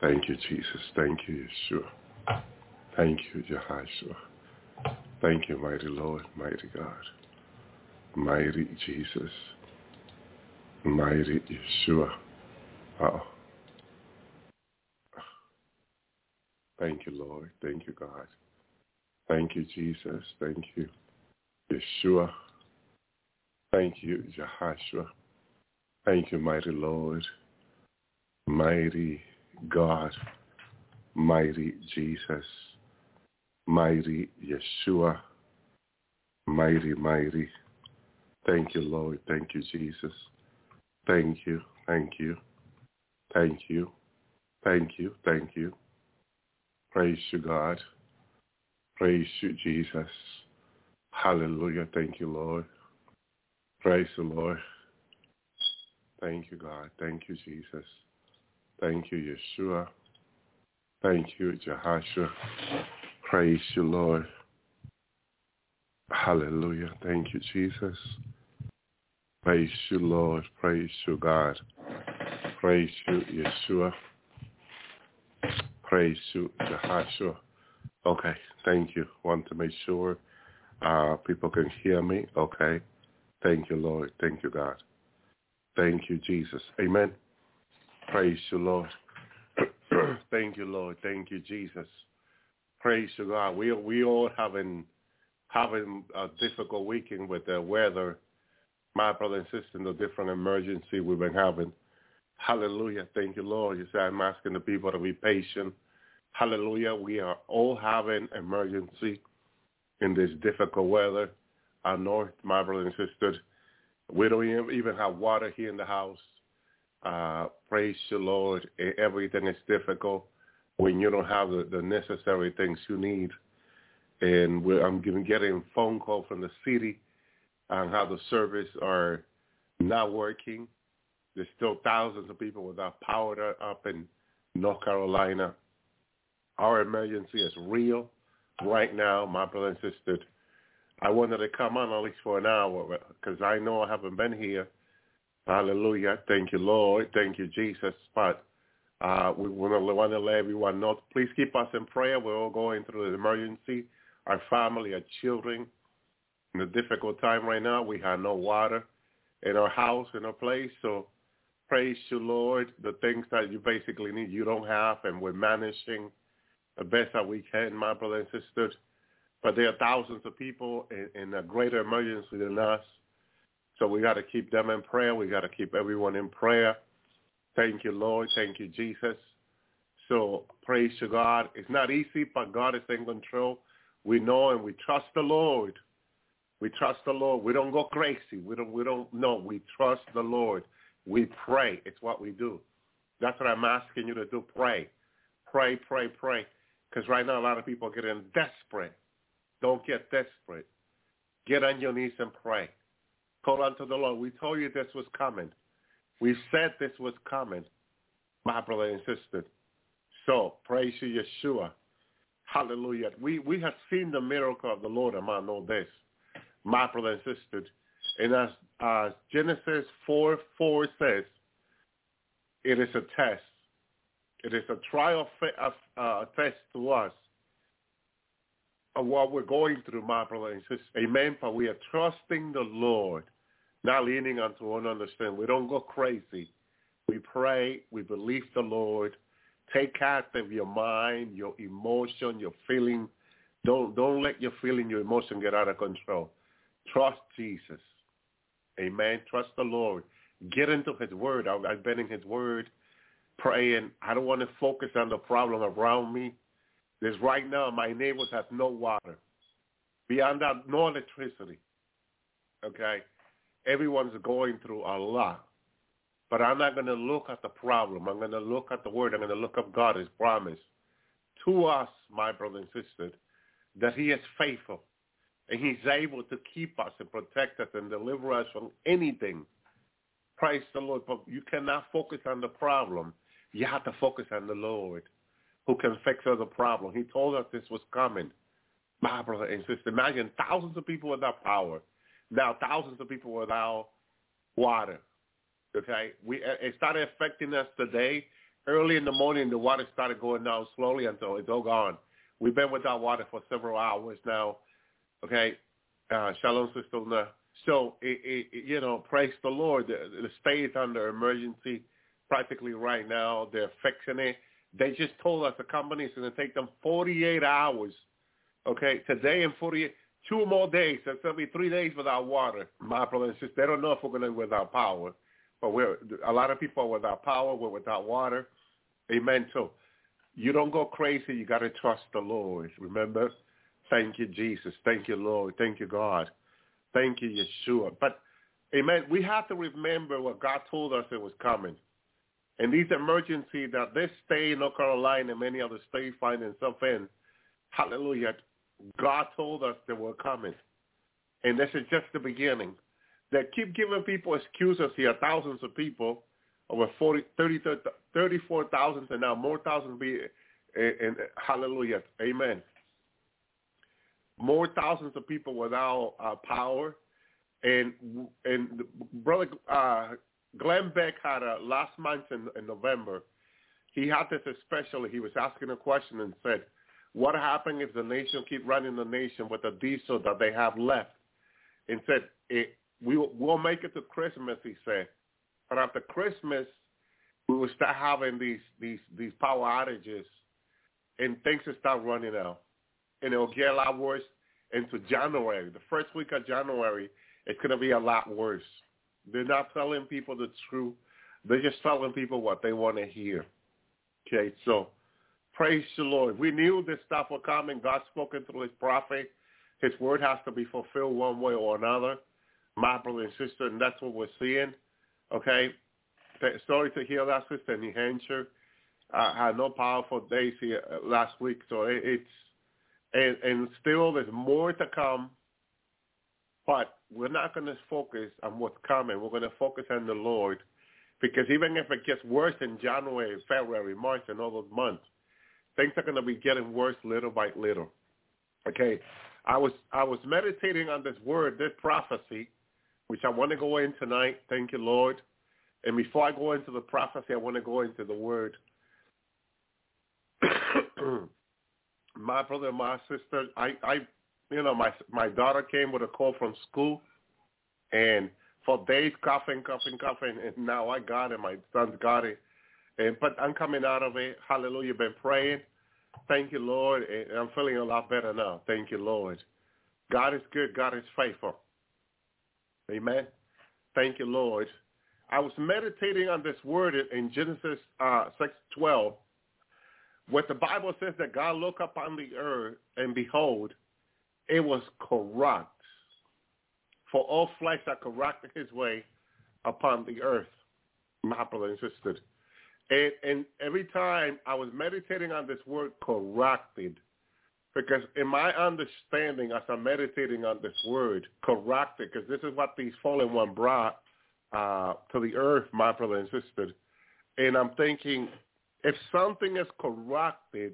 Thank you, Jesus. Thank you, Yeshua. Thank you, Jehoshua. Thank you, mighty Lord, mighty God, mighty Jesus, mighty Yeshua. Thank you, Lord. Thank you, God. Thank you, Jesus. Thank you, Yeshua. Thank you, Jehoshua. Thank you, mighty Lord, mighty God, mighty Jesus, mighty Yeshua, mighty, mighty. Thank you, Lord. Thank you, Jesus. Thank you, thank you, thank you, thank you, thank you. Praise you, God. Praise you, Jesus. Hallelujah. Thank you, Lord. Praise the Lord. Thank you, God. Thank you, Jesus. Thank you, Yeshua. Thank you, Jehoshua. Praise you, Lord. Hallelujah. Thank you, Jesus. Praise you, Lord. Praise you, God. Praise you, Yeshua. Praise you, Jehoshua. Okay, thank you. Want to make sure people can hear me. Okay. Thank you, Lord. Thank you, God. Thank you, Jesus. Amen. Praise you, Lord. Thank you, Lord. Thank you, Jesus. Praise you, God. We all having a difficult weekend with the weather. My brother and sister, the different emergency we've been having. Hallelujah. Thank you, Lord. You say I'm asking the people to be patient. Hallelujah. We are all having emergency in this difficult weather. Our north, my brother and sister, we don't even have water here in the house. Praise the Lord. Everything is difficult when you don't have the necessary things you need. And I'm getting a phone call from the city on how the service are not working. There's still thousands of people without power up in North Carolina. Our emergency is real right now, my brother and sister. I wanted to come on at least for an hour because I know I haven't been here. Hallelujah. Thank you, Lord. Thank you, Jesus. But we want to let everyone know, please keep us in prayer. We're all going through the emergency. Our family, our children, in a difficult time right now. We have no water in our house, in our place. So praise you, Lord. The things that you basically need, you don't have, and we're managing the best that we can, my brother and sisters. But there are thousands of people in a greater emergency than us. So we got to keep them in prayer. We got to keep everyone in prayer. Thank you, Lord. Thank you, Jesus. So praise to God. It's not easy, but God is in control. We know and we trust the Lord. We trust the Lord. We don't go crazy. We don't know. We trust the Lord. We pray. It's what we do. That's what I'm asking you to do. Pray. Pray, pray, pray. Because right now a lot of people are getting desperate. Don't get desperate. Get on your knees and pray. Call unto the Lord. We told you this was coming. We said this was coming, my brother and sister. So praise you, Yeshua. Hallelujah. We have seen the miracle of the Lord, and I know this, my brother and sister. And as Genesis 4:4 says, it is a test. It is a trial test to us of what we're going through, my brother and sister. Amen. But we are trusting the Lord, not leaning onto our understanding. We don't go crazy. We pray. We believe the Lord. Take captive your mind, your emotion, your feeling. Don't let your feeling, your emotion get out of control. Trust Jesus. Amen. Trust the Lord. Get into his word. I've been in his word praying. I don't want to focus on the problem around me. There's right now, my neighbors have no water. Beyond that, no electricity. Okay? Everyone's going through a lot. But I'm not going to look at the problem. I'm going to look at the word. I'm going to look up God, his promise to us, my brother and sister, that he is faithful. And he's able to keep us and protect us and deliver us from anything. Praise the Lord. But you cannot focus on the problem. You have to focus on the Lord, who can fix the problem. He told us this was coming. My brother and sister, imagine thousands of people without power. Now thousands of people without water. Okay? It started affecting us today, early in the morning, the water started going down slowly until it's all gone. We've been without water for several hours now. Okay, shalom, Sister Luna. So, praise the Lord. The state is under emergency practically right now. They're fixing it. They just told us the company is going to take them 48 hours. Okay, today and 48, 2 more days. That's going to be 3 days without water. My brother and sister, they don't know if we're going to be without power. But a lot of people are without power. We're without water. Amen. So you don't go crazy. You got to trust the Lord. Remember? Thank you, Jesus. Thank you, Lord. Thank you, God. Thank you, Yeshua. But, amen, we have to remember what God told us it was coming. And these emergencies that this state, North Carolina, and many other states find themselves in, hallelujah, God told us they were coming. And this is just the beginning. They keep giving people excuses here, thousands of people, over 34,000 and now more thousands be, and hallelujah, amen. More thousands of people without power. And Brother Glenn Beck had last month in November, he had this especially, he was asking a question and said, what happens if the nation keep running the nation with the diesel that they have left? And said, we'll make it to Christmas, he said. But after Christmas, we will start having these power outages and things will start running out. And it will get a lot worse into January. The first week of January, it's going to be a lot worse. They're not telling people the truth. They're just telling people what they want to hear. Okay, so praise the Lord. We knew this stuff was coming. God spoken through his prophet. His word has to be fulfilled one way or another. My brother and sister, and that's what we're seeing. Okay, sorry to hear that, Sister New Hampshire. I had no powerful days here last week, so it's and still there's more to come, but we're not going to focus on what's coming. We're going to focus on the Lord, because even if it gets worse in January, February, March, and all those months, things are going to be getting worse little by little. Okay, I was meditating on this word, this prophecy, which I want to go in tonight. Thank you, Lord. And before I go into the prophecy, I want to go into the word. My brother and my sister, my daughter came with a cold from school, and for days coughing, and now I got it. My son's got it, but I'm coming out of it. Hallelujah! Been praying. Thank you, Lord, and I'm feeling a lot better now. Thank you, Lord. God is good. God is faithful. Amen. Thank you, Lord. I was meditating on this word in Genesis 6:12. What the Bible says that God looked upon the earth, and behold, it was corrupt. For all flesh that corrupted his way upon the earth, my brother and sister. And every time I was meditating on this word corrupted, because in my understanding as I'm meditating on this word, corrupted, because this is what these fallen one brought to the earth, my brother and sister. And I'm thinking, if something is corrupted,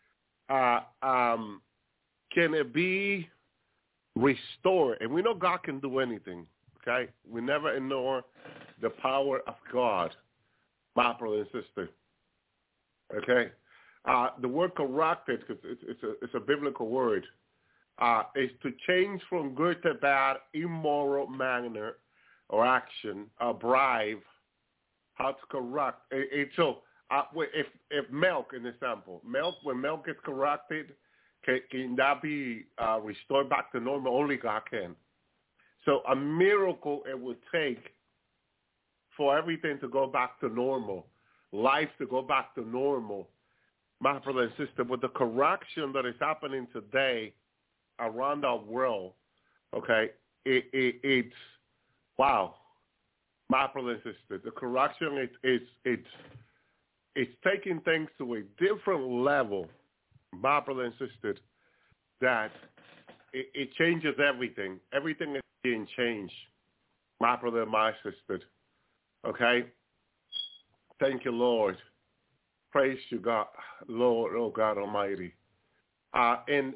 can it be restored? And we know God can do anything, okay? We never ignore the power of God, my brother and sister, okay? The word corrupted, because it's a biblical word, is to change from good to bad, immoral manner or action, a bribe, how to corrupt. So if milk, an example, when milk gets corrupted, can that be restored back to normal? Only God can. So a miracle it would take for everything to go back to normal, life to go back to normal. My brother and sister, with the corruption that is happening today around our world, okay, it's wow. My brother and sister, the corruption it's taking things to a different level, my brother and sister, that it changes everything. Everything is being changed, my brother and my sister. Okay? Thank you, Lord. Praise you, God, Lord, oh God Almighty. And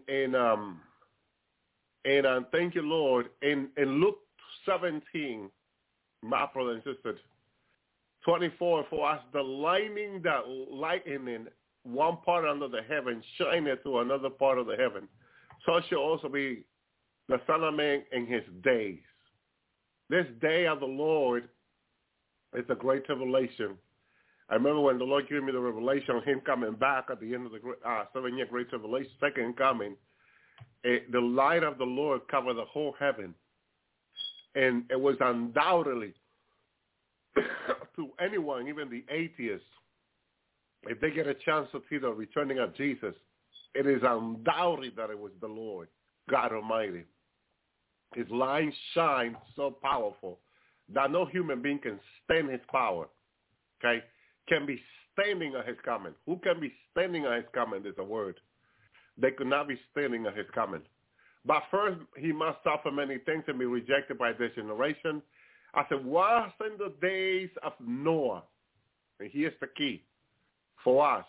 thank you, Lord. In Luke 17, my brother and sister, 24, for as the lightning that lightning one part under the heaven shineth to another part of the heaven, so shall also be the Son of Man in his days. This day of the Lord is a great tribulation. I remember when the Lord gave me the revelation of him coming back at the end of the 7-year great tribulation, second coming. The light of the Lord covered the whole heaven. And it was undoubtedly to anyone, even the atheists, if they get a chance to see the returning of Jesus, it is undoubtedly that it was the Lord, God Almighty. His light shines so powerful that no human being can stand his power, okay? Can be standing on his coming. Who can be standing on his coming is a word. They could not be standing on his coming. But first, he must suffer many things and be rejected by this generation. I said, was in the days of Noah, and here's the key for us.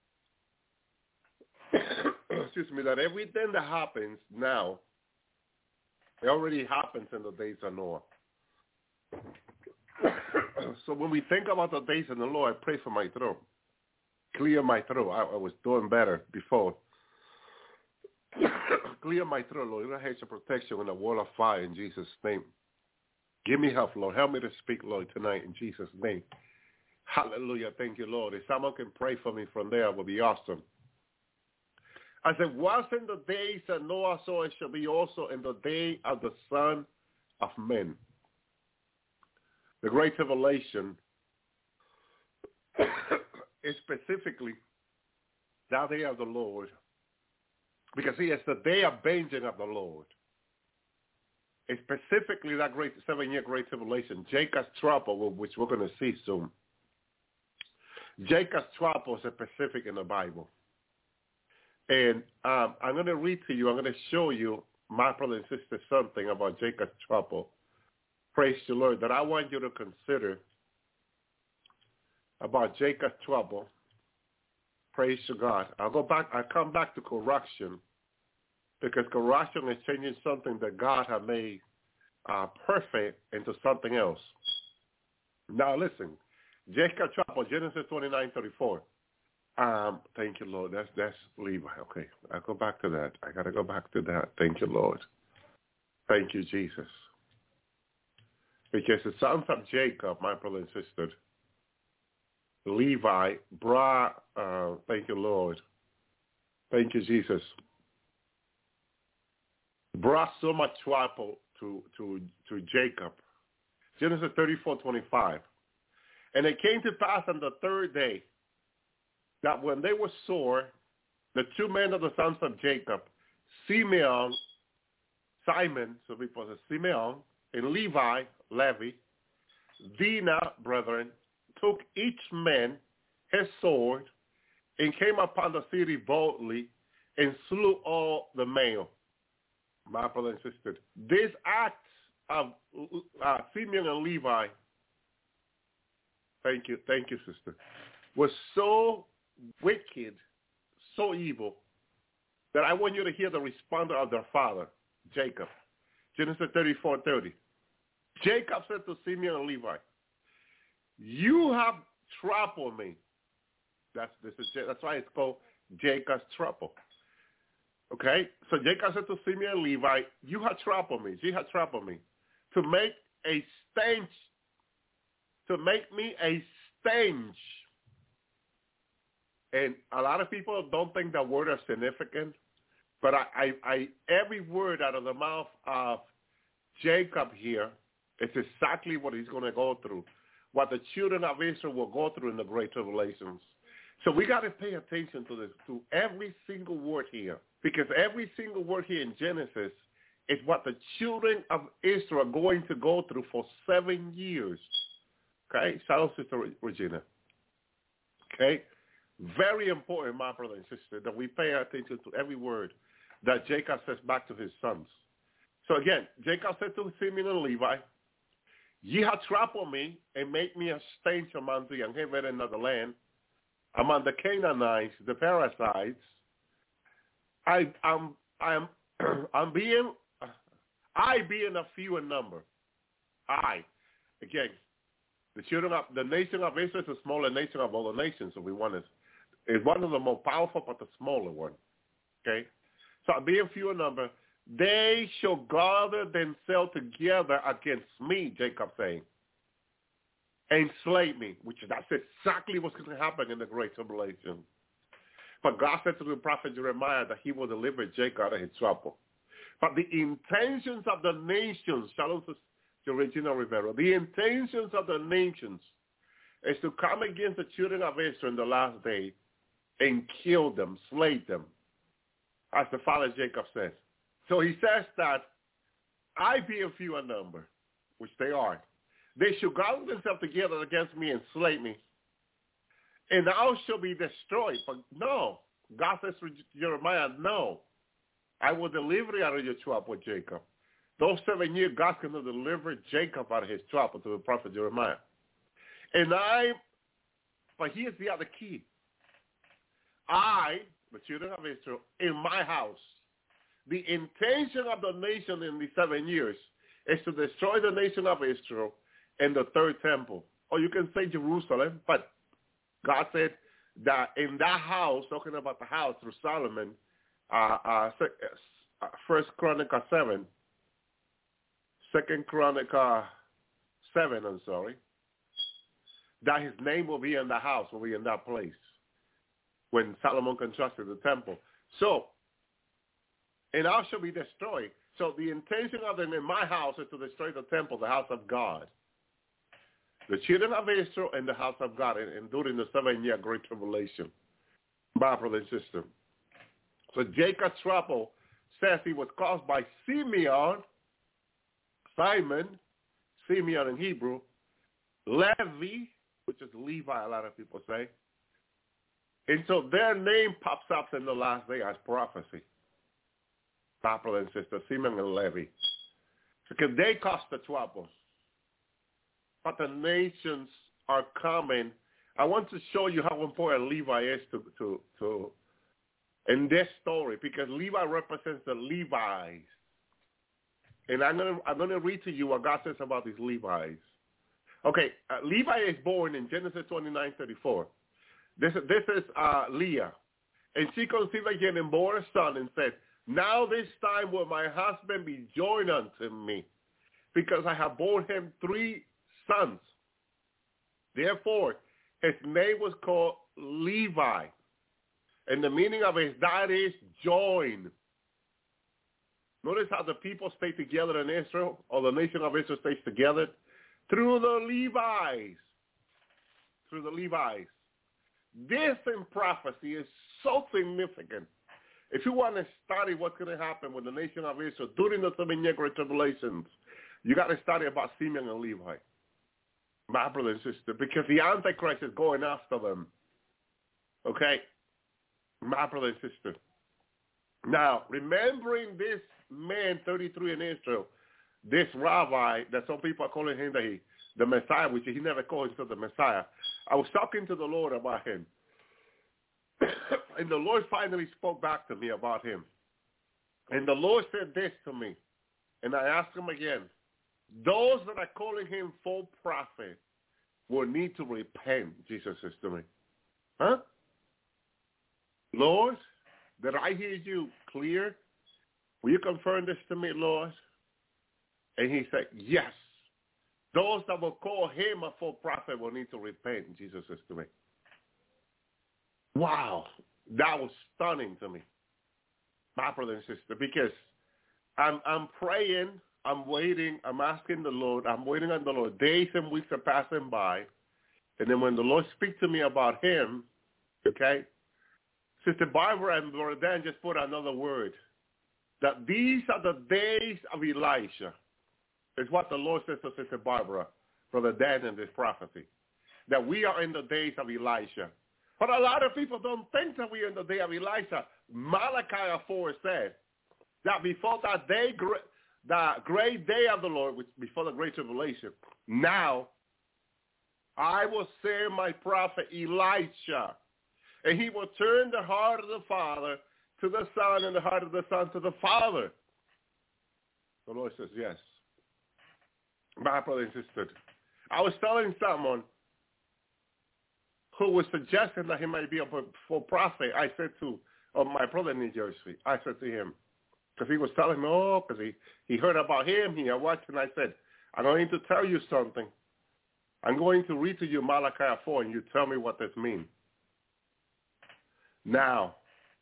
Excuse me, that everything that happens now, it already happens in the days of Noah. So when we think about the days of the Lord, I pray for my throat. Clear my throat. I was doing better before. Clear my throat, Lord. Your hedge of protection in a wall of fire in Jesus' name. Give me help, Lord. Help me to speak, Lord, tonight in Jesus' name. Hallelujah. Thank you, Lord. If someone can pray for me from there, it would be awesome. I said, was in the days of Noah, so it shall be also in the day of the Son of Man. The Great Tribulation is specifically that day of the Lord, because see, it's the day of vengeance of the Lord. It's specifically that 7-year Great Tribulation, Jacob's trouble, which we're going to see soon. Jacob's trouble is specific in the Bible. And I'm going to read to you, I'm going to show you, my brother and sister, something about Jacob's trouble. Praise the Lord, that I want you to consider about Jacob's trouble. Praise to God. I come back to correction, because correction is changing something that God had made perfect into something else. Now listen, Jacob's trouble, Genesis 29:34. Thank you, Lord. That's Levi. Okay, I'll go back to that. I got to go back to that. Thank you, Lord. Thank you, Jesus. Because the sons of Jacob, my brother and sister, Levi brought, thank you, Lord. Thank you, Jesus. Brought so much trouble to Jacob. Genesis 34:25. And it came to pass on the third day that when they were sore, the two men of the sons of Jacob, Simon, so people say Simeon, and Levi, Dinah, brethren, took each man his sword and came upon the city boldly and slew all the male. My brother and sister, this act of Simeon and Levi, thank you, sister, was so wicked, so evil, that I want you to hear the response of their father, Jacob. Genesis 34:30. Jacob said to Simeon and Levi, you have troubled me. That's why it's called Jacob's trouble. Okay? So Jacob said to Simeon and Levi, you have troubled me. You have troubled me. To make a stench. To make me a stench. And a lot of people don't think that word is significant. But I every word out of the mouth of Jacob here is exactly what he's going to go through, what the children of Israel will go through in the Great Tribulations. So we got to pay attention to this, to every single word here, because every single word here in Genesis is what the children of Israel are going to go through for 7 years. Okay? Shout out, Sister Regina. Okay? Very important, my brother and sister, that we pay attention to every word that Jacob says back to his sons. So again, Jacob said to Simeon and Levi, ye have troubled me and made me a stench among the inhabitants in another land, among the Canaanites, the Perizzites. I being a few in number. Again, The nation of Israel is the smaller nation of all the nations, so we want to. It's one of the more powerful, but the smaller one. Okay? So being few in number, they shall gather themselves together against me, Jacob saying, and slay me, which that's exactly what's going to happen in the Great Tribulation. But God said to the prophet Jeremiah that he will deliver Jacob out of his trouble. But the intentions of the nations, shalom to Regina Rivera, the intentions of the nations is to come against the children of Israel in the last day and kill them, slay them, as the father Jacob says. So he says that I be a few in number, which they are. They shall gather themselves together against me and slay me, and I shall be destroyed. But no, God says to Jeremiah, no, I will deliver you out of your trouble, Jacob. Those 7 years, God's going to deliver Jacob out of his trouble to the prophet Jeremiah. But here's the other key. The children of Israel, in my house, the intention of the nation in these 7 years is to destroy the nation of Israel and the third temple. Or you can say Jerusalem, but God said that in that house, talking about the house through Solomon, 1 Chronicle 7, 2 Chronicle 7, that his name will be in the house, will be in that place when Solomon constructed the temple. So, and I shall be destroyed. So the intention of them in my house is to destroy the temple, the house of God. The children of Israel and the house of God, and during the 7-year Great Tribulation. My brother and sister. So Jacob's trouble says he was caused by Simeon in Hebrew, Levi, which is Levi, a lot of people say. And so their name pops up in the last day as prophecy. My brother and sister, Simeon and Levi. Because they caused the trouble. But the nations are coming. I want to show you how important Levi is to in this story, because Levi represents the Levites. And I'm gonna read to you what God says about these Levites. Okay, Levi is born in Genesis 29:34. This is Leah, and she conceived again and bore a son, and said, "Now this time will my husband be joined unto me, because I have borne him 3 sons." Therefore, his name was called Levi, and the meaning of his that is join. Notice how the people stay together in Israel, or the nation of Israel stays together through the Levites. Through the Levites. This in prophecy is so significant. If you want to study what's going to happen with the nation of Israel during the 7-year Great Tribulations, you got to study about Simeon and Levi, my brother and sister, because the Antichrist is going after them. Okay? My brother and sister. Now, remembering this man, 33 in Israel, this rabbi, that some people are calling him the Messiah, which he never called himself the Messiah. I was talking to the Lord about him. And the Lord finally spoke back to me about him. And the Lord said this to me. And I asked him again. Those that are calling him false prophet will need to repent, Jesus says to me. Huh? Lord, did I hear you clear? Will you confirm this to me, Lord? And he said, yes. Those that will call him a false prophet will need to repent, Jesus says to me. Wow. That was stunning to me, my brother and sister, because I'm praying, I'm waiting, I'm asking the Lord, I'm waiting on the Lord. Days and weeks are passing by. And then when the Lord speaks to me about him, okay, Sister Barbara and Brother Dan just put another word, that these are the days of Elisha. It's what the Lord says to Sister Barbara, Brother Dan, in this prophecy, that we are in the days of Elisha. But a lot of people don't think that we are in the day of Elisha. Malachi 4 says that before that day, the great day of the Lord, which before the Great Tribulation, now I will send my prophet Elisha, and he will turn the heart of the father to the son and the heart of the son to the father. The Lord says, yes. My brother and sister. I was telling someone who was suggesting that he might be a full prophet. I said to my brother in New Jersey, I said to him, because he was telling me, because he heard about him, he had watched, and I said, I'm going to tell you something. I'm going to read to you Malachi 4, and you tell me what this means. Now,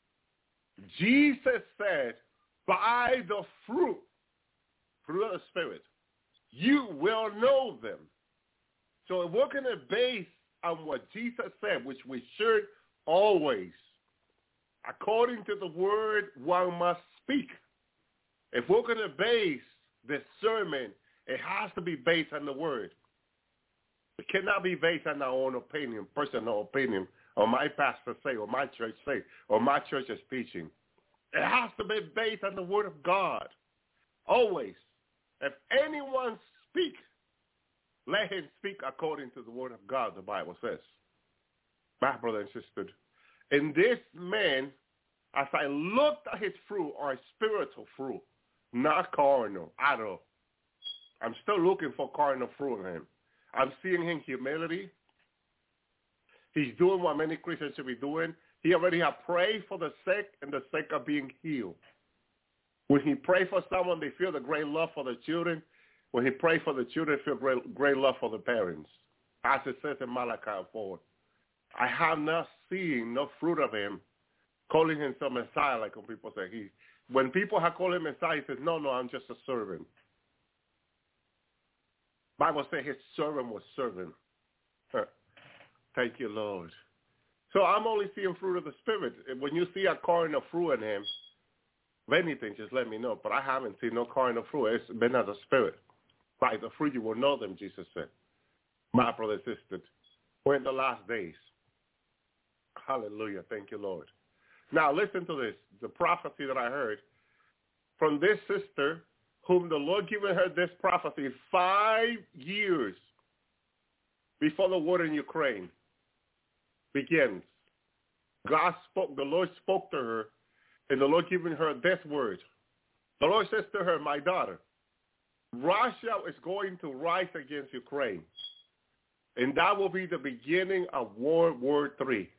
Jesus said, by the fruit of the Spirit, you will know them. So if we're going to base on what Jesus said, which we should always, according to the word, one must speak. If we're going to base this sermon, it has to be based on the word. It cannot be based on our own opinion, personal opinion, or my pastor say, or my church say, or my church is teaching. It has to be based on the word of God. Always. If anyone speak, let him speak according to the word of God, the Bible says. My brother and sister, in this man, as I looked at his fruit, or spiritual fruit, not carnal at all. I'm still looking for carnal fruit in him. I'm seeing him humility. He's doing what many Christians should be doing. He already has prayed for the sick and the sick are being healed. When he prays for someone, they feel the great love for the children. When he prays for the children, they feel great love for the parents. As it says in Malachi 4. I have not seen no fruit of him calling himself Messiah, like when people say. When people have called him Messiah, he says, no, I'm just a servant. Bible says his servant was servant. Thank you, Lord. So I'm only seeing fruit of the Spirit. When you see a carnal fruit in him, if anything, just let me know. But I haven't seen no carnal fruit. It's been as a spirit. By the fruit you will know them, Jesus said. My brother and sister, we're in the last days. Hallelujah. Thank you, Lord. Now listen to this. The prophecy that I heard from this sister, whom the Lord given her this prophecy 5 years before the war in Ukraine begins. God spoke, the Lord spoke to her, and the Lord given her this word. The Lord says to her, my daughter, Russia is going to rise against Ukraine, and that will be the beginning of World War III.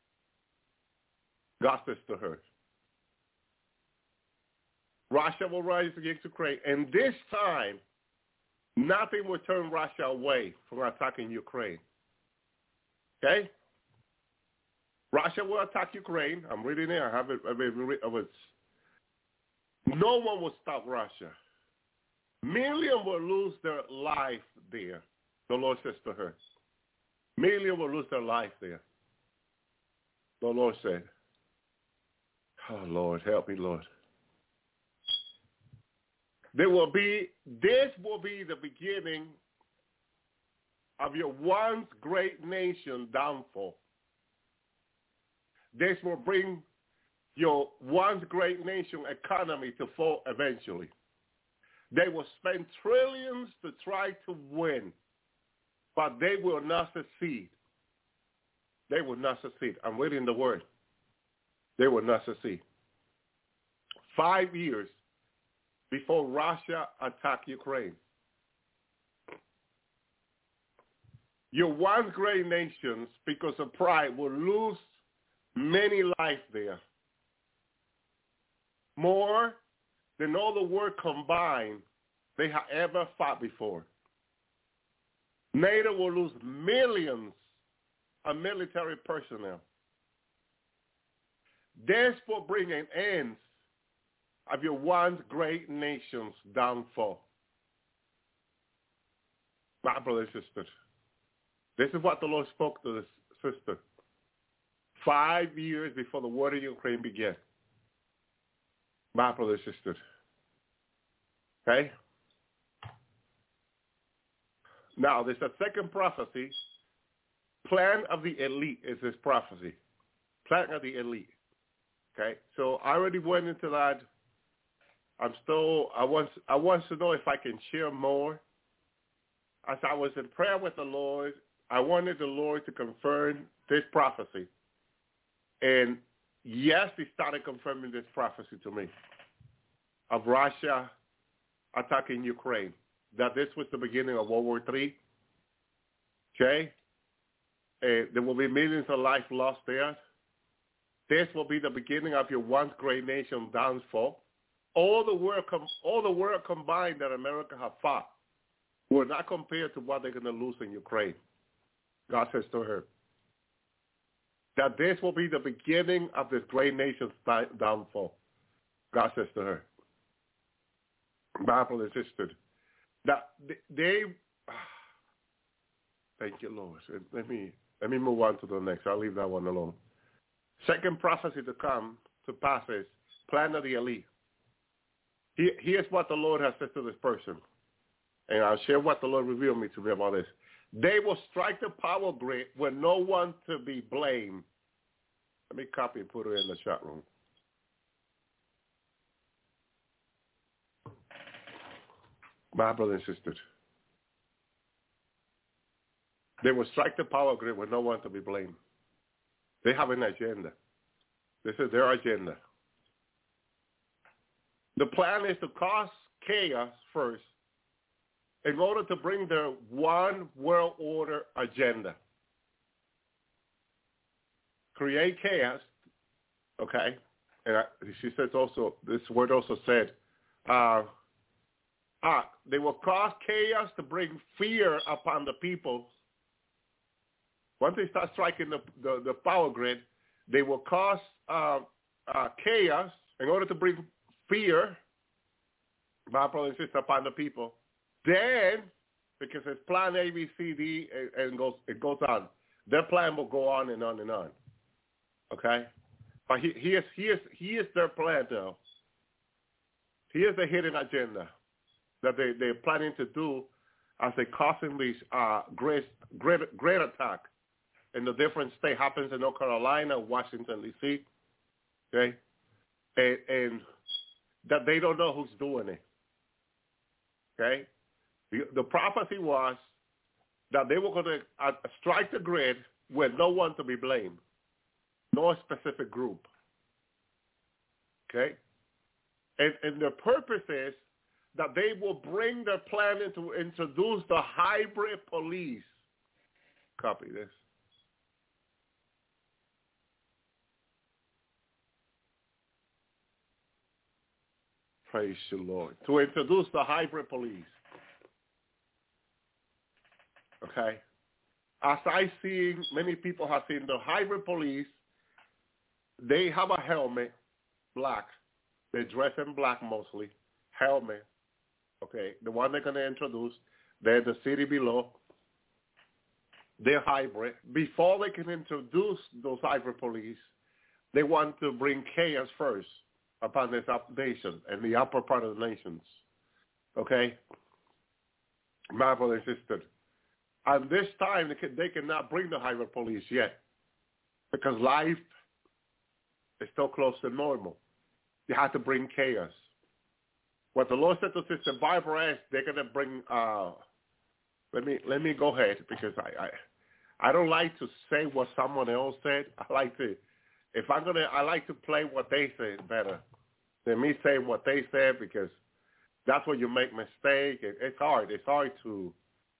God says to her, Russia will rise against Ukraine, and this time, nothing will turn Russia away from attacking Ukraine. Okay? Russia will attack Ukraine. I'm reading it. I have it. No one will stop Russia. Millions will lose their life there, the Lord says to her. Millions will lose their life there. The Lord said, oh, Lord, help me, Lord. This will be the beginning of your once great nation downfall. This will bring your once great nation economy to fall eventually. They will spend trillions to try to win, but they will not succeed. They will not succeed. I'm reading the word. They will not succeed. 5 years before Russia attacked Ukraine. Your once great nations, because of pride, will lose many lives there. More than all the world combined they have ever fought before. NATO will lose millions of military personnel. This will bring an end of your once great nation's downfall. My brother and sister, this is what the Lord spoke to this sister 5 years before the war in Ukraine began. My brother and sister. Okay? Now, there's a second prophecy. Plan of the elite is this prophecy. Plan of the elite. Okay? So I already went into that. I want to know if I can share more. As I was in prayer with the Lord, I wanted the Lord to confirm this prophecy. And yes, he started confirming this prophecy to me of Russia attacking Ukraine, that this was the beginning of World War III, Okay? There will be millions of lives lost there. This will be the beginning of your once great nation downfall. All the world combined that America has fought were not compared to what they're going to lose in Ukraine. God says to her that this will be the beginning of this great nation's downfall. God says to her, Bible insisted that they. Thank you, Lord. Let me move on to the next. I'll leave that one alone. Second prophecy to come to pass is plan of the elite. Here's what the Lord has said to this person, and I'll share what the Lord revealed me to me about this. They will strike the power grid with no one to be blamed. Let me copy and put it in the chat room. My brother and sister. They will strike the power grid with no one to be blamed. They have an agenda. This is their agenda. The plan is to cause chaos first in order to bring their one world order agenda. Create chaos, okay? And she says also, this word also said, they will cause chaos to bring fear upon the people. Once they start striking the power grid, they will cause chaos in order to bring fear, my brother and sister, upon the people. Then, because it's plan A, B, C, D, and it goes on. Their plan will go on and on and on. Okay? But here's their plan now. Here's the hidden agenda that they're planning to do as they're causing these great attack in the different states. Happens in North Carolina, Washington, D.C., okay? And that they don't know who's doing it, okay? The prophecy was that they were going to strike the grid with no one to be blamed, no specific group, okay? And the purpose is that they will bring their plan to introduce the hybrid police. Copy this. Praise the Lord. To introduce the hybrid police. Okay? As I see, many people have seen the hybrid police, they have a helmet, black. They dress in black mostly. Helmet. Okay? The one they're going to introduce. They're the city below. They're hybrid. Before they can introduce those hybrid police, they want to bring chaos first upon this nation and the upper part of the nations. Okay? My brother and sister. At this time, they cannot bring the hybrid police yet because life is still close to normal. You have to bring chaos. What the Lord said to Sister Barbara is they're going to bring, let me go ahead because I don't like to say what someone else said. I like to play what they said better than me saying what they said because that's where you make mistake. It's hard. It's hard to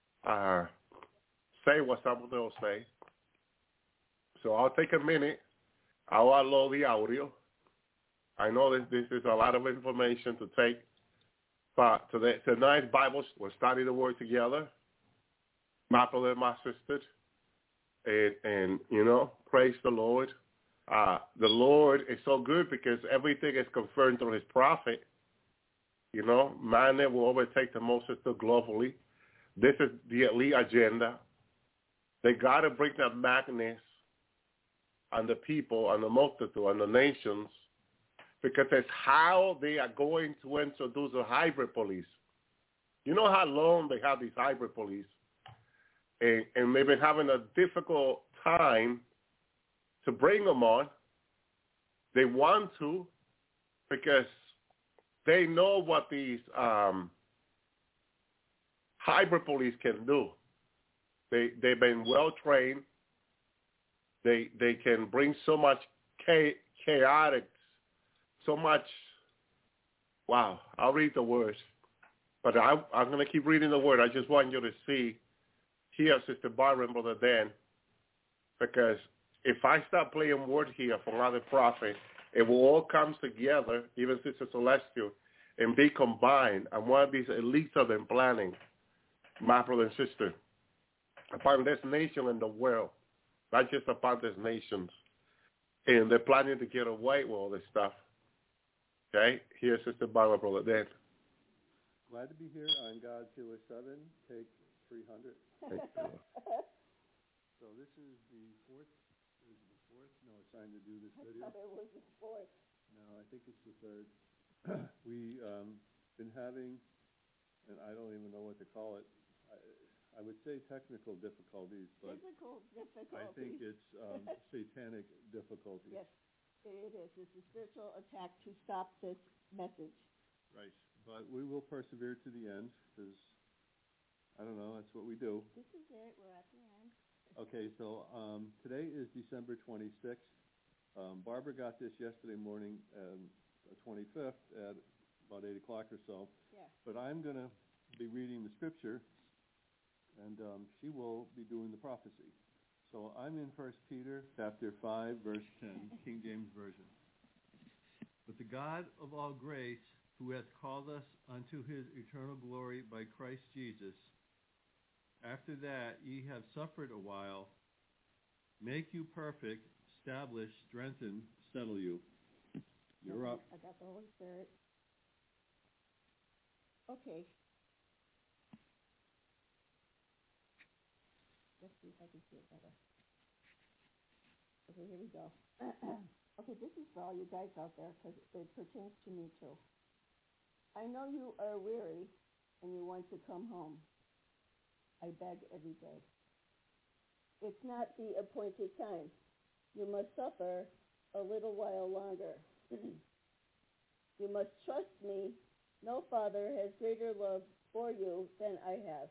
say what someone else say. So I'll take a minute. I'll upload the audio. I know this is a lot of information to take. But tonight's Bible, we're studying the Word together. My brother and my sister. And you know, praise the Lord. The Lord is so good because everything is confirmed through his prophet. You know, man will overtake the Moses globally. This is the elite agenda. They got to bring that madness on the people, on the multitude, on the nations, because it's how they are going to introduce a hybrid police. You know how long they have these hybrid police, and they've been having a difficult time to bring them on. They want to because they know what these hybrid police can do. They've been well trained. They can bring so much chaotic, so much. Wow, I'll read the words, but I'm going to keep reading the word. I just want you to see here, Sister Barbara and Brother Dan, because if I start playing word here from other prophets, it will all come together, even Sister Celestial, and be combined. And one of these elites have been planning, my brother and sister, upon this nation and the world, not just upon these nations. And they're planning to get away with all this stuff. Okay? Here's Sister Barbara, Brother Dan. Glad to be here on God's Healer 7, take 300. So this is the fourth. Is it the fourth? No, assigned to do this video. I thought it was the fourth. No, I think it's the third. We been having, and I don't even know what to call it. I would say technical difficulties, but Physical difficulties. I think it's satanic difficulties. Yes, it is. It's a spiritual attack to stop this message. Right. But we will persevere to the end because, I don't know, that's what we do. This is it. We're at the end. Okay, so today is December 26th. Barbara got this yesterday morning, the 25th, at about 8 o'clock or so. Yeah. But I'm going to be reading the scripture, and she will be doing the prophecy. So I'm in 1 Peter chapter 5, verse 10, King James Version. But the God of all grace, who hath called us unto his eternal glory by Christ Jesus, after that ye have suffered a while, make you perfect, establish, strengthen, settle you. You're up. I got the Holy Spirit. Okay. Let's see if I can see it better. Okay, here we go. Okay, this is for all you guys out there because it pertains to me too. I know you are weary and you want to come home. I beg every day. It's not the appointed time. You must suffer a little while longer. You must trust me. No father has greater love for you than I have.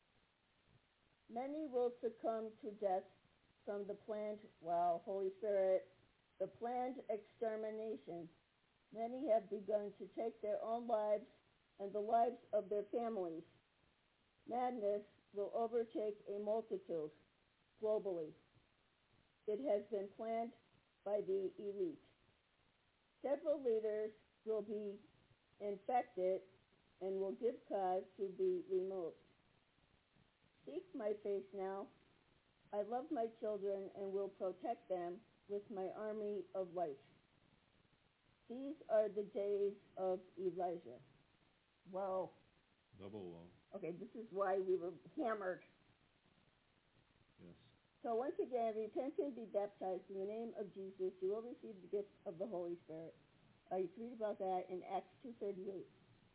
Many will succumb to death from the planned, Holy Spirit, the planned extermination. Many have begun to take their own lives and the lives of their families. Madness will overtake a multitude globally. It has been planned by the elite. Several leaders will be infected and will give cause to be removed. Seek my face now. I love my children and will protect them with my army of light. These are the days of Elijah. Whoa. Double wall. Okay, this is why we were hammered. Yes. So once again, repent and be baptized in the name of Jesus. You will receive the gift of the Holy Spirit. You can read about that in Acts 2:38.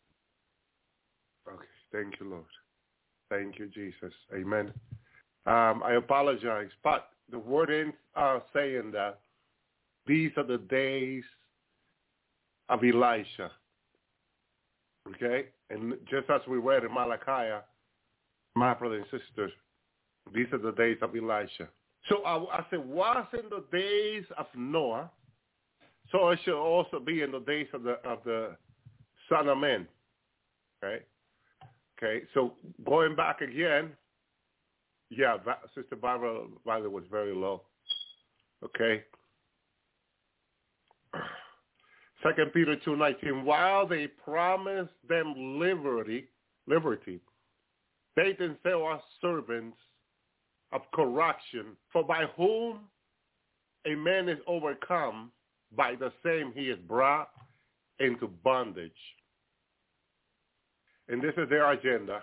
Okay, thank you, Lord. Thank you, Jesus. Amen. I apologize, but the word ends saying that these are the days of Elisha. Okay? And just as we read in Malachi, my brothers and sisters, these are the days of Elisha. So I said, wasn't the days of Noah, so it should also be in the days of the Son of Man. Okay? Okay, so going back again, yeah, Sister Barbara was very low. Okay. 2 Peter 2:19, while they promised them liberty, they themselves are servants of corruption, for by whom a man is overcome, by the same he is brought into bondage. And this is their agenda.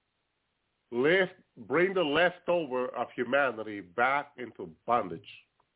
Bring the leftover of humanity back into bondage.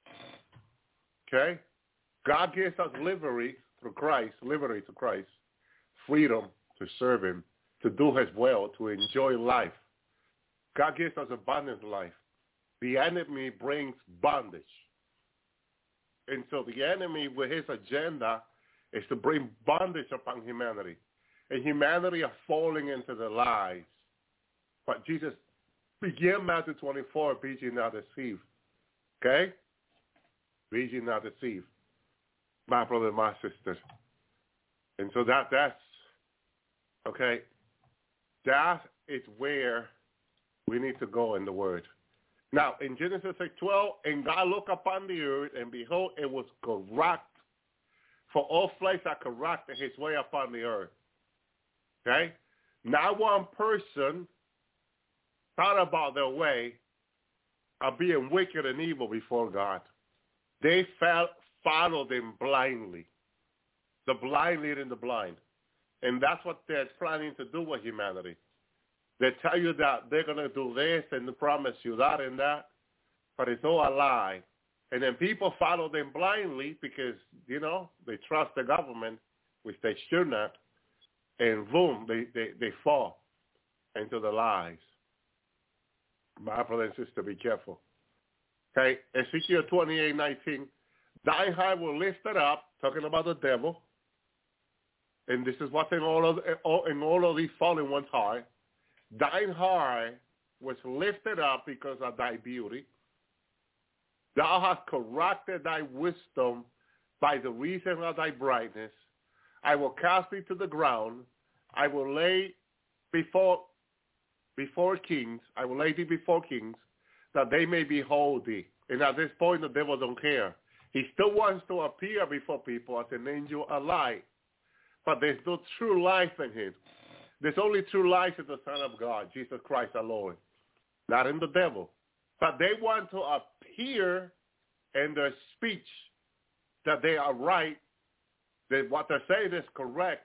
Okay? God gives us liberty through Christ, freedom to serve him, to do his will, to enjoy life. God gives us abundant life. The enemy brings bondage. And so the enemy, with his agenda, is to bring bondage upon humanity. And humanity are falling into the lies. But Jesus began Matthew 24, be ye not deceived. Okay? Be ye not deceived. My brother and my sister. And so that's, okay, that is where We need to go in the Word. Now, in Genesis 6:12, and God looked upon the earth, and behold, it was corrupt. For all flesh are corrupt in his way upon the earth. Okay? Not one person thought about their way of being wicked and evil before God. They followed him blindly. The blind leading the blind. And that's what they're planning to do with humanity. They tell you that they're going to do this and they promise you that and that, but it's all a lie. And then people follow them blindly because, they trust the government, which they should not, and boom, they fall into the lies. My brother and sister, be careful. Okay, Ezekiel 28:19, thine heart will lift it up, talking about the devil, and this is what's in all of these fallen ones' heart. Thine heart was lifted up because of thy beauty. Thou hast corrupted thy wisdom by the reason of thy brightness. I will cast thee to the ground. I will lay before kings. I will lay thee before kings, that they may behold thee. And at this point, the devil don't care. He still wants to appear before people as an angel of light, but there's no true life in him. There's only true life in the Son of God, Jesus Christ our Lord, not in the devil. But they want to appear in their speech that they are right, that what they're saying is correct,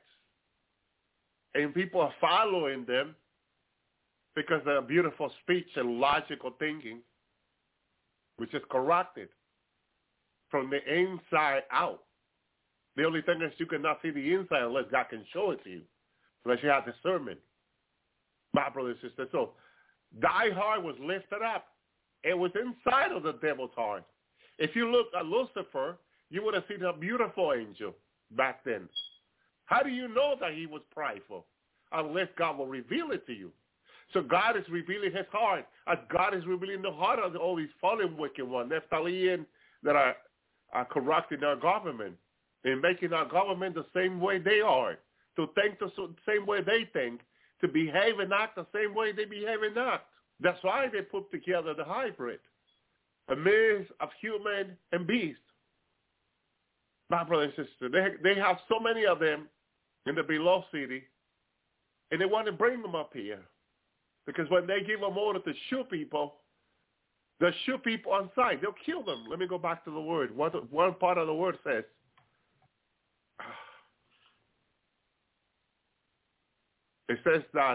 and people are following them because of their beautiful speech and logical thinking, which is corrupted from the inside out. The only thing is you cannot see the inside unless God can show it to you, unless you have discernment. My brothers and sisters, so thy heart was lifted up. It was inside of the devil's heart. If you look at Lucifer, you would have seen a beautiful angel back then. How do you know that he was prideful? Unless God will reveal it to you. So God is revealing his heart, as God is revealing the heart of all these fallen wicked ones, Nephtalian, that are corrupting our government and making our government the same way they are, to think the same way they think, to behave and act the same way they behave and act. That's why they put together the hybrid, a mix of human and beast. My brother and sister, they have so many of them in the below city, and they want to bring them up here. Because when they give them order to shoot people, they'll shoot people on sight. They'll kill them. Let me go back to the word. One part of the word says, it says that,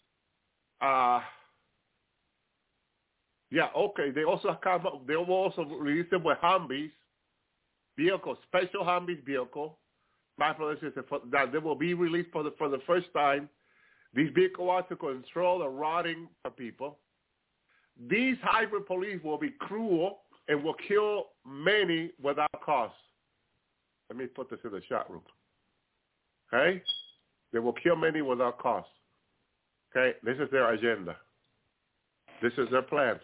they also come up, they will also release them with Humvees, vehicles, special Humvees vehicle. My brother says that they will be released for the first time. These vehicles are to control the rotting of people. These hybrid police will be cruel and will kill many without cause. Let me put this in the chat room. Okay? They will kill many without cause. Okay? This is their agenda. This is their plan.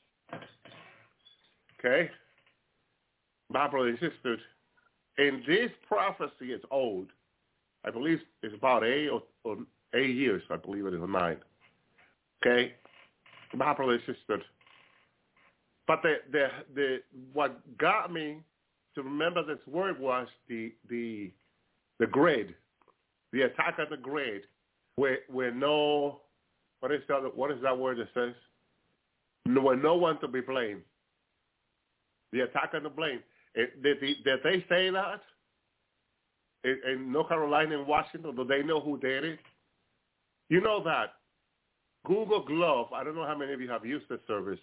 Okay? My brothers and sisters, and this prophecy is old. I believe it's about 8 years. I believe it is 9. Okay? My brothers and sisters. But the what got me to remember this word was the grid, the attack on the grid, where no, what is that word that says? Where no one to be blamed. The attack on the blame. Did they say that in North Carolina and Washington? Do they know who did it? You know that Google Glove, I don't know how many of you have used this service.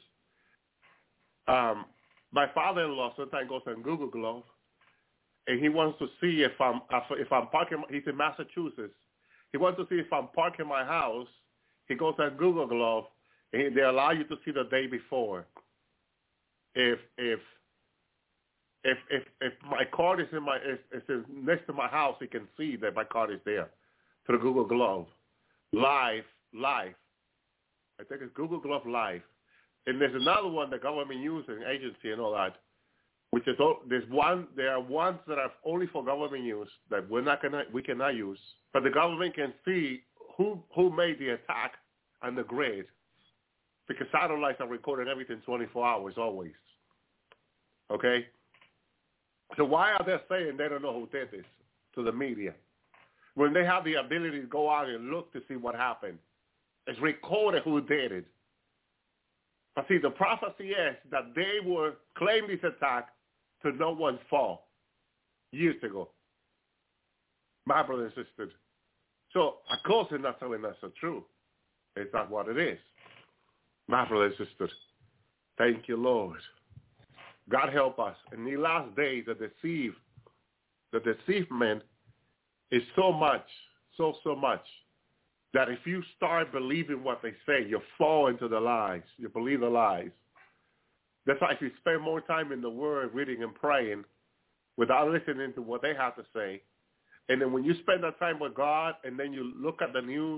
My father-in-law sometimes goes on Google Glove, and he wants to see if I'm parking. He's in Massachusetts. He wants to see if I'm parking my house. He goes on Google Glove, and they allow you to see the day before. If my card is next to my house, he can see that my card is there through Google Glove. Live. I think it's Google Glove Live. And there's another one the government uses, agency and all that, which is there are ones that are only for government use that we cannot use. But the government can see who made the attack on the grid. because satellites are recording everything 24 hours always. Okay? So why are they saying they don't know who did this to the media when they have the ability to go out and look to see what happened? It's recorded who did it. But see, the prophecy is that they will claim this attack to no one's fault years ago. My brothers and sisters. So, of course, it's not telling us the truth. It's not what it is. My brothers and sisters, thank you, Lord. God help us. In the last days, the deceivement is so much, so much, that if you start believing what they say, you fall into the lies. You believe the lies. That's why if you spend more time in the Word, reading and praying, without listening to what they have to say, and then when you spend that time with God and then you look at the news,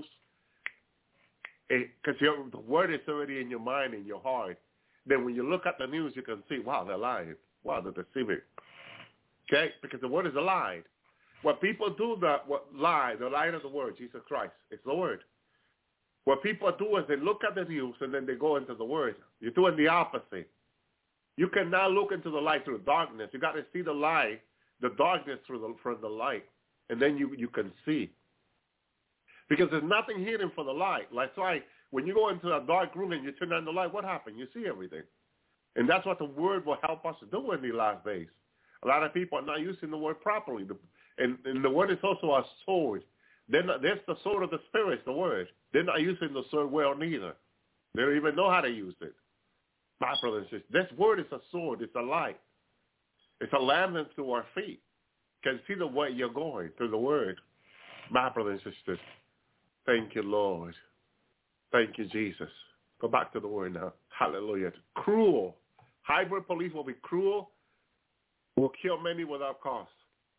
because the Word is already in your mind and your heart, then when you look at the news, you can see, wow, they're lying. Wow, they're deceiving. Okay? Because the Word is a lie. What people do they're lying of the Word, Jesus Christ. It's the Word. What people do is they look at the news and then they go into the Word. You're doing the opposite. You cannot look into the light through darkness. You got to see the light, the darkness from the light, and then you can see. Because there's nothing hidden for the light. That's why when you go into a dark room and you turn on the light, what happens? You see everything. And that's what the Word will help us to do in the last days. A lot of people are not using the Word properly. And the Word is also a sword. There's the sword of the Spirit, the Word. They're not using the sword well neither. They don't even know how to use it. My brothers and sisters, this Word is a sword. It's a light. It's a lamp unto our feet. You can see the way you're going through the Word. My brothers and sisters, thank you, Lord. Thank you, Jesus. Go back to the Word now. Hallelujah. Cruel. Hybrid police will be cruel, will kill many without cause.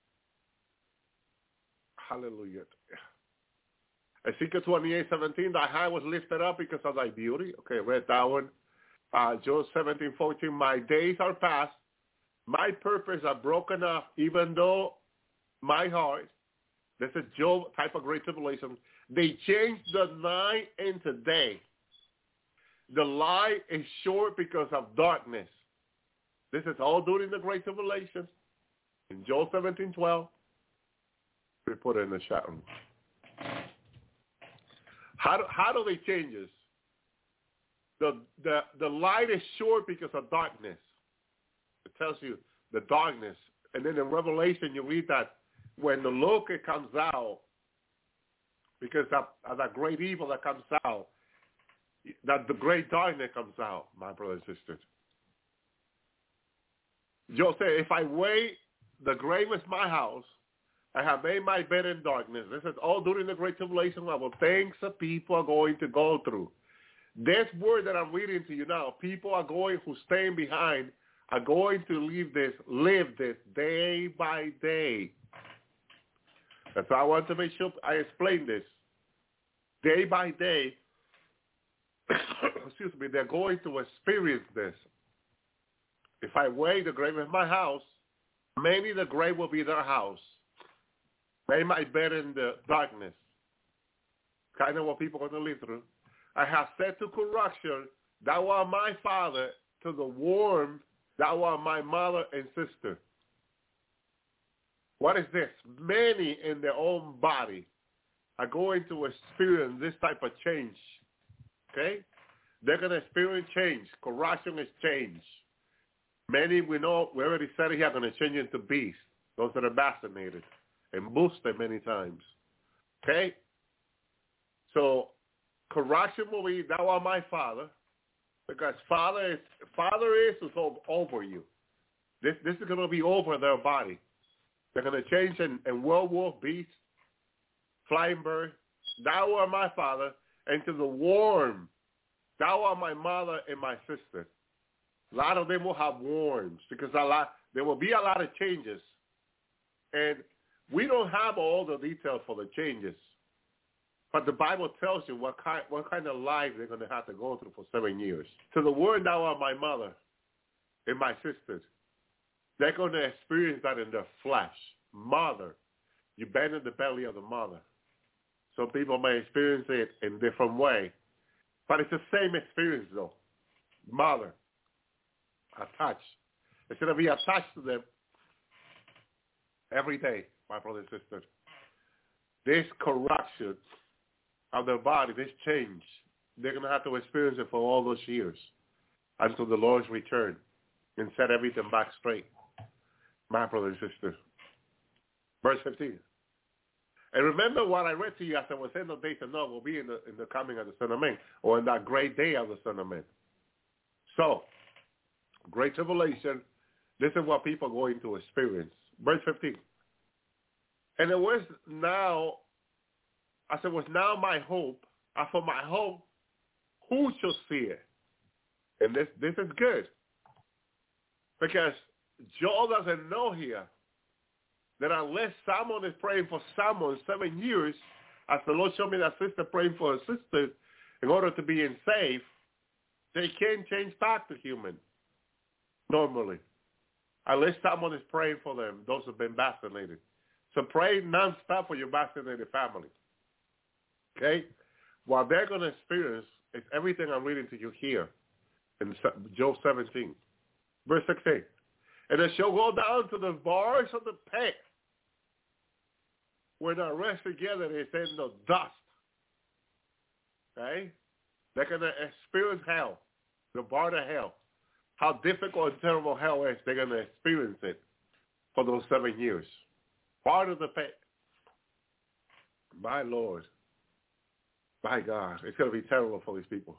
Hallelujah. Ezekiel 28:17, thy hand was lifted up because of thy beauty. Okay, read that one. Job 17:14, my days are past, my purpose are broken off, even though my heart, this is Job type of great tribulation, they changed the night into day. The light is short because of darkness. This is all during the great tribulation. In Job 17:12, we put it in the chat room. How do they change this? The light is short because of darkness. It tells you the darkness. And then in Revelation you read that when the locust comes out, because of that great evil that comes out, that the great darkness comes out, my brothers and sisters. Job said, if I wait, the grave is my house. I have made my bed in darkness. This is all during the great tribulation of things that people are going to go through. This word that I'm reading to you now, people are going who staying behind are going to live this day by day. That's why I want to make sure I explain this. Day by day, excuse me, they're going to experience this. If I wait, the grave is my house. Many the grave will be their house. Lay my bed in the darkness. Kind of what people are going to live through. I have said to corruption, thou art my father, to the worm, thou art my mother and sister. What is this? Many in their own body are going to experience this type of change. Okay? They're going to experience change. Corruption is change. Many, we know, we already said it here, are going to change into beasts. Those that are vaccinated and boosted many times. Okay? So, corruption will be, thou art my father, because father is who's over you. This is going to be over their body. They're going to change in werewolf, beast, flying bird. Thou art my father, and to the worm, thou art my mother and my sister. A lot of them will have worms because there will be a lot of changes. And we don't have all the details for the changes. But the Bible tells you what kind of life they're going to have to go through for 7 years. To the word, thou art my mother and my sisters. They're going to experience that in their flesh. Mother. You bend in the belly of the mother. Some people may experience it in a different way. But it's the same experience, though. Mother, attached. Instead of being attached to them every day, my brother and sister. This corruption of their body, this change, they're going to have to experience it for all those years until the Lord's return and set everything back straight. My brother and sister. Verse 15. And remember what I read to you as I was saying, the days of Noah will be in the coming of the Son of Man, or in that great day of the Son of Man. So, great tribulation, this is what people are going to experience. Verse 15. And it was now, as it was now my hope, and for my hope, who shall see it? And this is good. Because Joel doesn't know here that unless someone is praying for someone 7 years, as the Lord showed me that sister praying for her sister in order to be saved, they can't change back to human normally. Unless someone is praying for them, those who have been vaccinated. So pray nonstop for your vaccinated family. Okay? What they're going to experience is everything I'm reading to you here in Job 17. Verse 16. And they shall go down to the bars of the pit. When they rest together, they say in the dust. Okay? They're going to experience hell, the bar to hell. How difficult and terrible hell is, they're going to experience it for those 7 years. Part of the pit. My Lord. My God. It's going to be terrible for these people.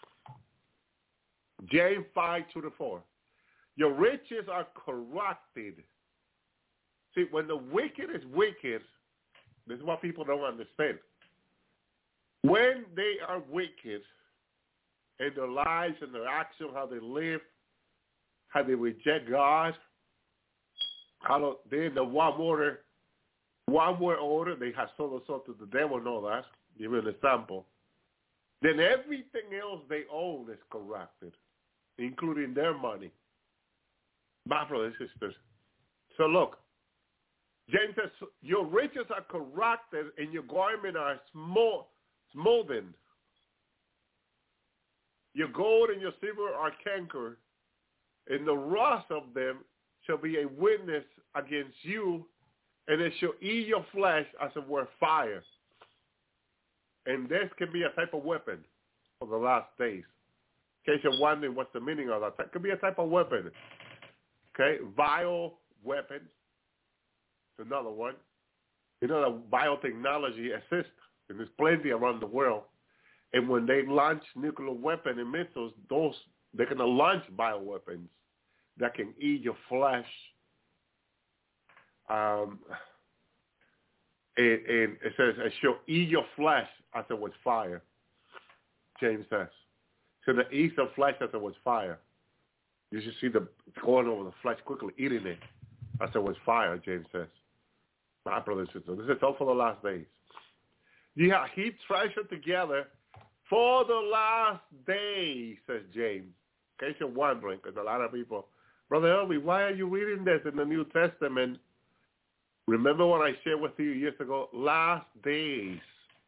James 5:2-4. Your riches are corrupted. See, when the wicked is wicked, this is what people don't understand. When they are wicked in their lives and their actions, how they live, how they reject God, how they're in the one word order, they have sold themselves to the devil and all that. Give you an example. Then everything else they own is corrupted, including their money. My brothers and sisters. So look, James says, your riches are corrupted and your garment are smolden. Your gold and your silver are cankered, and the rust of them shall be a witness against you, and it shall eat your flesh as it were fire. And this can be a type of weapon for the last days. In case you're wondering what's the meaning of that, it could be a type of weapon. Okay, vile weapons. Another one. You know that biotechnology exists, and there's plenty around the world. And when they launch nuclear weapons and missiles, they're going to launch bioweapons that can eat your flesh. And it says, it shall eat your flesh as it was fire, James says. So the eat of flesh as it was fire. You should see the going over the flesh quickly, eating it as it was fire, James says. My brothers and sisters, this is all for the last days. You have heaped treasure together for the last days, says James. In case you're wondering, because a lot of people, Brother Elby, why are you reading this in the New Testament? Remember what I shared with you years ago? Last days.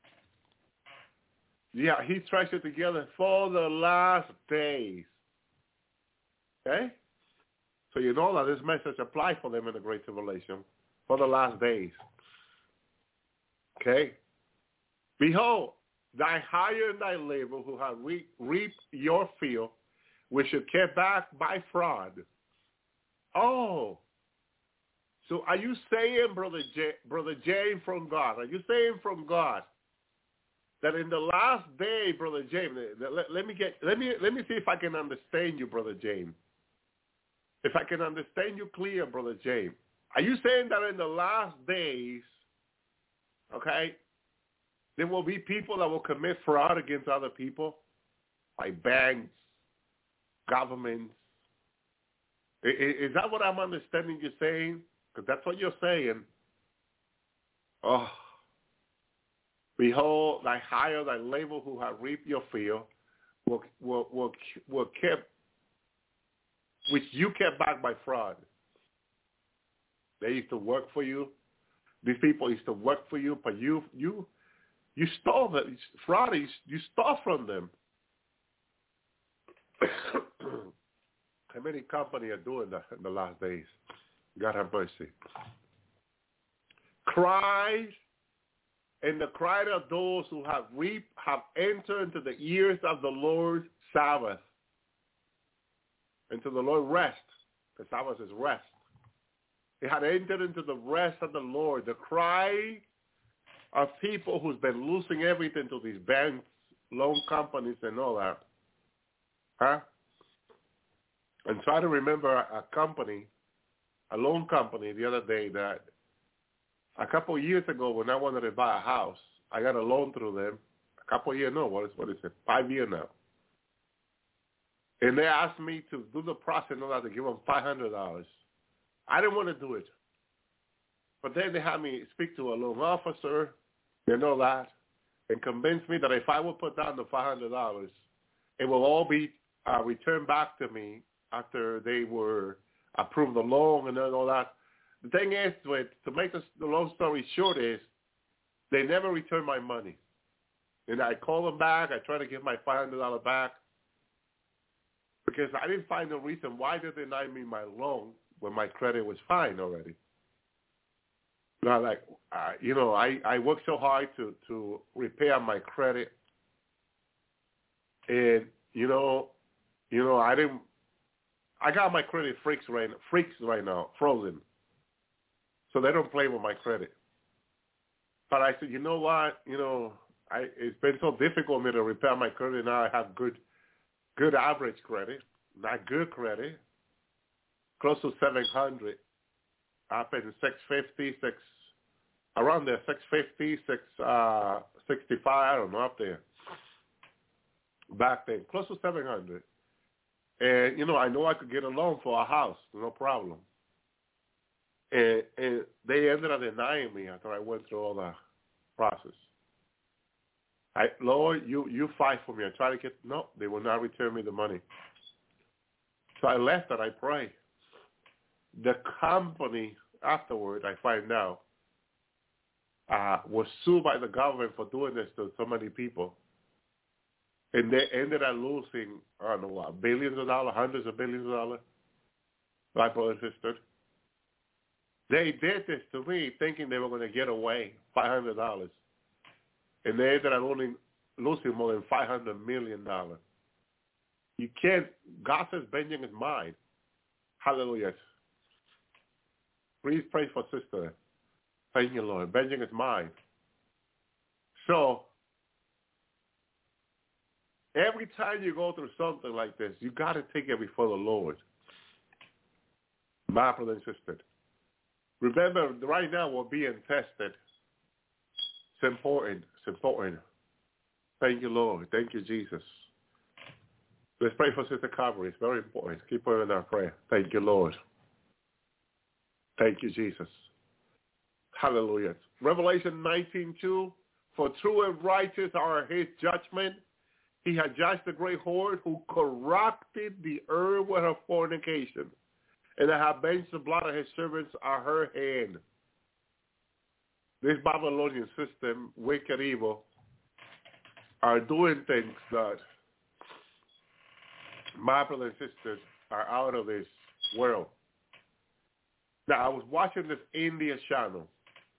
Yeah, he treasured together for the last days. Okay? So you know that this message applies for them in the Great Tribulation for the last days. Okay? Behold, thy hire and thy labor who have reaped your field, which are kept back by fraud. Oh. So are you saying, Brother James from God, are you saying from God that in the last day, Brother James, let me see if I can understand you, Brother James. If I can understand you clear, Brother James. Are you saying that in the last days, okay, there will be people that will commit fraud against other people, like banks, governments? Is that what I'm understanding you saying? Because that's what you're saying. Oh, behold, thy hire, thy labor who have reaped your field, will kept, which you kept back by fraud. They used to work for you. These people used to work for you, but you stole them. Fraud, you stole from them. How many companies are doing that in the last days? God have mercy. Cry, and the cry of those who have entered into the years of the Lord's Sabbath, into the Lord rest. The Sabbath is rest. They had entered into the rest of the Lord. The cry of people who's been losing everything to these banks, loan companies, and all that. Huh? And try to remember a loan company the other day that a couple of years ago when I wanted to buy a house, I got a loan through them. A couple of years, no, what is it? 5 years now. And they asked me to do the process in order to give them $500. I didn't want to do it. But then they had me speak to a loan officer and all that and convince me that if I would put down the $500, it will all be returned back to me after they were approved the loan and all that. The thing is, to make the long story short is, they never returned my money. And I called them back. I tried to get my $500 back because I didn't find a reason why they denied me my loan when my credit was fine already. Now, I worked so hard to repair my credit, and I got my credit freaks right now, frozen. So they don't play with my credit. But I said, you know what? It's been so difficult for me to repair my credit. Now I have good average credit, not good credit, close to 700. Up in 650, around there, 650, 665, I don't know, up there. Back then, close to 700. And, I know I could get a loan for a house, no problem. And they ended up denying me after I went through all the process. Lord, you fight for me. I tried to no, they will not return me the money. So I left and I prayed. The company afterward, I find out, was sued by the government for doing this to so many people. And they ended up losing, I don't know what, billions of dollars, hundreds of billions of dollars. My brother and sister. They did this to me thinking they were going to get away $500. And they ended up only losing more than $500 million. You can't, God says vengeance is mine. Hallelujah. Please pray for sister. Thank you, Lord. Vengeance is mine. So, every time you go through something like this, you got to take it before the Lord. My brother and sister. Remember, right now we're being tested. It's important. It's important. Thank you, Lord. Thank you, Jesus. Let's pray for Sister Calvary. It's very important. Keep her in our prayer. Thank you, Lord. Thank you, Jesus. Hallelujah. Revelation 19:2. For true and righteous are his judgment. He had judged the great whore who corrupted the earth with her fornication, and that have avenged the blood of his servants at her hand. This Babylonian system, wicked evil, are doing things that my brothers and sisters are out of this world. Now, I was watching this India channel,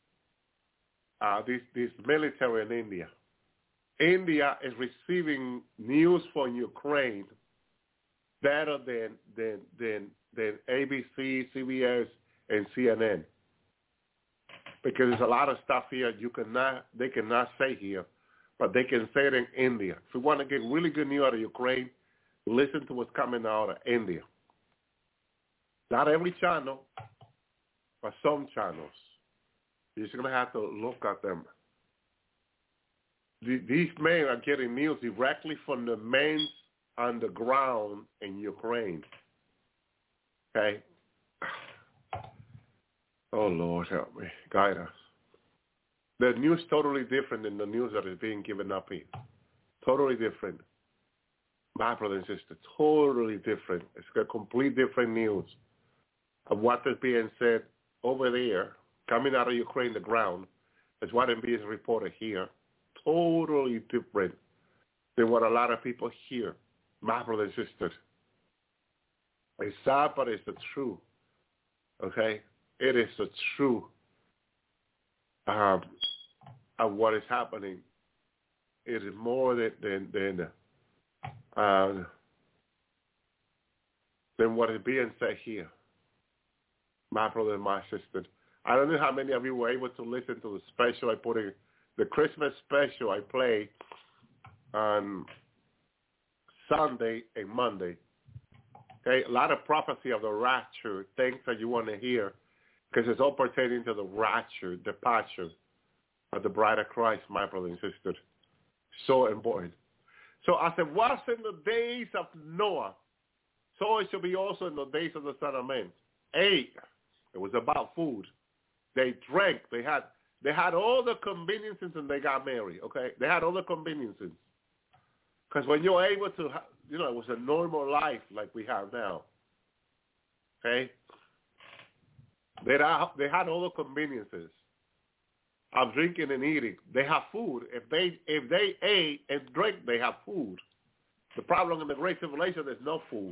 this military in India. India is receiving news from Ukraine better than ABC, CBS, and CNN, because there's a lot of stuff here they cannot say here, but they can say it in India. If you want to get really good news out of Ukraine, listen to what's coming out of India. Not every channel, but some channels. You're just going to have to look at them. These men are getting news directly from the men on the ground in Ukraine. Okay? Oh, Lord, help me. Guide us. The news is totally different than the news that is being given up here. Totally different. My brother and sister, totally different. It's a complete different news of what is being said over there, coming out of Ukraine, the ground, is what is being reported here. Totally different than what a lot of people hear. My brothers and sisters. It's sad, but it's the truth. Okay? It is the truth of what is happening. It is more than what is being said here. My brother and my sister. I don't know how many of you were able to listen to the special I put in, the Christmas special I played on Sunday and Monday. Okay, a lot of prophecy of the rapture, things that you want to hear, because it's all pertaining to the rapture, departure of the bride of Christ, my brother and sister. So important. So I said, what's in the days of Noah, so it shall be also in the days of the Son of Man. 8, it was about food. They drank. They had all the conveniences and they got married, okay? They had all the conveniences. Because when you're able to, it was a normal life like we have now, okay? They had all the conveniences of drinking and eating. They have food. If they ate and drank, they have food. The problem in the Great Tribulation is no food,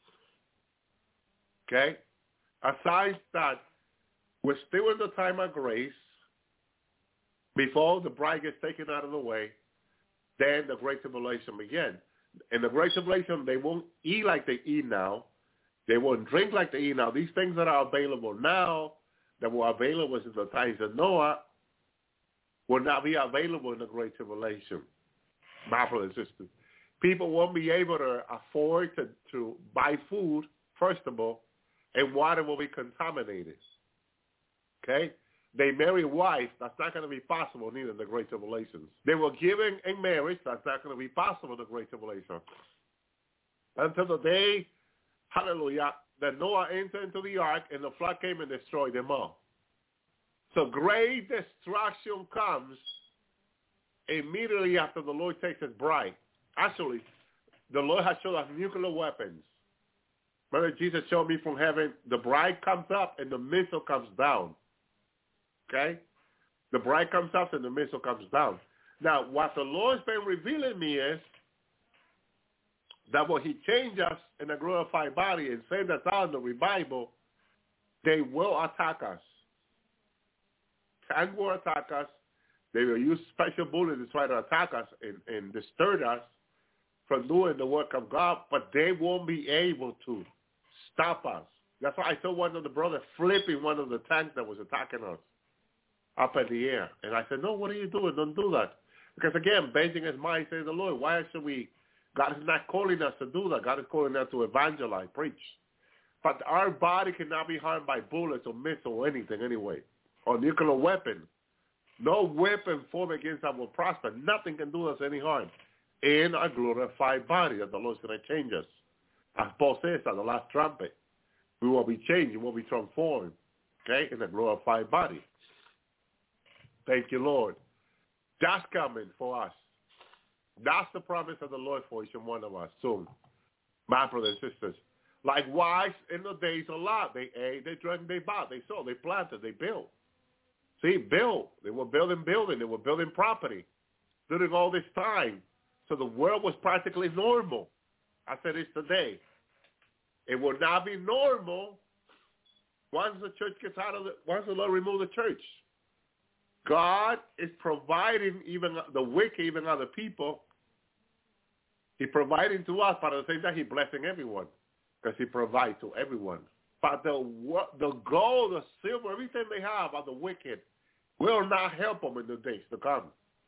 okay? Aside that, we're still in the time of grace. Before the bride gets taken out of the way, then the Great Tribulation begins. In the Great Tribulation, they won't eat like they eat now. They won't drink like they eat now. These things that are available now, that were available in the times of Noah, will not be available in the Great Tribulation. My brothers and sisters. People won't be able to afford to buy food, first of all, and water will be contaminated. Okay? They marry wives, that's not going to be possible neither in the Great Tribulation. They were given in marriage, that's not going to be possible in the Great Tribulation. Until the day, hallelujah, that Noah entered into the ark and the flood came and destroyed them all. So great destruction comes immediately after the Lord takes his bride. Actually, the Lord has shown us nuclear weapons. Brother Jesus showed me from heaven, the bride comes up and the missile comes down. Okay? The bride comes up and the missile comes down. Now, what the Lord's been revealing me is that when he changed us in a glorified body and sent us out in the revival, they will attack us. Tank will attack us. They will use special bullets to try to attack us and disturb us from doing the work of God, but they won't be able to stop us. That's why I saw one of the brothers flipping one of the tanks that was attacking us up in the air. And I said, no, what are you doing? Don't do that. Because again, basing his mind, says the Lord, why should we? God is not calling us to do that. God is calling us to evangelize, preach. But our body cannot be harmed by bullets or missiles or anything anyway, or nuclear weapon. No weapon formed against us will prosper. Nothing can do us any harm in a glorified body that the Lord's going to change us. As Paul says at the last trumpet, we will be changed, we will be transformed, okay, in a glorified body. Thank you, Lord. That's coming for us. That's the promise of the Lord for each and one of us soon. My brothers and sisters. Likewise, in the days of Lot, they ate, they drank, they bought, they sold, they planted, they built. See, built. They were building, they were building property during all this time. So the world was practically normal. I said it's today. It will not be normal once the church gets out of once the Lord removes the church. God is providing even the wicked, even other people. He's providing to us, but at the same time, he's blessing everyone because he provides to everyone. But the gold, the silver, everything they have are the wicked will not help them in the days to come.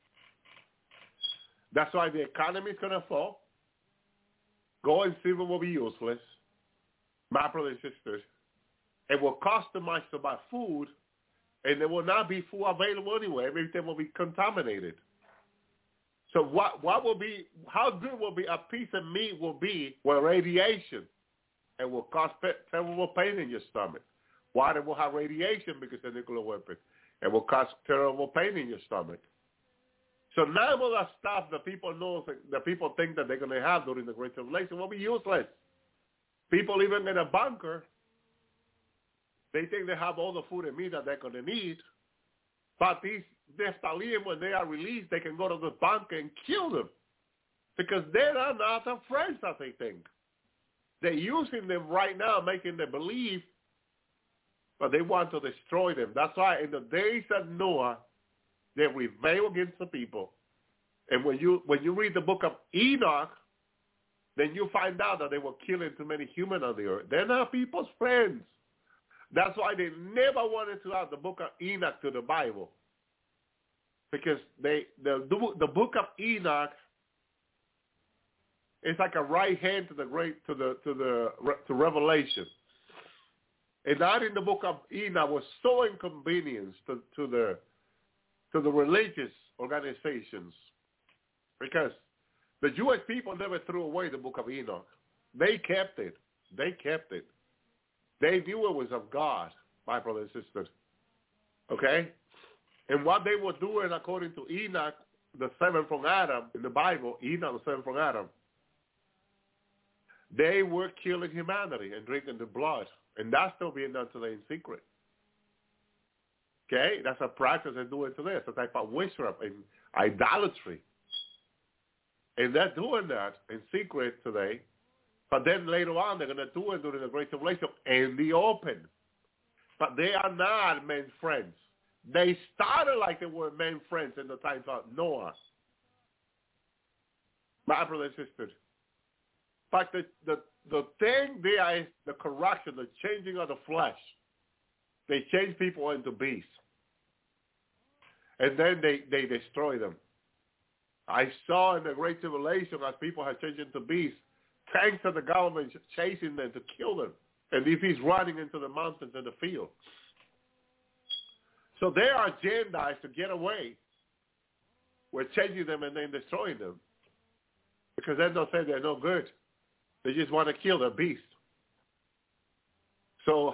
That's why the economy is going to fall. Gold and silver will be useless. My brothers and sisters, it will cost them much to buy food, and there will not be food available anyway. Everything will be contaminated. So what will be, how good will be a piece of meat will be with radiation? It will cause terrible pain in your stomach. Water will have radiation because of nuclear weapon. It will cause terrible pain in your stomach. So none of that stuff that people know, that people think that they're going to have during the Great Tribulation will be useless. People even in a bunker, they think they have all the food and meat that they're going to need. But these Nephilim, when they are released, they can go to the bunker and kill them. Because they're not our friends, as they think. They're using them right now, making them believe, but they want to destroy them. That's why in the days of Noah, they rebelled against the people. And when you read the book of Enoch, then you find out that they were killing too many humans on the earth. They're not people's friends. That's why they never wanted to add the book of Enoch to the Bible, because the book of Enoch is like a right hand to Revelation. And that in the book of Enoch was so inconvenience to the religious organizations, because the Jewish people never threw away the book of Enoch. They kept it. They knew it was of God, my brothers and sisters. Okay? And what they were doing, according to Enoch, the seventh from Adam, in the Bible, Enoch, the seventh from Adam, they were killing humanity and drinking the blood. And that's still being done today in secret. Okay? That's a practice they're doing today. It's a type of witchcraft and idolatry. And they're doing that in secret today. But then later on, they're going to do it during the Great Tribulation in the open. But they are not men's friends. They started like they were men's friends in the times of Noah. My brothers and sisters. But the thing there is the corruption, the changing of the flesh. They change people into beasts. And then they destroy them. I saw in the Great Tribulation as people had changed into beasts, tanks of the government chasing them to kill them. And these beasts running into the mountains and the fields. So they are Gentiles to get away. We're changing them and then destroying them. Because they don't say they're no good. They just want to kill the beast. So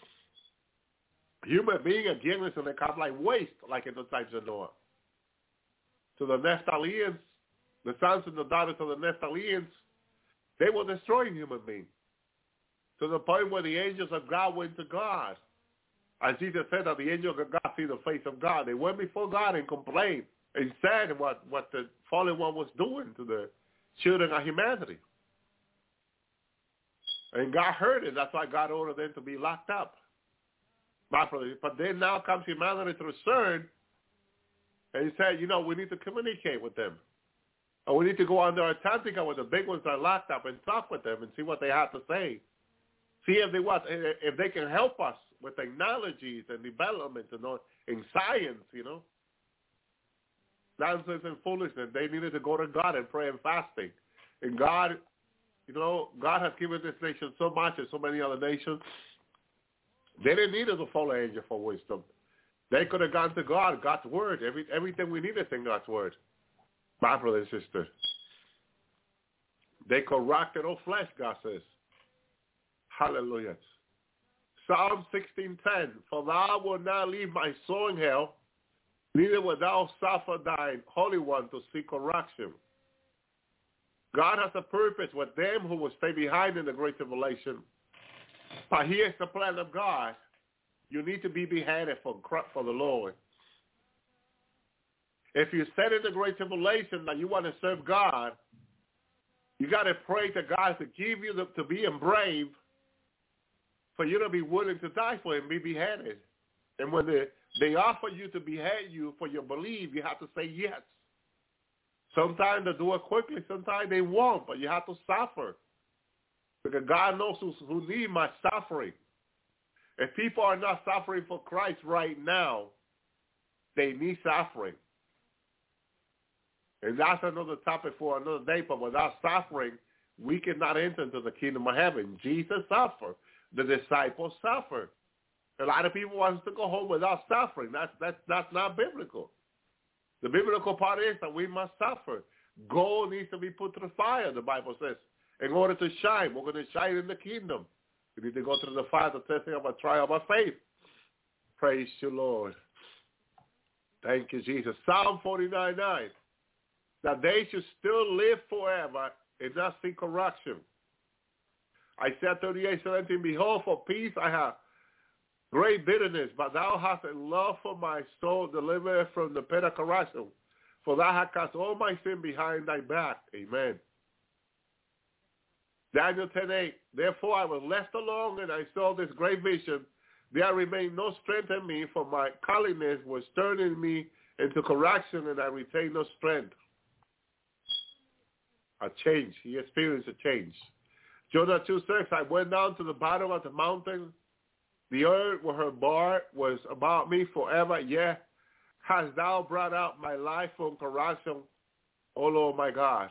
human beings again is going to come like waste, like in the times of Noah. So the Nephtalians, the sons and the daughters of the Nephtalians, they were destroying human beings. To the point where the angels of God went to God. As Jesus said that the angels of God see the face of God. They went before God and complained and said what the fallen one was doing to the children of humanity. And God heard it. That's why God ordered them to be locked up. But then now comes humanity to return, and he said, we need to communicate with them. Or we need to go under Antarctica where the big ones are locked up and talk with them and see what they have to say. See if they can help us with technologies and developments and in science, Nonsense and foolishness. They needed to go to God and pray and fasting. And God, God has given this nation so much and so many other nations. They didn't need a fallen angel for wisdom. They could have gone to God, God's word. Everything we need is in God's word. My brother and sister. They corrupted all flesh, God says. Hallelujah. Psalm 16:10. For thou wilt not leave my soul in hell, neither wilt thou suffer thine Holy One to see corruption. God has a purpose with them who will stay behind in the Great Tribulation. But here's the plan of God. You need to be beheaded for the Lord. If you said in the Great Tribulation that you want to serve God, you got to pray to God to give you to be brave, for you to be willing to die for Him, be beheaded. And when they offer you to behead you for your belief, you have to say yes. Sometimes they do it quickly, sometimes they won't, but you have to suffer. Because God knows who need my suffering. If people are not suffering for Christ right now, they need suffering. And that's another topic for another day, but without suffering, we cannot enter into the kingdom of heaven. Jesus suffered. The disciples suffered. A lot of people want to go home without suffering. That's not biblical. The biblical part is that we must suffer. Gold needs to be put through fire, the Bible says, in order to shine. We're going to shine in the kingdom. We need to go through the fire, the testing of our trial of our faith. Praise you, Lord. Thank you, Jesus. Psalm 49:9. That they should still live forever and not see corruption. Isaiah 38:17. Behold, for peace I have great bitterness, but thou hast a love for my soul, delivered from the pit of corruption. for thou hast cast all my sin behind thy back. Amen. Daniel 10:8. Therefore I was left alone, and I saw this great vision. There remained no strength in me, for my callousness was turning me into correction, and I retained no strength. A change. He experienced a change. Jonah 2:6. I went down to the bottom of the mountain. The earth with her bar was about me forever. Yeah, hast thou brought out my life from corruption, O Lord my God.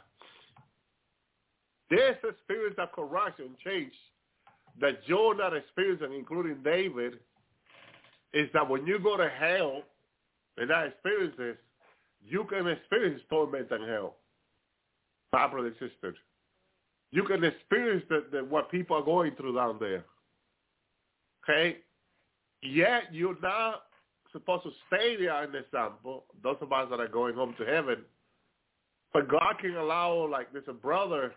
This experience of corruption, change, that Jonah experienced, including David, is that when you go to hell, and I experience this, you can experience torment in hell. My brother and sister. You can experience what people are going through down there. Okay? Yet you're not supposed to stay there in the example, those of us that are going home to heaven. But God can allow, like there's a brother,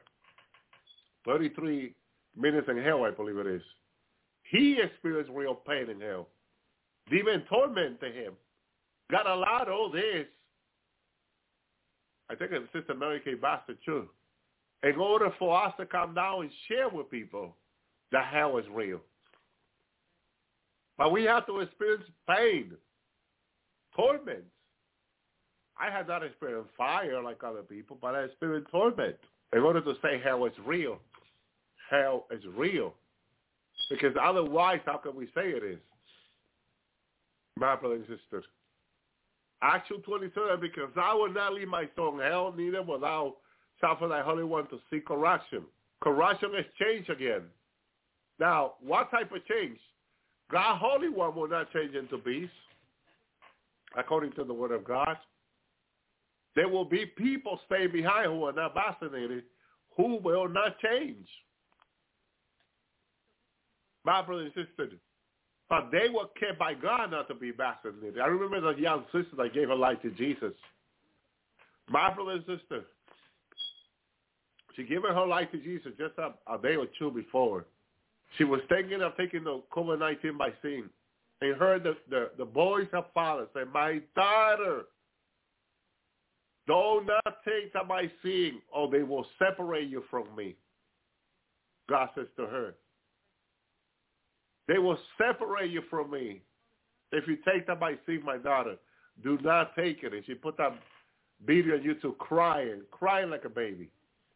33 minutes in hell, I believe it is. He experienced real pain in hell. Demon tormented him. God allowed all this. I think it's Sister Mary Kay Baxter too. In order for us to come down and share with people that hell is real. But we have to experience pain, torment. I had not experienced fire like other people, but I experienced torment. In order to say hell is real, hell is real. Because otherwise, how can we say it is? My brothers and sisters. Acts 2:27, because I will not leave my soul in hell, neither will thou suffer thy Holy One to see corruption. Corruption is change again. Now, what type of change? God Holy One will not change into beast, according to the word of God. There will be people staying behind who are not vaccinated, who will not change. My brothers and sisters, but they were kept by God not to be vaccinated. I remember the young sister that gave her life to Jesus. My brother and sister, she gave her life to Jesus just a day or two before. She was thinking of taking the COVID-19 vaccine. And heard the boys her father say, my daughter, do not take the vaccine or they will separate you from me. God says to her, they will separate you from me. If you take the vaccine, my daughter, do not take it. And she put that video on YouTube crying like a baby.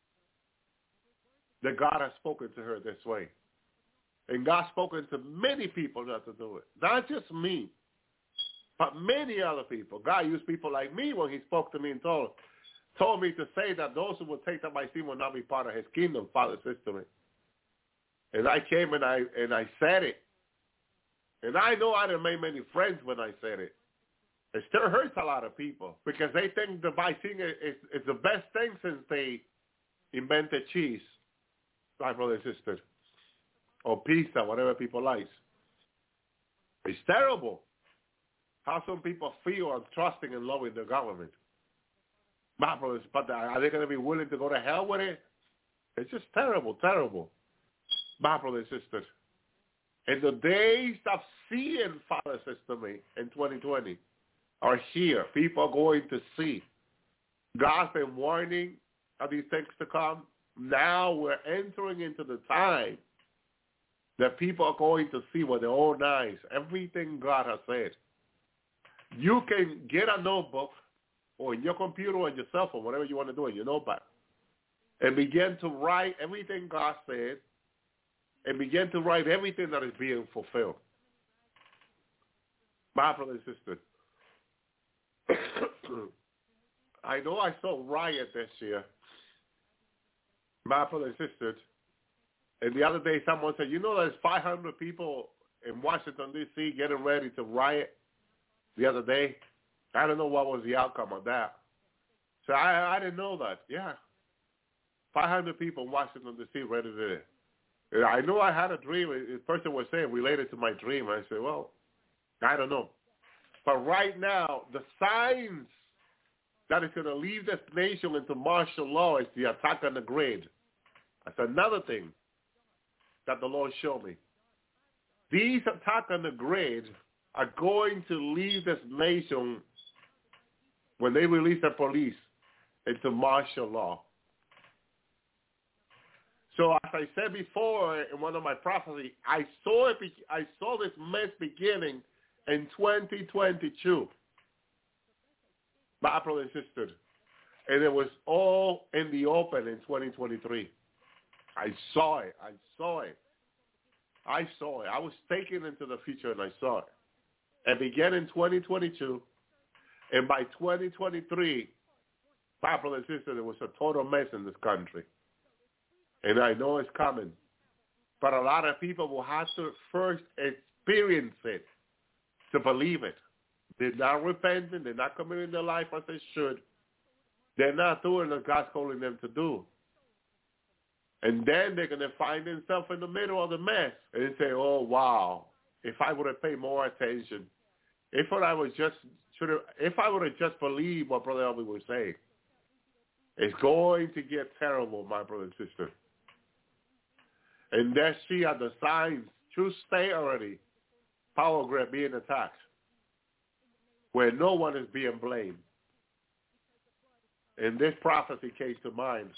That God has spoken to her this way. And God's spoken to many people not to do it. Not just me, but many other people. God used people like me when he spoke to me and told me to say that those who will take the vaccine will not be part of his kingdom, Father says to me. And I came and I said it. And I know I didn't make many friends when I said it. It still hurts a lot of people because they think the vaccine is the best thing since they invented cheese, my brothers and sisters, or pizza, whatever people like. It's terrible how some people feel and trusting and loving the government. My brothers, but are they going to be willing to go to hell with it? It's just terrible, terrible. My brothers and sisters, in the days of seeing, Father says to me, in 2020, are here. People are going to see. God's been warning of these things to come. Now we're entering into the time that people are going to see with their own eyes everything God has said. You can get a notebook or in your computer or in your cell phone, whatever you want to do in your notebook, and begin to write everything God said and begin to write everything that is being fulfilled. My brother and sister, I know I saw riot this year. My brother and sister, and the other day someone said, you know there's 500 people in Washington, D.C. getting ready to riot the other day. I don't know what was the outcome of that. So I didn't know that. Yeah. 500 people in Washington, D.C. ready to. I know I had a dream. The person was saying related to my dream. I said, well, I don't know. But right now, the signs that is going to lead this nation into martial law is the attack on the grid. That's another thing that the Lord showed me. These attacks on the grid are going to lead this nation when they released the police into martial law. So as I said before in one of my prophecies, I saw this mess beginning in 2022. My brother and sister. And it was all in the open in 2023. I saw it. I was taken into the future and I saw it. It began in 2022. And by 2023, my brother and sister, there was a total mess in this country. And I know it's coming. But a lot of people will have to first experience it to believe it. They're not repenting. They're not committing their life as they should. They're not doing what God's calling them to do. And then they're going to find themselves in the middle of the mess. And they say, oh, wow, if I would have paid more attention, if I would have just believed what Brother Elvin was saying, it's going to get terrible, my brother and sister. And there she are the signs, Tuesday already, power grab being attacked, where no one is being blamed. And this prophecy came to mind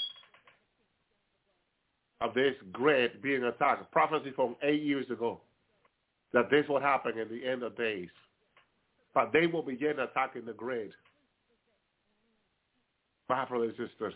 of this grid being attacked, a prophecy from 8 years ago, that this will happen in the end of days. But they will begin attacking the grid. My brother and sister.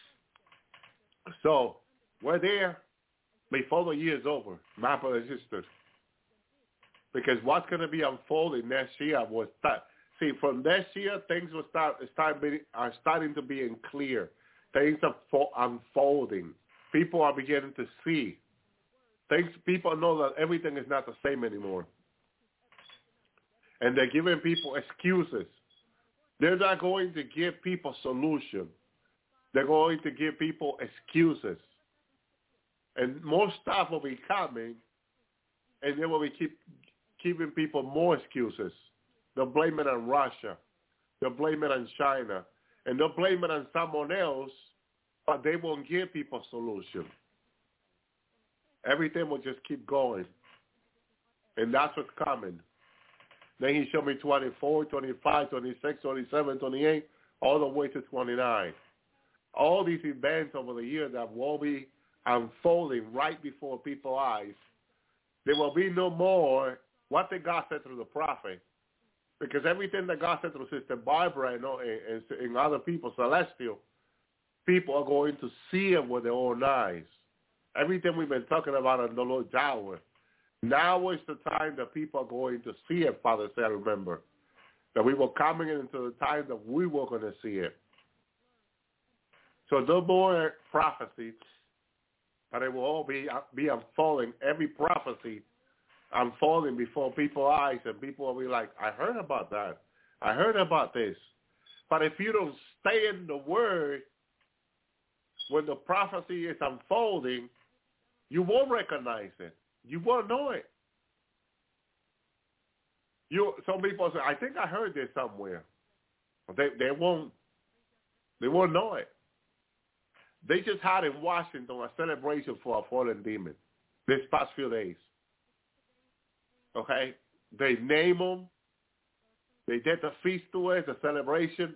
So we're there before the year is over, my brother and sister. Because what's going to be unfolding next year was that. See, from this year, things will are starting to be clear. Things are unfolding. People are beginning to see. People know that everything is not the same anymore. And they're giving people excuses. They're not going to give people solution. They're going to give people excuses. And more stuff will be coming, and they will be giving people more excuses. They'll blame it on Russia. They'll blame it on China. And they'll blame it on someone else, but they won't give people a solution. Everything will just keep going. And that's what's coming. Then he showed me 24, 25, 26, 27, 28, all the way to 29. All these events over the year that will be unfolding right before people's eyes. There will be no more what did God say through the prophet. Because everything that God said through Sister Barbara and other people, celestial, people are going to see it with their own eyes. Everything we've been talking about in the Lord's hour. Now is the time that people are going to see it, Father said, remember. That we were coming into the time that we were going to see it. So no more prophecies, but it will all be unfolding. Every prophecy unfolding before people's eyes, and people will be like, I heard about that. I heard about this. But if you don't stay in the Word, when the prophecy is unfolding, you won't recognize it. You won't know it. Some people say, I think I heard this somewhere. They won't know it. They just had in Washington a celebration for a fallen demon this past few days. Okay? They name them. They did the feast to it, the celebration.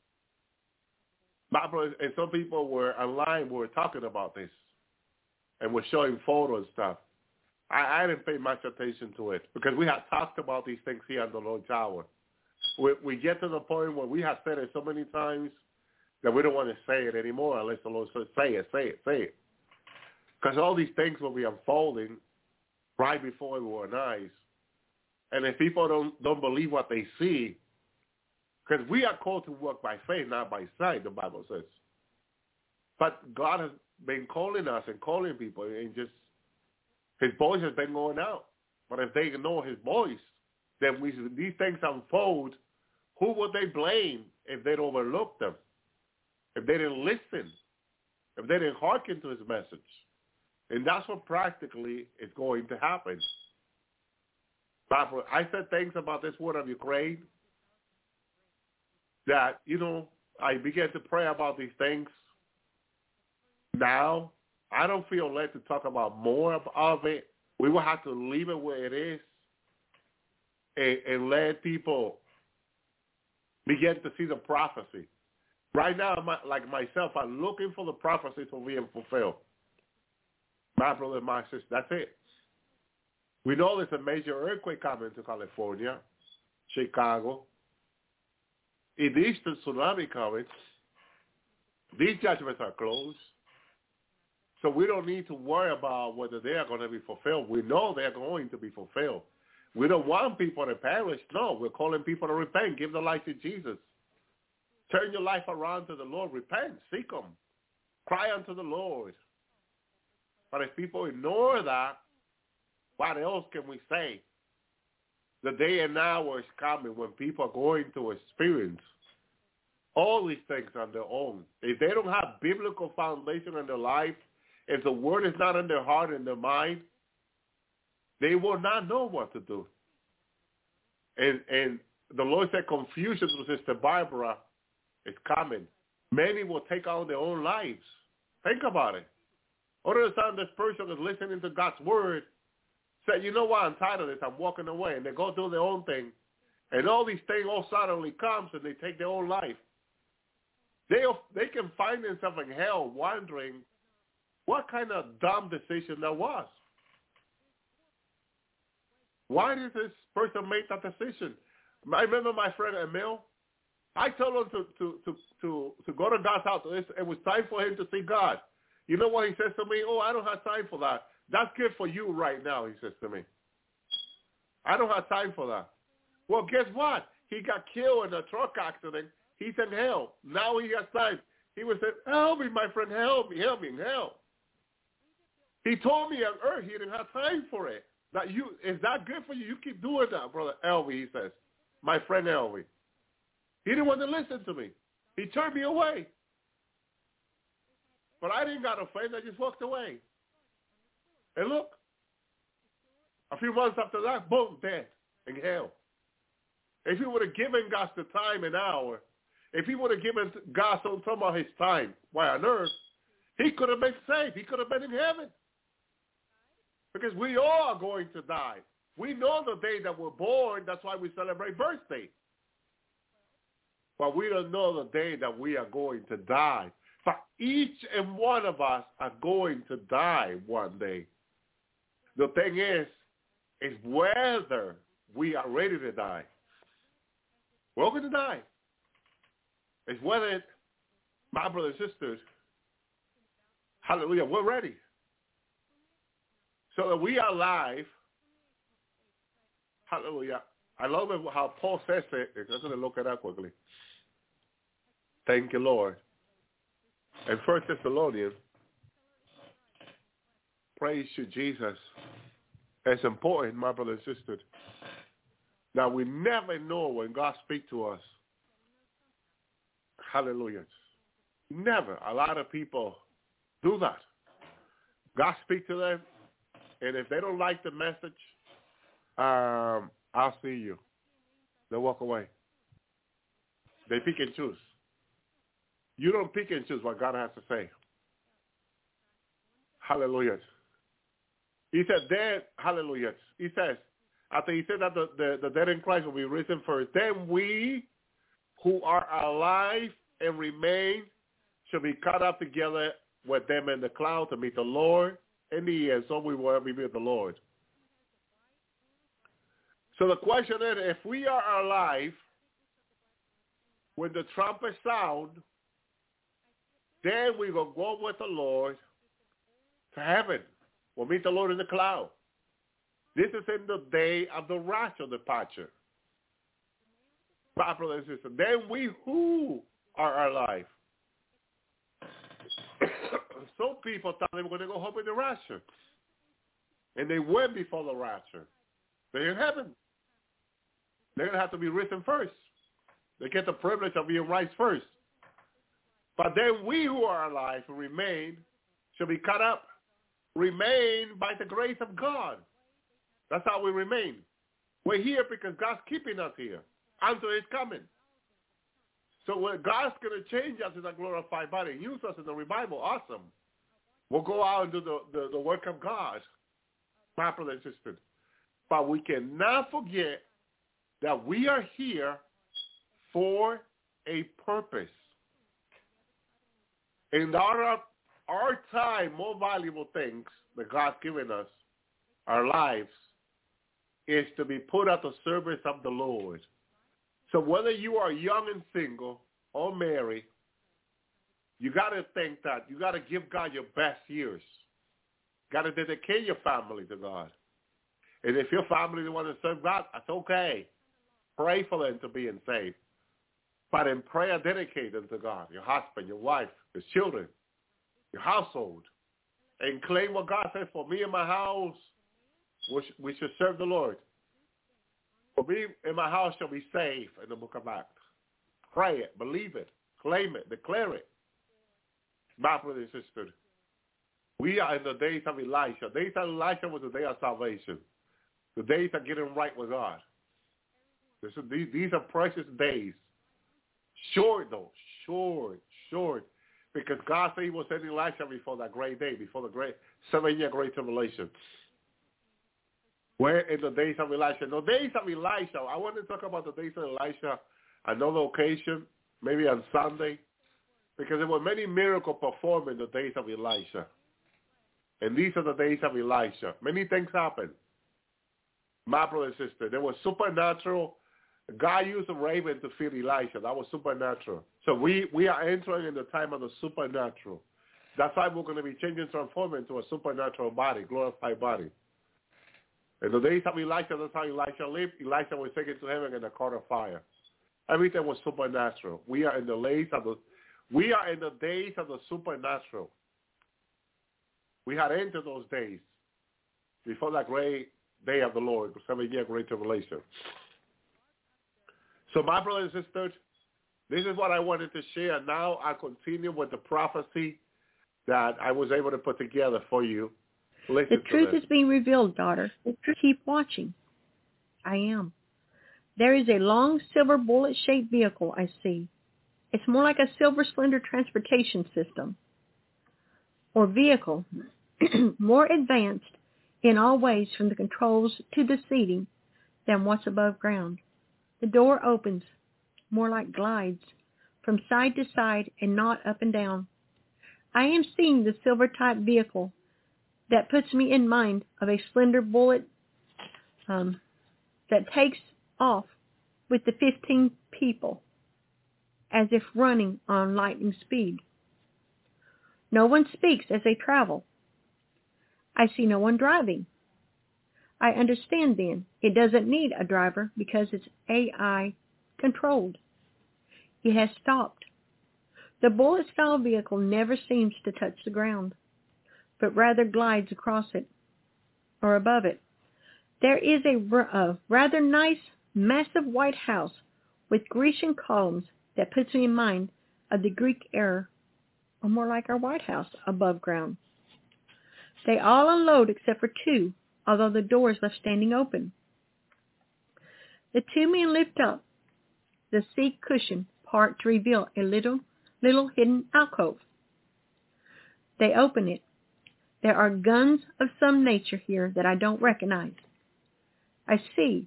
And some people were online were talking about this and were showing photos and stuff. I didn't pay much attention to it because we had talked about these things here on the Lord's Hour. We get to the point where we have said it so many times that we don't want to say it anymore unless the Lord says, say it. Because all these things will be unfolding right before our eyes. And if people don't believe what they see, because we are called to work by faith, not by sight, the Bible says. But God has been calling us and calling people, and just his voice has been going out. But if they ignore his voice, then these things unfold. Who would they blame if they'd overlook them? If they didn't listen? If they didn't hearken to his message? And that's what practically is going to happen. I said things about this war of Ukraine that, I began to pray about these things. Now, I don't feel led to talk about more of it. We will have to leave it where it is and let people begin to see the prophecy. Right now, like myself, I'm looking for the prophecy to be fulfilled. My brother and my sister, that's it. We know there's a major earthquake coming to California, Chicago. It is the tsunami coming. These judgments are closed. So we don't need to worry about whether they are going to be fulfilled. We know they're going to be fulfilled. We don't want people to perish. No, we're calling people to repent. Give their life to Jesus. Turn your life around to the Lord. Repent. Seek Him. Cry unto the Lord. But if people ignore that, what else can we say? The day and hour is coming when people are going to experience all these things on their own. If they don't have biblical foundation in their life, if the word is not in their heart and their mind, they will not know what to do. And the Lord said confusion to Sister Barbara is coming. Many will take on their own lives. Think about it. All of a sudden, this person is listening to God's word, say, you know what, I'm tired of this, I'm walking away. And they go do their own thing. And all these things all suddenly comes and they take their own life. They can find themselves in hell wondering what kind of dumb decision that was. Why did this person make that decision? I remember my friend Emil. I told him to go to God's house. It was time for him to see God. You know what he says to me? Oh, I don't have time for that. That's good for you right now, he says to me. I don't have time for that. Well, guess what? He got killed in a truck accident. He's in hell. Now he has time. He was saying, help me, my friend, help me in hell. He told me on earth he didn't have time for it. Is that good for you? You keep doing that, brother Elvi, he says. My friend Elvi. He didn't want to listen to me. He turned me away. But I didn't got offended. I just walked away. And look, a few months after that, boom, dead in hell. If he would have given God the time and hour, if he would have given God some of his time while on earth, he could have been saved. He could have been in heaven. Because we all are going to die. We know the day that we're born. That's why we celebrate birthday. But we don't know the day that we are going to die. For each and one of us are going to die one day. The thing is whether we are ready to die. We're going to die. It's whether, my brothers and sisters, hallelujah, we're ready. So that we are alive. Hallelujah. I love it how Paul says it. I'm going to look it up quickly. Thank you, Lord. In 1 Thessalonians, praise you, Jesus. It's important, my brothers and sisters. Now, we never know when God speaks to us. Hallelujah. Never. A lot of people do that. God speaks to them, and if they don't like the message, I'll see you. They walk away. They pick and choose. You don't pick and choose what God has to say. Hallelujah. He said, dead, hallelujah. He says, after he said that the dead in Christ will be risen first, then we who are alive and remain shall be caught up together with them in the cloud to meet the Lord in the air, so we will be with the Lord. So the question is, if we are alive when the trumpet sound, then we will go with the Lord to heaven. We'll meet the Lord in the cloud. This is in the day of the rapture departure. My brothers and sisters, then we who are alive. Some people thought they were going to go home in the rapture. And they went before the rapture. They're in heaven. They're going to have to be risen first. They get the privilege of being raised first. But then we who are alive who remain shall be caught up. Remain by the grace of God. That's how we remain. We're here because God's keeping us here until His coming. So when God's going to change us in a glorified body and use us in the revival, awesome. We'll go out and do the work of God, my brothers and sisters. But we cannot forget that we are here for a purpose. And our time, more valuable things that God's given us, our lives, is to be put at the service of the Lord. So whether you are young and single or married, you got to think that you got to give God your best years. Got to dedicate your family to God. And if your family doesn't want to serve God, that's okay. Pray for them to be saved. But in prayer, dedicate them to God, your husband, your wife, your children, your household. And claim what God says, for me and my house, we should serve the Lord. For me and my house shall be saved in the book of Acts. Pray it, believe it, claim it, declare it. My brother and sister, we are in the days of Elisha. The days of Elisha was the day of salvation. The days of getting right with God. These are precious days. Short though, short. Because God said he will send Elisha before that great day, before the great 7-year great tribulation. We're in the days of Elisha. The days of Elisha, I want to talk about the days of Elisha another occasion, maybe on Sunday, because there were many miracles performed in the days of Elisha. And these are the days of Elisha. Many things happened. My brother and sister, there was supernatural. God used a raven to feed Elisha. That was supernatural. So we are entering in the time of the supernatural. That's why we're going to be changing, transforming into a supernatural body, glorified body. In the days of Elisha, that's how Elisha lived. Elisha was taken to heaven in a car of fire. Everything was supernatural. We are in the days of the supernatural. We had entered those days before that great day of the Lord, the 7-year great tribulation. So my brothers and sisters, this is what I wanted to share. Now I continue with the prophecy that I was able to put together for you. Listen the truth is being revealed, daughter. Keep watching. I am. There is a long silver bullet-shaped vehicle I see. It's more like a silver slender transportation system or vehicle, more advanced in all ways from the controls to the seating than what's above ground. The door opens, more like glides, from side to side and not up and down. I am seeing the silver-type vehicle that puts me in mind of a slender bullet that takes off with the 15 people as if running on lightning speed. No one speaks as they travel. I see no one driving. I understand then it doesn't need a driver because it's AI controlled. It has stopped. The bullet-style vehicle never seems to touch the ground, but rather glides across it or above it. There is a rather nice, massive white house with Grecian columns that puts me in mind of the Greek era, or more like our White House above ground. They all unload except for 2, although the door is left standing open. The 2 men lift up the seat cushion part to reveal a little hidden alcove. They open it. There are guns of some nature here that I don't recognize. I see.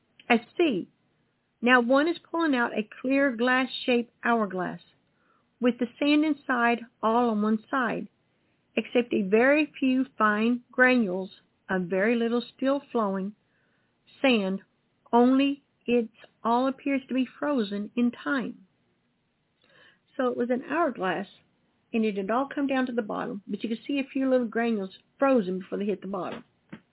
Now one is pulling out a clear glass-shaped hourglass with the sand inside all on one side, except a very few fine granules of very little still flowing sand, only it all appears to be frozen in time. So it was an hourglass, and it had all come down to the bottom, but you could see a few little granules frozen before they hit the bottom.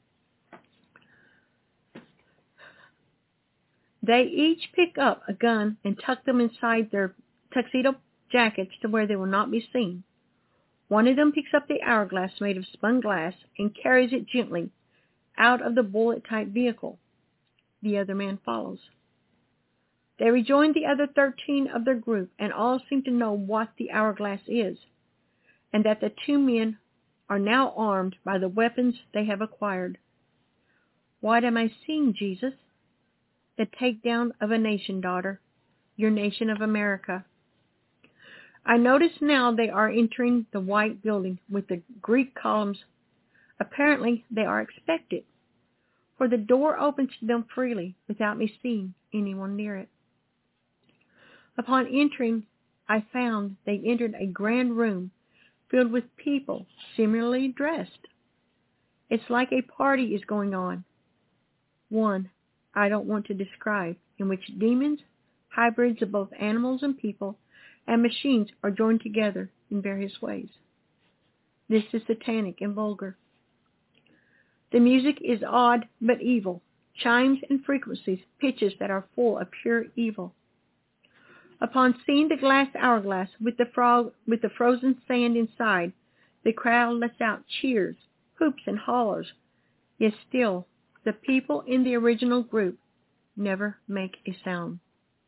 They each pick up a gun and tuck them inside their tuxedo jackets to where they will not be seen. One of them picks up the hourglass made of spun glass and carries it gently out of the bullet-type vehicle. The other man follows. They rejoin the other 13 of their group, and all seem to know what the hourglass is, and that the 2 men are now armed by the weapons they have acquired. What am I seeing, Jesus? The takedown of a nation, daughter, your nation of America. I notice now they are entering the white building with the Greek columns. Apparently they are expected, for the door opens to them freely without me seeing anyone near it. Upon entering, I found they entered a grand room filled with people similarly dressed. It's like a party is going on. One I don't want to describe, in which demons, hybrids of both animals and people, and machines are joined together in various ways. This is satanic and vulgar. The music is odd but evil, chimes and frequencies, pitches that are full of pure evil. Upon seeing the glass hourglass with the frozen sand inside, the crowd lets out cheers, hoops, and hollers. Yet still, the people in the original group never make a sound.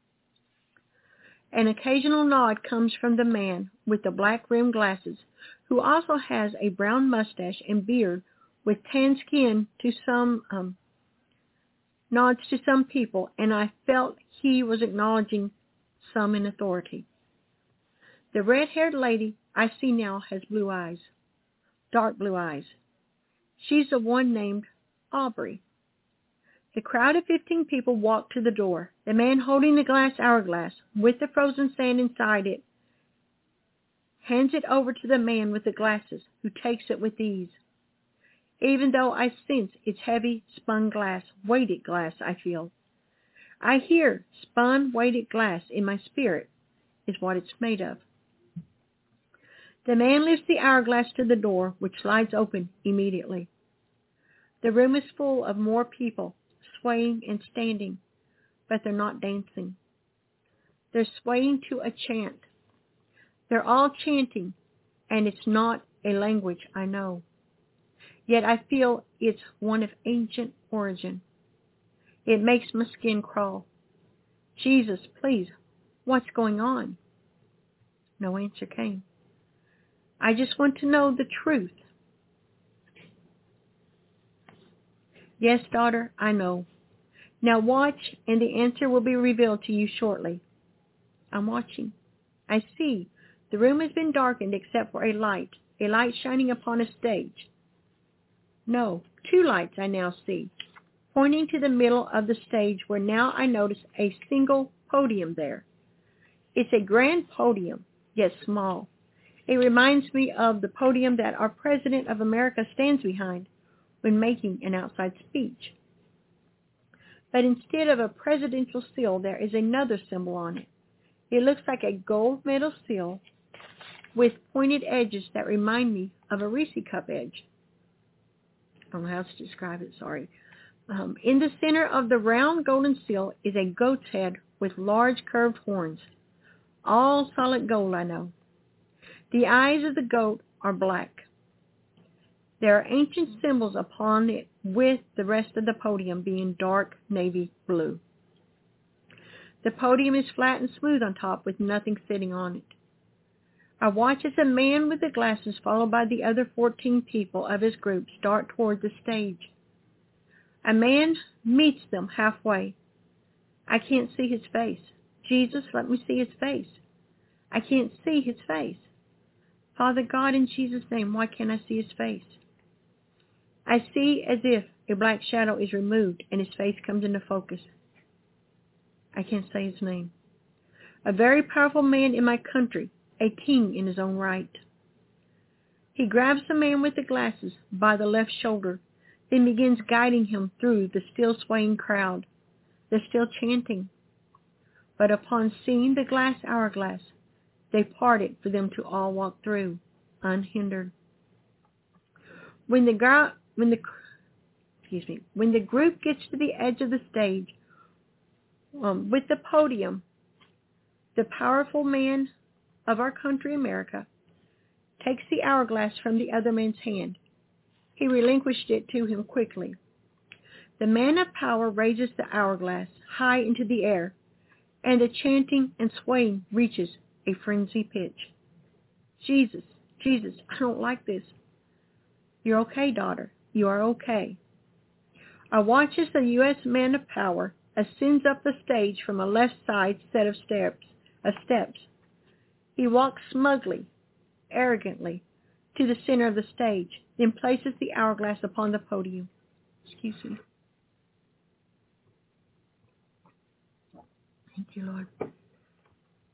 An occasional nod comes from the man with the black-rimmed glasses, who also has a brown mustache and beard with tan skin to some nods to some people, and I felt he was acknowledging some in authority. The red-haired lady I see now has blue eyes, dark blue eyes. She's the one named Aubrey. The crowd of 15 people walked to the door. The man holding the glass hourglass with the frozen sand inside it hands it over to the man with the glasses, who takes it with ease. Even though I sense it's heavy, spun glass, weighted glass, I feel. I hear spun, weighted glass in my spirit is what it's made of. The man lifts the hourglass to the door, which slides open immediately. The room is full of more people, swaying and standing, but they're not dancing. They're swaying to a chant. They're all chanting, and it's not a language I know. Yet I feel it's one of ancient origin. It makes my skin crawl. Jesus, please, what's going on? No answer came. I just want to know the truth. Yes, daughter, I know. Now watch, and the answer will be revealed to you shortly. I'm watching. I see. The room has been darkened except for a light shining upon a stage. No, two lights I now see, pointing to the middle of the stage, where now I notice a single podium there. It's a grand podium, yet small. It reminds me of the podium that our President of America stands behind when making an outside speech. But instead of a presidential seal, there is another symbol on it. It looks like a gold metal seal with pointed edges that remind me of a Reese cup edge. I don't know how to describe it, sorry. In the center of the round golden seal is a goat's head with large curved horns. All solid gold, I know. The eyes of the goat are black. There are ancient symbols upon it, with the rest of the podium being dark navy blue. The podium is flat and smooth on top, with nothing sitting on it. I watch as a man with the glasses, followed by the other 14 people of his group, start toward the stage. A man meets them halfway. I can't see his face. Jesus, let me see his face. I can't see his face. Father God, in Jesus' name, why can't I see his face? I see as if a black shadow is removed and his face comes into focus. I can't say his name. A very powerful man in my country, a king in his own right. He grabs the man with the glasses by the left shoulder, then begins guiding him through the still swaying crowd. They're still chanting. But upon seeing the glass hourglass, they parted for them to all walk through, unhindered. When the group gets to the edge of the stage, with the podium, the powerful man of our country, America, takes the hourglass from the other man's hand. He relinquished it to him quickly. The man of power raises the hourglass high into the air, and the chanting and swaying reaches a frenzy pitch. Jesus, Jesus, I don't like this. You're okay, daughter. You are okay. I watch as the U.S. man of power ascends up the stage from a left side set of steps. He walks smugly, arrogantly, to the center of the stage, then places the hourglass upon the podium. Excuse me. Thank you, Lord.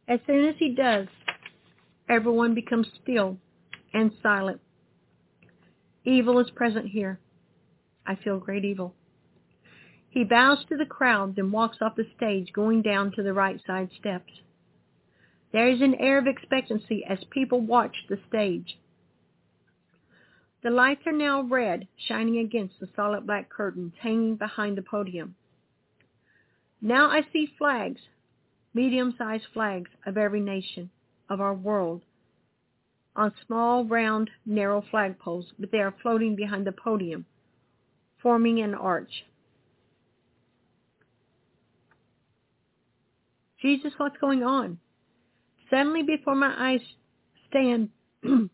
As soon as he does, everyone becomes still and silent. Evil is present here. I feel great evil. He bows to the crowd, then walks off the stage, going down to the right side steps. There is an air of expectancy as people watch the stage. The lights are now red, shining against the solid black curtains hanging behind the podium. Now I see flags, medium-sized flags of every nation of our world, on small, round, narrow flagpoles, but they are floating behind the podium, forming an arch. Jesus, what's going on? Suddenly before my eyes stand on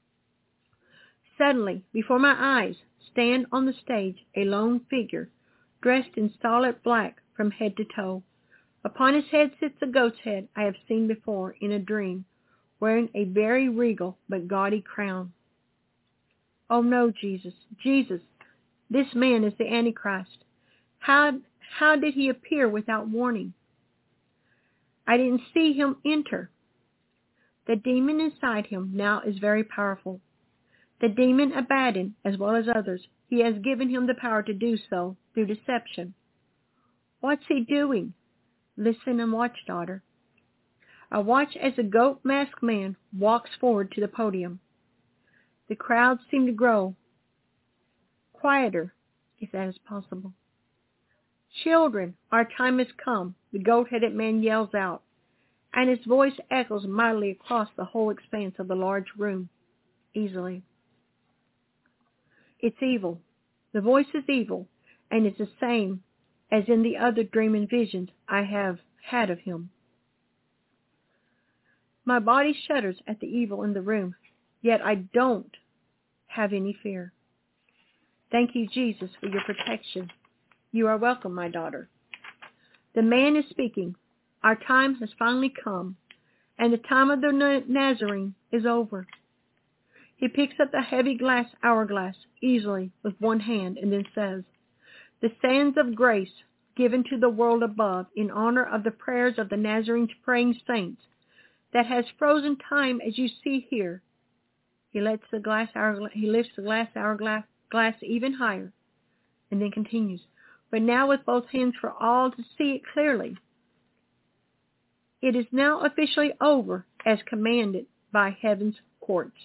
the stage a lone figure, dressed in solid black from head to toe. Upon his head sits a goat's head I have seen before in a dream, wearing a very regal but gaudy crown. Oh no, Jesus, Jesus, this man is the Antichrist. How did he appear without warning? I didn't see him enter. The demon inside him now is very powerful. The demon Abaddon, as well as others, he has given him the power to do so through deception. What's he doing? Listen and watch, daughter. I watch as a goat-masked man walks forward to the podium. The crowd seem to grow quieter, if that is possible. Children, our time has come, the goat-headed man yells out, and his voice echoes mightily across the whole expanse of the large room, easily. It's evil. The voice is evil, and it's the same as in the other dream and visions I have had of him. My body shudders at the evil in the room, yet I don't have any fear. Thank you, Jesus, for your protection. You are welcome, my daughter. The man is speaking. Our time has finally come, and the time of the Nazarene is over. He picks up the heavy glass hourglass easily with one hand and then says, "The sands of grace given to the world above in honor of the prayers of the Nazarene's praying saints that has frozen time as you see here." He lifts the glass hourglass even higher and then continues, "But now with both hands for all to see it clearly. It is now officially over as commanded by heaven's courts.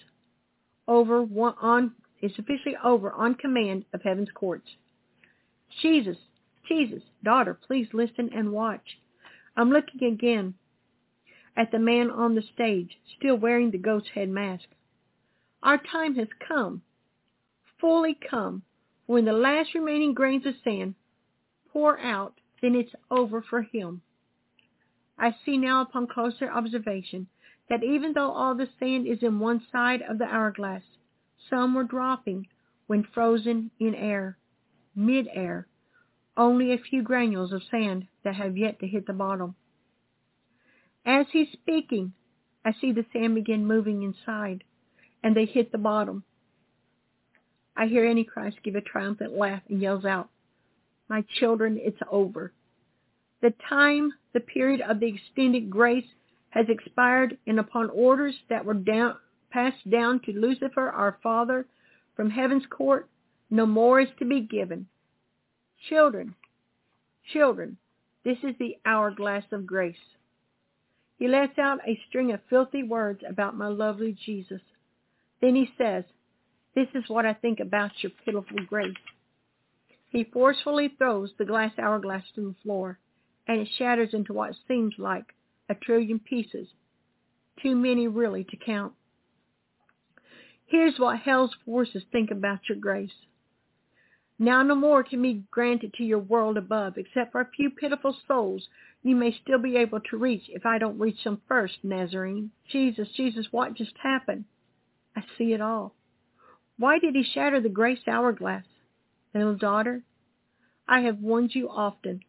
It's officially over on command of heaven's courts. Jesus, daughter, please listen and watch. I'm looking again at the man on the stage, still wearing the goat's head mask. Our time has come, fully come. When the last remaining grains of sand pour out, then it's over for him. I see now upon closer observation that even though all the sand is in one side of the hourglass, some were dropping when frozen in air, mid-air, only a few granules of sand that have yet to hit the bottom. As he's speaking, I see the sand begin moving inside, and they hit the bottom. I hear Antichrist give a triumphant laugh and yells out, 'My children, it's over. The period of the extended grace has expired, and upon orders that were passed down to Lucifer, our father, from heaven's court, no more is to be given. Children, this is the hourglass of grace.' He lets out a string of filthy words about my lovely Jesus. Then he says, 'This is what I think about your pitiful grace.' He forcefully throws the glass hourglass to the floor, and it shatters into what seems like 1,000,000,000,000 pieces, too many really to count. Here's what hell's forces think about your grace. Now no more can be granted to your world above, except for a few pitiful souls you may still be able to reach if I don't reach them first, Nazarene. Jesus, what just happened? I see it all. Why did he shatter the grace hourglass? Little daughter, I have warned you often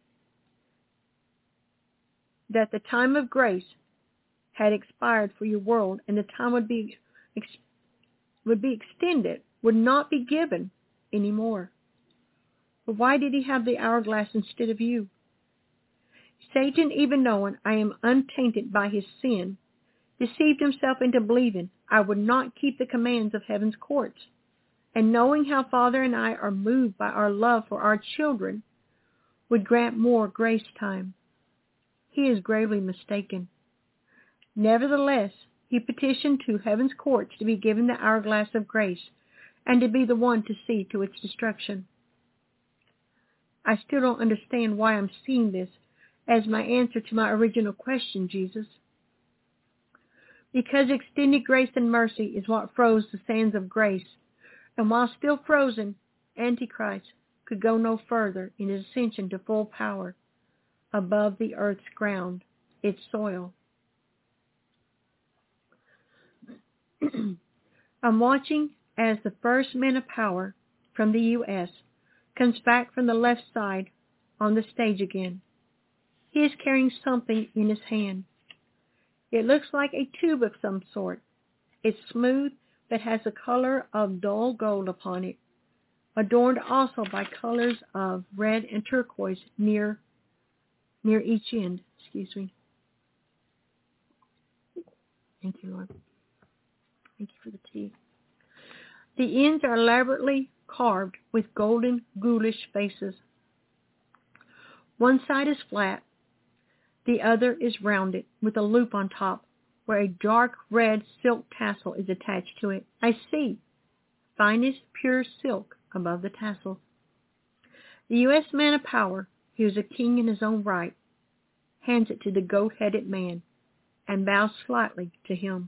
that the time of grace had expired for your world, and the time would be extended, would not be given anymore. But why did he have the hourglass instead of you? Satan, even knowing I am untainted by his sin, deceived himself into believing I would not keep the commands of heaven's courts, and knowing how Father and I are moved by our love for our children, would grant more grace time. He is gravely mistaken. Nevertheless, he petitioned to heaven's courts to be given the hourglass of grace, and to be the one to see to its destruction. I still don't understand why I'm seeing this as my answer to my original question, Jesus. Because extended grace and mercy is what froze the sands of grace, and while still frozen, Antichrist could go no further in his ascension to full power above the earth's ground, its soil. I'm watching as the first man of power from the U.S. comes back from the left side on the stage again. He is carrying something in his hand. It looks like a tube of some sort. It's smooth, but has a color of dull gold upon it, adorned also by colors of red and turquoise near each end. Excuse me. Thank you, Lord. Thank you for the tea. The ends are elaborately carved with golden, ghoulish faces. One side is flat. The other is rounded with a loop on top where a dark red silk tassel is attached to it. I see finest pure silk above the tassel. The U.S. man of power, he was a king in his own right, hands it to the goat-headed man and bows slightly to him.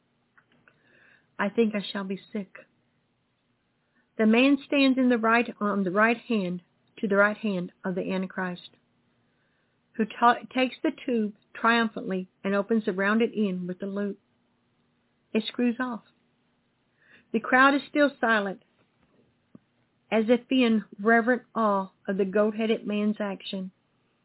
I think I shall be sick. The man stands on the right hand of the Antichrist, who takes the tube triumphantly and opens the rounded end with the loop. It screws off. The crowd is still silent, as if in reverent awe of the goat-headed man's action.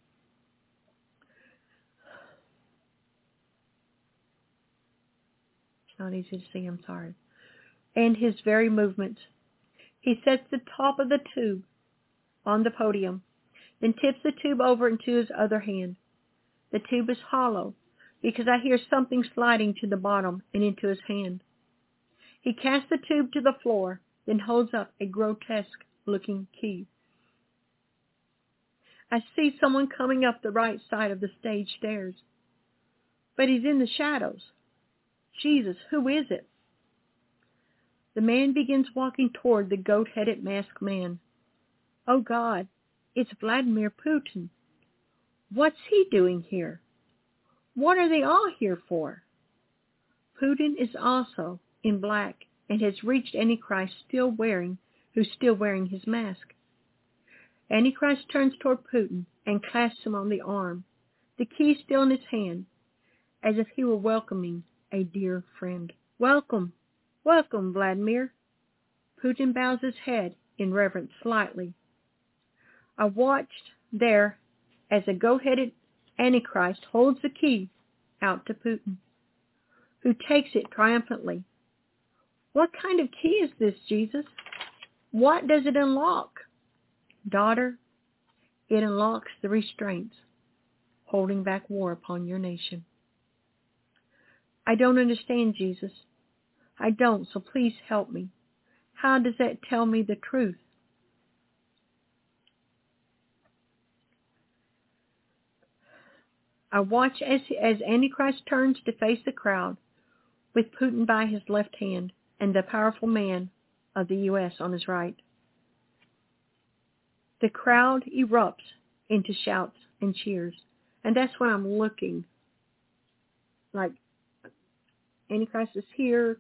It's not easy to see, I'm sorry. And his very movements. He sets the top of the tube on the podium, then tips the tube over into his other hand. The tube is hollow because I hear something sliding to the bottom and into his hand. He casts the tube to the floor, then holds up a grotesque-looking key. I see someone coming up the right side of the stage stairs, but he's in the shadows. Jesus, who is it? The man begins walking toward the goat-headed masked man. Oh God, it's Vladimir Putin. What's he doing here? What are they all here for? Putin is also in black and has reached Antichrist who's still wearing his mask. Antichrist turns toward Putin and clasps him on the arm, the key still in his hand, as if he were welcoming a dear friend. Welcome, welcome, Vladimir. Putin bows his head in reverence slightly. I watched there as a goat-headed Antichrist holds the key out to Putin, who takes it triumphantly. What kind of key is this, Jesus? What does it unlock? Daughter, it unlocks the restraints holding back war upon your nation. I don't understand, Jesus. I don't, so please help me. How does that tell me the truth? I watch as Antichrist turns to face the crowd, with Putin by his left hand and the powerful man of the U.S. on his right. The crowd erupts into shouts and cheers, and that's when I'm looking. Like, Antichrist is here,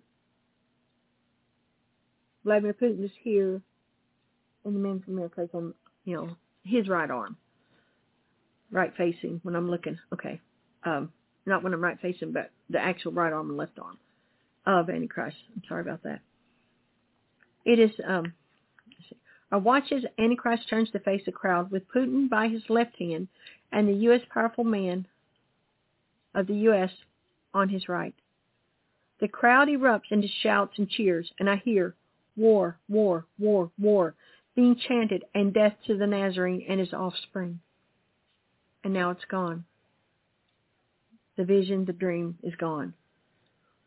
Vladimir Putin is here, and the man from America is on, his right arm. Right facing when I'm looking. Okay. Not when I'm right facing, but the actual right arm and left arm of Antichrist. I'm sorry about that. It is, I watch as Antichrist turns to face the crowd with Putin by his left hand and the U.S. powerful man of the U.S. on his right. The crowd erupts into shouts and cheers, and I hear, war, war, war, war, being chanted, and death to the Nazarene and his offspring. And now it's gone. The vision, the dream is gone.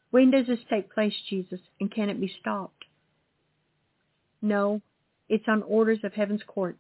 When does this take place, Jesus, and can it be stopped? No, it's on orders of heaven's court.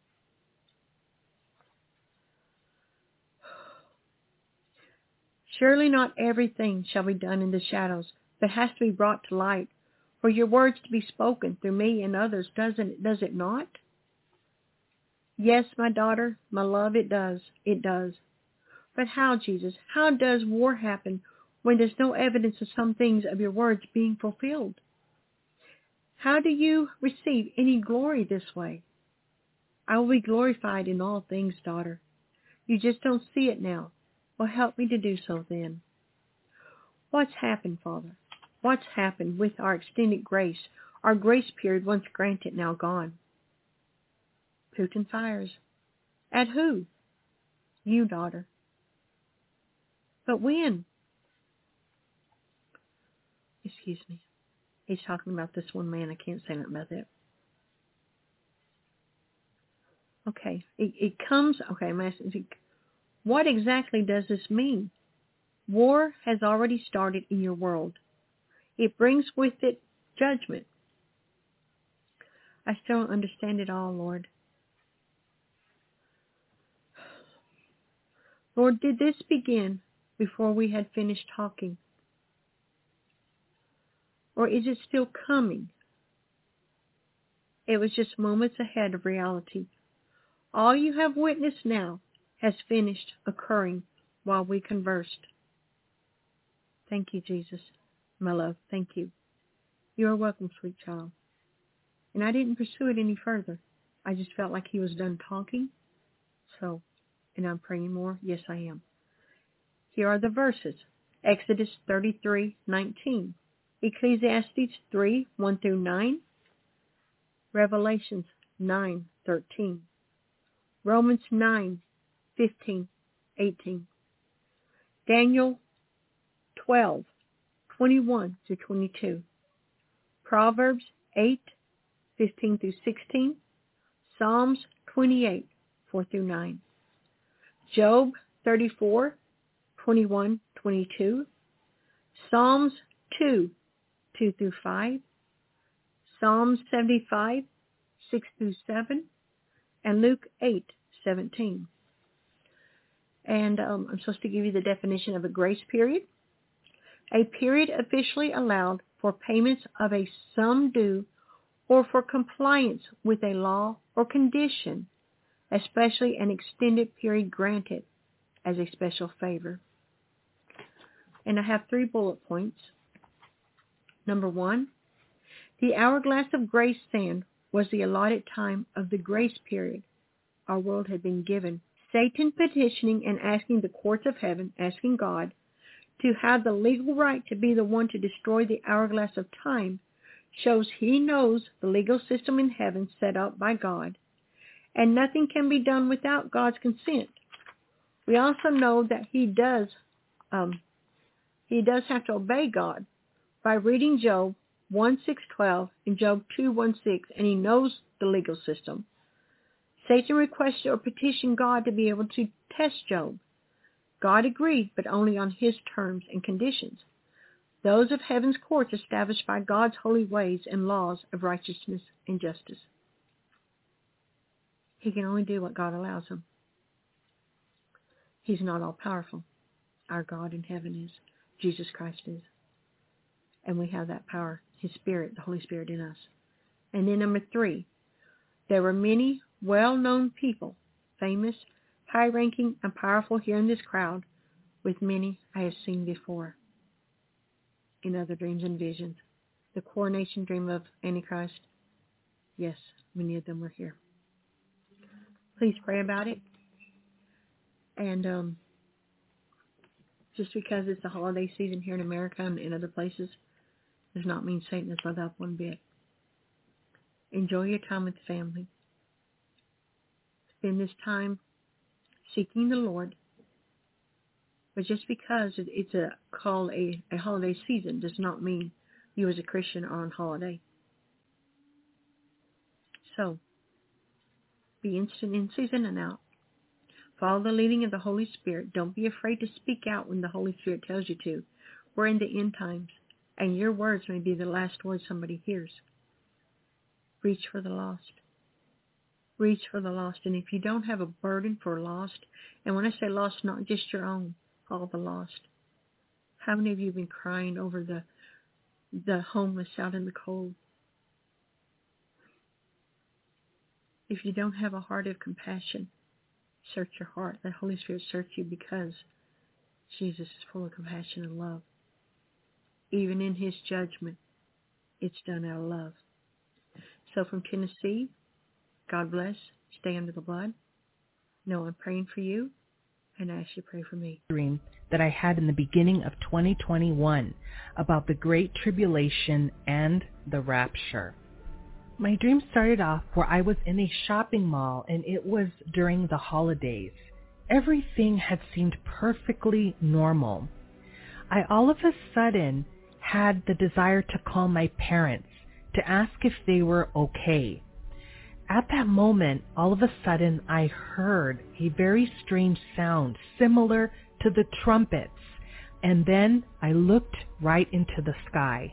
Surely not everything shall be done in the shadows, but has to be brought to light, for your words to be spoken through me and others, does it not? Yes, my daughter, my love, it does. It does. But how, Jesus? How does war happen when there's no evidence of some things of your words being fulfilled? How do you receive any glory this way? I will be glorified in all things, daughter. You just don't see it now. Well, help me to do so then. What's happened, Father? What's happened with our extended grace, our grace period once granted, now gone? Putin fires. At who? You, daughter. But when? Excuse me. He's talking about this one man. I can't say nothing about that. Okay. It comes... Okay, I'm asking... What exactly does this mean? War has already started in your world. It brings with it judgment. I still don't understand it all, Lord. Lord, did this begin before we had finished talking? Or is it still coming? It was just moments ahead of reality. All you have witnessed now has finished occurring while we conversed. Thank you, Jesus. My love, thank you. You are welcome, sweet child. And I didn't pursue it any further. I just felt like he was done talking. So, and I'm praying more. Yes, I am. Here are the verses. Exodus 33:19. Ecclesiastes 3:1-9. Revelations 9:13. Romans 9:15-18. Daniel 12:21-22. Proverbs 8:15-16. Psalms 28:4-9. Job 34:21-22. Psalms 2:2-5. Psalms 75:6-7. And Luke 8:17. And I'm supposed to give you the definition of a grace period. A period officially allowed for payments of a sum due or for compliance with a law or condition, especially an extended period granted as a special favor. And I have 3 bullet points. Number 1, the hourglass of grace sand was the allotted time of the grace period our world had been given. Satan petitioning and asking the courts of heaven, asking God, to have the legal right to be the one to destroy the hourglass of time, shows he knows the legal system in heaven set up by God, and nothing can be done without God's consent. We also know that he does have to obey God by reading Job 1:6-12 and Job 2:1-6, and he knows the legal system. Satan requested or petitioned God to be able to test Job. God agreed, but only on his terms and conditions, those of heaven's courts established by God's holy ways and laws of righteousness and justice. He can only do what God allows him. He's not all-powerful. Our God in heaven is. Jesus Christ is. And we have that power, his Spirit, the Holy Spirit in us. And then number 3, there were many well-known people, famous, high-ranking, and powerful here in this crowd, with many I have seen before in other dreams and visions. The coronation dream of Antichrist, yes, many of them were here. Please pray about it. And just because it's the holiday season here in America and in other places does not mean Satan is let up one bit. Enjoy your time with family. Spend this time seeking the Lord. But just because it's called a holiday season does not mean you as a Christian are on holiday. So, be instant in season and out. Follow the leading of the Holy Spirit. Don't be afraid to speak out when the Holy Spirit tells you to. We're in the end times, And your words may be the last words somebody hears. Reach for the lost. Reach for the lost. And if you don't have a burden for lost, and when I say lost, not just your own, all the lost. How many of you have been crying over the homeless out in the cold? If you don't have a heart of compassion, search your heart. Let Holy Spirit search you, because Jesus is full of compassion and love. Even in his judgment, it's done out of love. So from Tennessee, God bless. Stay under the blood. Know I'm praying for you, and I ask you to pray for me. Dream that I had in the beginning of 2021 about the Great Tribulation and the Rapture. My dream started off where I was in a shopping mall, and it was during the holidays. Everything had seemed perfectly normal. I all of a sudden had the desire to call my parents to ask if they were okay. At that moment, all of a sudden, I heard a very strange sound similar to the trumpets, and then I looked right into the sky.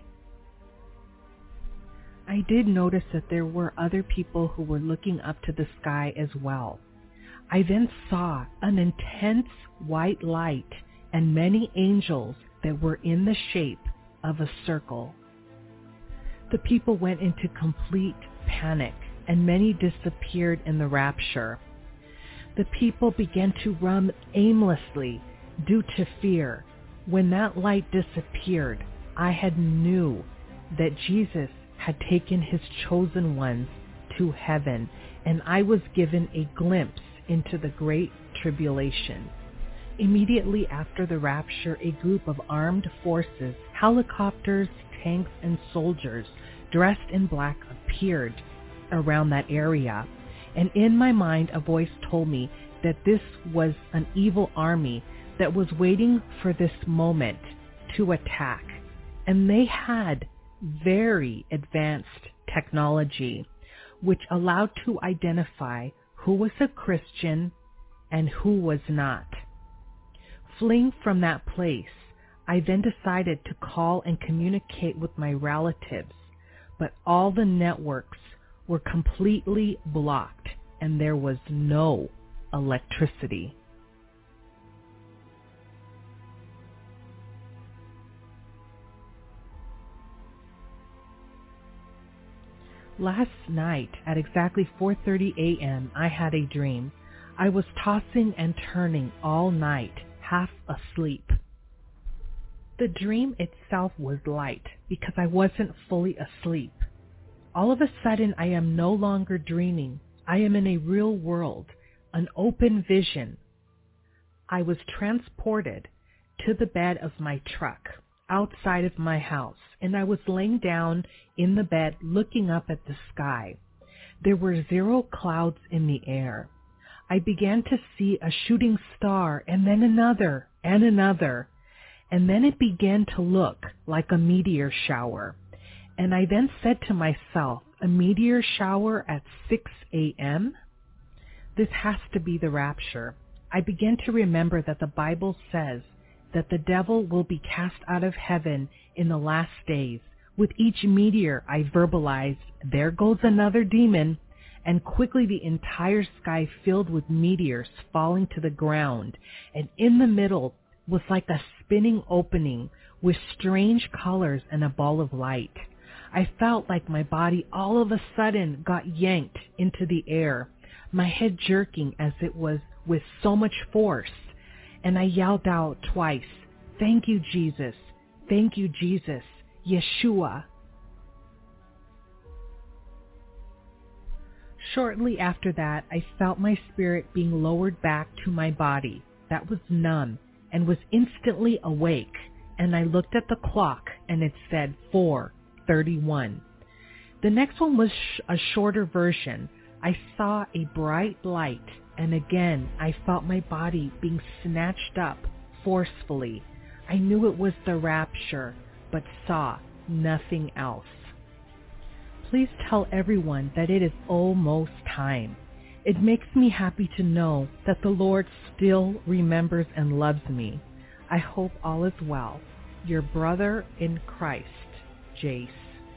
I did notice that there were other people who were looking up to the sky as well. I then saw an intense white light and many angels that were in the shape of a circle. The people went into complete panic, and many disappeared in the rapture. The people began to run aimlessly due to fear. When that light disappeared, I had knew that Jesus had taken his chosen ones to heaven, and I was given a glimpse into the Great Tribulation. Immediately after the rapture, a group of armed forces, helicopters, tanks, and soldiers dressed in black appeared around that area. And in my mind, a voice told me that this was an evil army that was waiting for this moment to attack. And they had very advanced technology, which allowed to identify who was a Christian and who was not. Fleeing from that place, I then decided to call and communicate with my relatives, but all the networks were completely blocked and there was no electricity. Last night at exactly 4:30 a.m., I had a dream. I was tossing and turning all night, half asleep. The dream itself was light because I wasn't fully asleep. All of a sudden, I am no longer dreaming. I am in a real world, an open vision. I was transported to the bed of my truck outside of my house, and I was laying down in the bed looking up at the sky. There were 0 clouds in the air. I began to see a shooting star, and then another, and another, and then it began to look like a meteor shower. And I then said to myself, a meteor shower at 6 a.m.? This has to be the rapture. I began to remember that the Bible says that the devil will be cast out of heaven in the last days. With each meteor, I verbalized, there goes another demon, and quickly the entire sky filled with meteors falling to the ground, and in the middle was like a spinning opening with strange colors and a ball of light. I felt like my body all of a sudden got yanked into the air, my head jerking as it was with so much force, and I yelled out twice, "Thank you, Jesus. Thank you, Jesus. Yeshua." Shortly after that, I felt my spirit being lowered back to my body that was numb and was instantly awake, and I looked at the clock and it said 4:31. The next one was a shorter version. I saw a bright light, and again I felt my body being snatched up forcefully. I knew it was the rapture, but saw nothing else. Please tell everyone that it is almost time. It makes me happy to know that the Lord still remembers and loves me. I hope all is well. Your brother in Christ, Jace.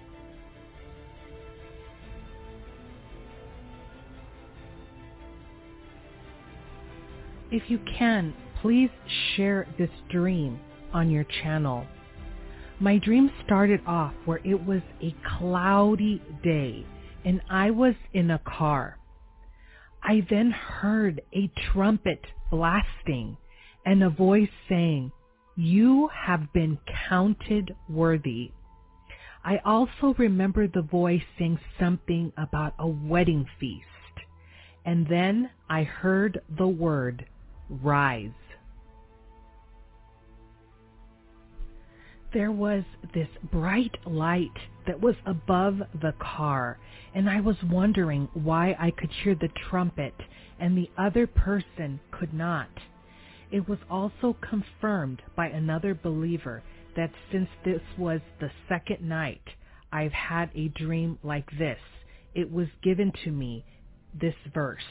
If you can, please share this dream on your channel. My dream started off where it was a cloudy day and I was in a car. I then heard a trumpet blasting and a voice saying, "You have been counted worthy." I also remember the voice saying something about a wedding feast. And then I heard the word, "Rise." There was this bright light that was above the car, and I was wondering why I could hear the trumpet and the other person could not. It was also confirmed by another believer that since this was the second night I've had a dream like this, it was given to me this verse.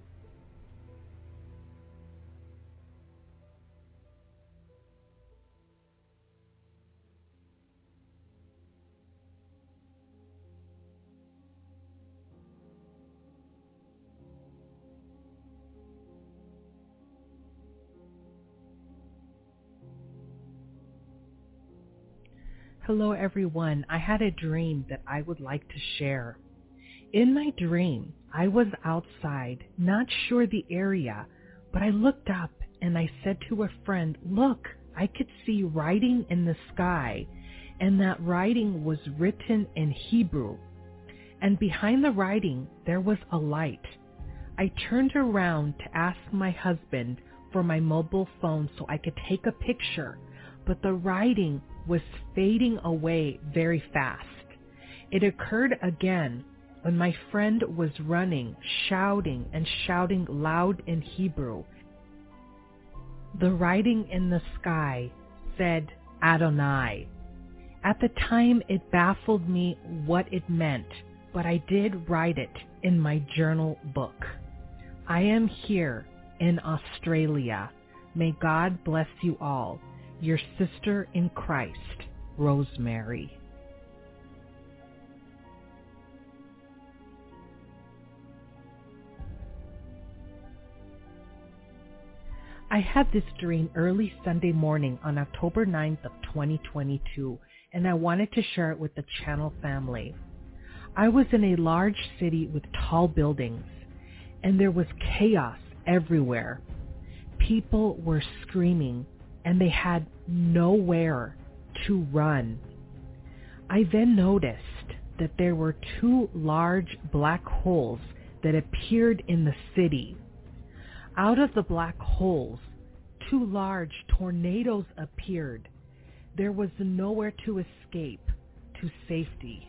Hello everyone, I had a dream that I would like to share. In my dream, I was outside, not sure the area, but I looked up and I said to a friend, "Look, I could see writing in the sky," and that writing was written in Hebrew. And behind the writing, there was a light. I turned around to ask my husband for my mobile phone so I could take a picture, but the writing was fading away very fast. It occurred again when my friend was running, shouting and shouting loud in Hebrew. The writing in the sky said Adonai. At the time, it baffled me what it meant, but I did write it in my journal book. I am here in Australia. May God bless you all. Your sister in Christ, Rosemary. I had this dream early Sunday morning on October 9th of 2022, and I wanted to share it with the channel family. I was in a large city with tall buildings, and there was chaos everywhere. People were screaming, and they had nowhere to run. I then noticed that there were two large black holes that appeared in the city. Out of the black holes, two large tornadoes appeared. There was nowhere to escape to safety.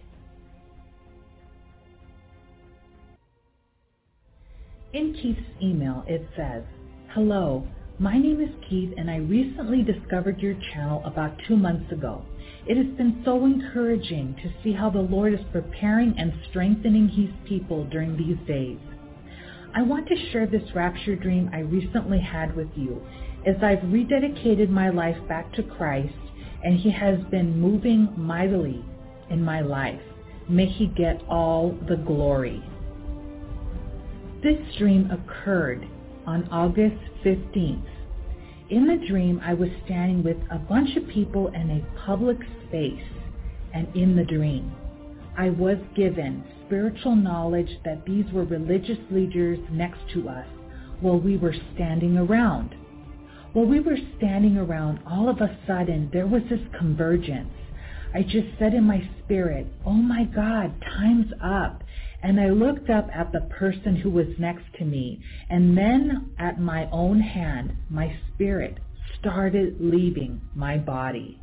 In Keith's email, it says, "Hello. My name is Keith, and I recently discovered your channel about 2 months ago. It has been so encouraging to see how the Lord is preparing and strengthening His people during these days. I want to share this rapture dream I recently had with you, as I've rededicated my life back to Christ, and He has been moving mightily in my life. May He get all the glory." This dream occurred on August 15th. In the dream, I was standing with a bunch of people in a public space, and in the dream, I was given spiritual knowledge that these were religious leaders next to us while we were standing around. While we were standing around, all of a sudden, there was this convergence. I just said in my spirit, "Oh my God, time's up." And I looked up at the person who was next to me, and then at my own hand, my spirit started leaving my body.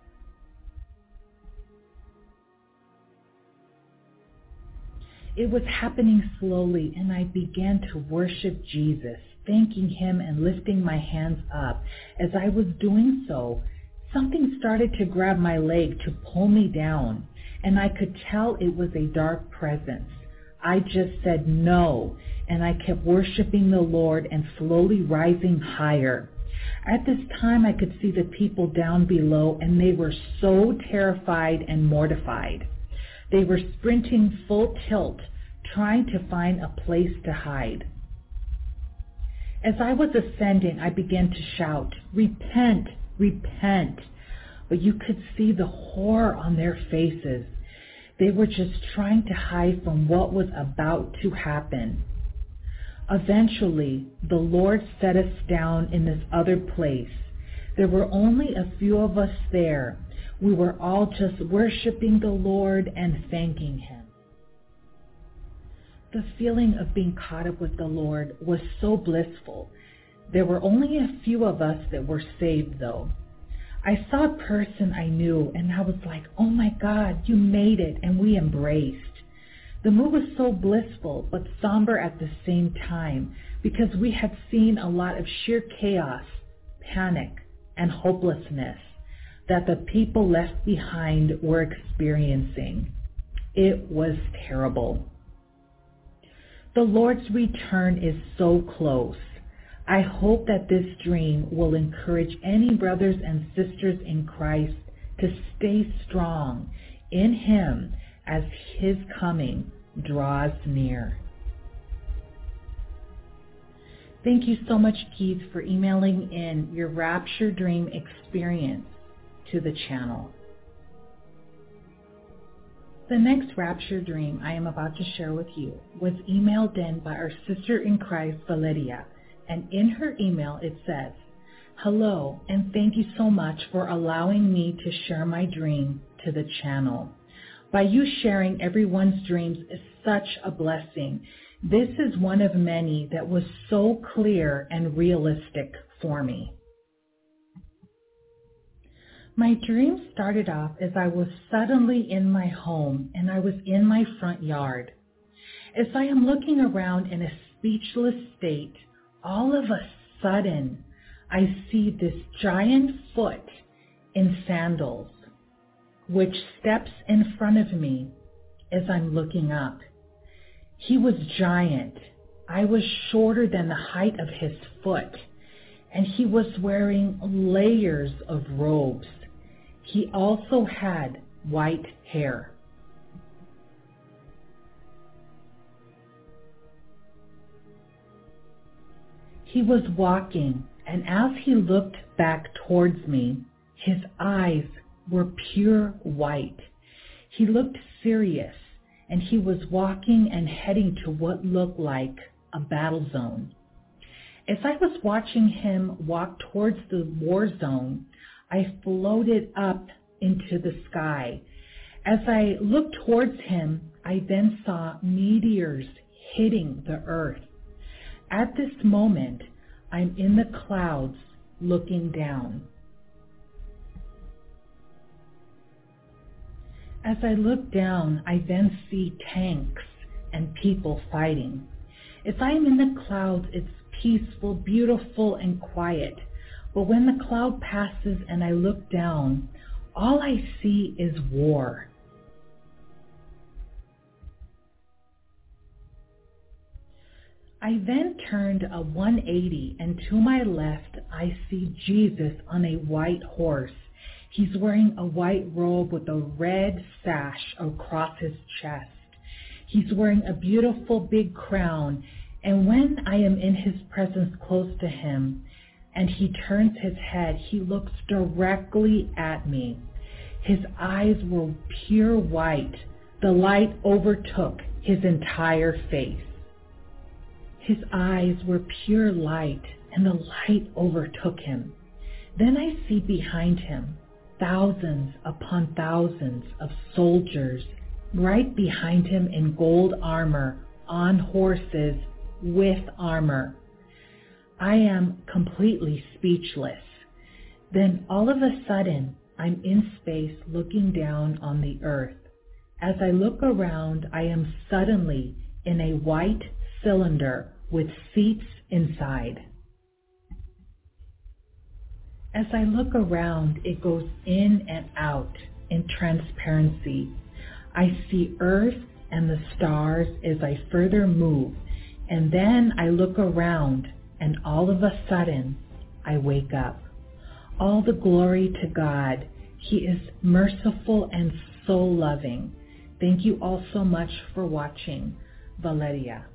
It was happening slowly, and I began to worship Jesus, thanking Him and lifting my hands up. As I was doing so, something started to grab my leg to pull me down, and I could tell it was a dark presence. I just said no, and I kept worshiping the Lord and slowly rising higher. At this time, I could see the people down below, and they were so terrified and mortified. They were sprinting full tilt, trying to find a place to hide. As I was ascending, I began to shout, "Repent, repent." But you could see the horror on their faces. They were just trying to hide from what was about to happen. Eventually, the Lord set us down in this other place. There were only a few of us there. We were all just worshiping the Lord and thanking Him. The feeling of being caught up with the Lord was so blissful. There were only a few of us that were saved, though. I saw a person I knew, and I was like, "Oh my God, you made it," and we embraced. The mood was so blissful, but somber at the same time, because we had seen a lot of sheer chaos, panic, and hopelessness that the people left behind were experiencing. It was terrible. The Lord's return is so close. I hope that this dream will encourage any brothers and sisters in Christ to stay strong in Him as His coming draws near. Thank you so much, Keith, for emailing in your rapture dream experience to the channel. The next rapture dream I am about to share with you was emailed in by our sister in Christ, Valeria, and in her email it says, "Hello, and thank you so much for allowing me to share my dream to the channel. By you sharing everyone's dreams is such a blessing. This is one of many that was so clear and realistic for me." My dream started off as I was suddenly in my home and I was in my front yard. As I am looking around in a speechless state, all of a sudden I see this giant foot in sandals, which steps in front of me as I'm looking up. He was giant. I was shorter than the height of his foot, and he was wearing layers of robes. He also had white hair. He was walking, and as he looked back towards me, his eyes were pure white. He looked serious, and he was walking and heading to what looked like a battle zone. As I was watching him walk towards the war zone, I floated up into the sky. As I looked towards him, I then saw meteors hitting the earth. At this moment, I'm in the clouds looking down. As I look down, I then see tanks and people fighting. As I am in the clouds, it's peaceful, beautiful, and quiet. But when the cloud passes and I look down, all I see is war. I then turned a 180, and to my left, I see Jesus on a white horse. He's wearing a white robe with a red sash across his chest. He's wearing a beautiful big crown, and when I am in his presence close to him, and he turns his head, he looks directly at me. His eyes were pure white. The light overtook his entire face. His eyes were pure light, and the light overtook him. Then I see behind him thousands upon thousands of soldiers right behind him in gold armor, on horses, with armor. I am completely speechless. Then all of a sudden, I'm in space looking down on the earth. As I look around, I am suddenly in a white cylinder with seats inside. As I look around, it goes in and out in transparency. I see Earth and the stars as I further move, and then I look around, and all of a sudden, I wake up. All the glory to God. He is merciful and so loving. Thank you all so much for watching. Valeria.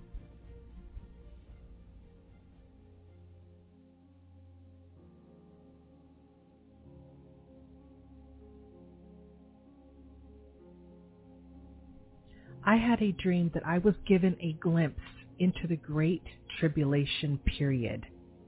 I had a dream that I was given a glimpse into the Great Tribulation period.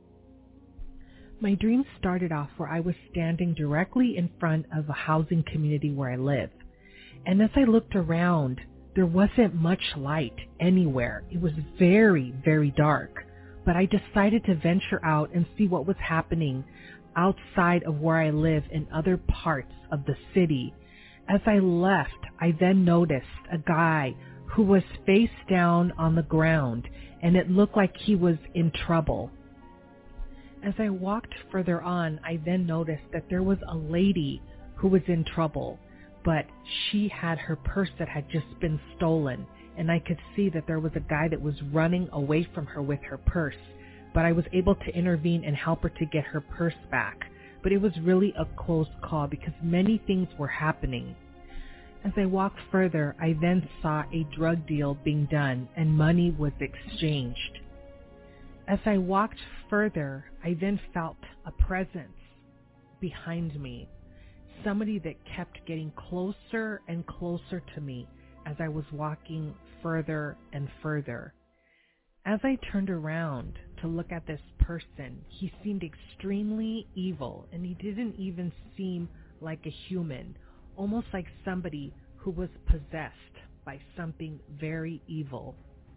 My dream started off where I was standing directly in front of a housing community where I live. And as I looked around, there wasn't much light anywhere. It was very, very dark. But I decided to venture out and see what was happening outside of where I live in other parts of the city. As I left, I then noticed a guy who was face down on the ground, and it looked like he was in trouble. As I walked further on, I then noticed that there was a lady who was in trouble, but she had her purse that had just been stolen, and I could see that there was a guy that was running away from her with her purse, but I was able to intervene and help her to get her purse back. But it was really a close call because many things were happening. As I walked further, I then saw a drug deal being done and money was exchanged. As I walked further, I then felt a presence behind me, somebody that kept getting closer and closer to me as I was walking further and further. As I turned around to look at this person, he seemed extremely evil, and he didn't even seem like a human, almost like somebody who was possessed by something very evil.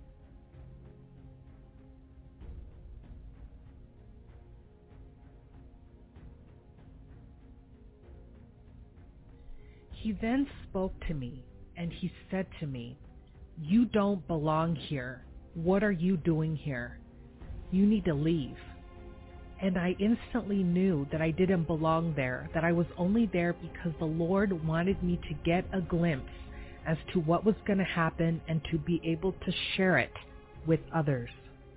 He then spoke to me, and he said to me, "You don't belong here. What are you doing here? You need to leave." And I instantly knew that I didn't belong there, that I was only there because the Lord wanted me to get a glimpse as to what was going to happen and to be able to share it with others.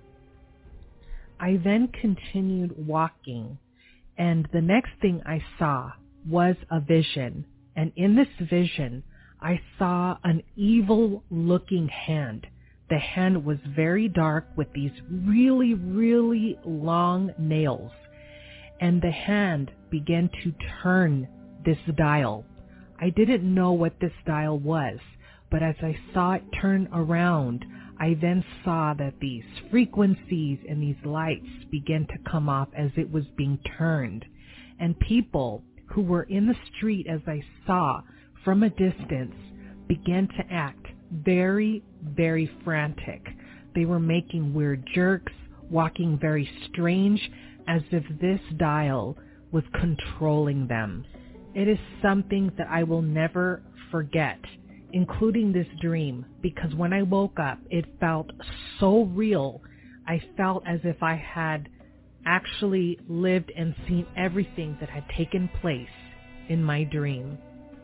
I then continued walking, and the next thing I saw was a vision. And in this vision, I saw an evil-looking hand. The hand was very dark with these really, really long nails. And the hand began to turn this dial. I didn't know what this dial was, but as I saw it turn around, I then saw that these frequencies and these lights began to come off as it was being turned. And people who were in the street, as I saw from a distance, began to act very, very frantic. They were making weird jerks, walking very strange, as if this dial was controlling them. It is something that I will never forget, including this dream, because when I woke up, it felt so real. I felt as if I had actually lived and seen everything that had taken place in my dream.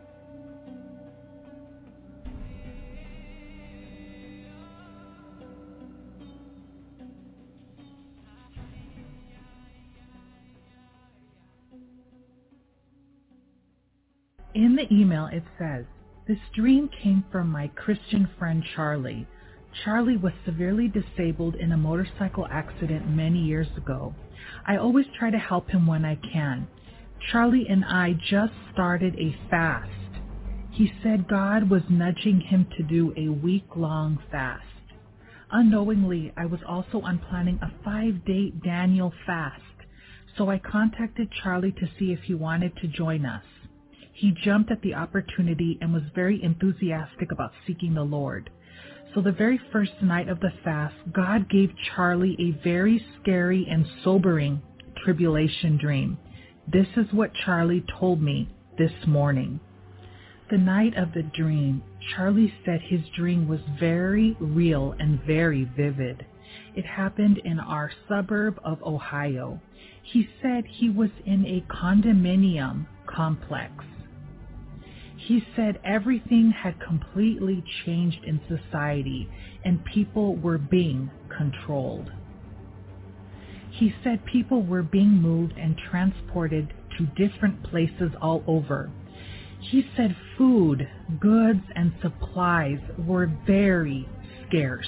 In the email it says, "This dream came from my Christian friend Charlie. Charlie was severely disabled in a motorcycle accident many years ago. I always try to help him when I can. Charlie and I just started a fast. He said God was nudging him to do a week-long fast. Unknowingly, I was also planning a 5-day Daniel fast, so I contacted Charlie to see if he wanted to join us. He jumped at the opportunity and was very enthusiastic about seeking the Lord. So the very first night of the fast, God gave Charlie a very scary and sobering tribulation dream. This is what Charlie told me this morning. The night of the dream, Charlie said his dream was very real and very vivid. It happened in our suburb of Ohio. He said he was in a condominium complex. He said everything had completely changed in society and people were being controlled. He said people were being moved and transported to different places all over. He said food, goods, and supplies were very scarce.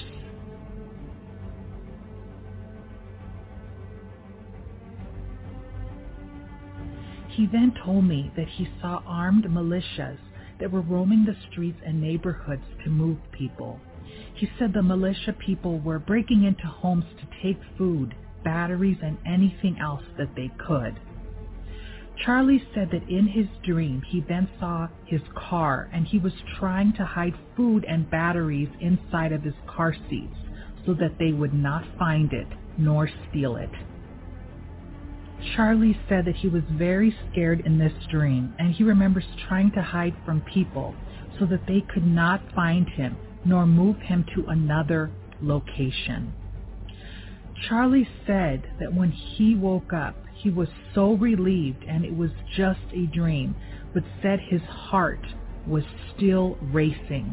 He then told me that he saw armed militias that were roaming the streets and neighborhoods to move people. He said the militia people were breaking into homes to take food, batteries, and anything else that they could. Charlie said that in his dream he then saw his car and he was trying to hide food and batteries inside of his car seats so that they would not find it nor steal it. Charlie said that he was very scared in this dream, and he remembers trying to hide from people so that they could not find him nor move him to another location. Charlie said that when he woke up, he was so relieved and it was just a dream, but said his heart was still racing.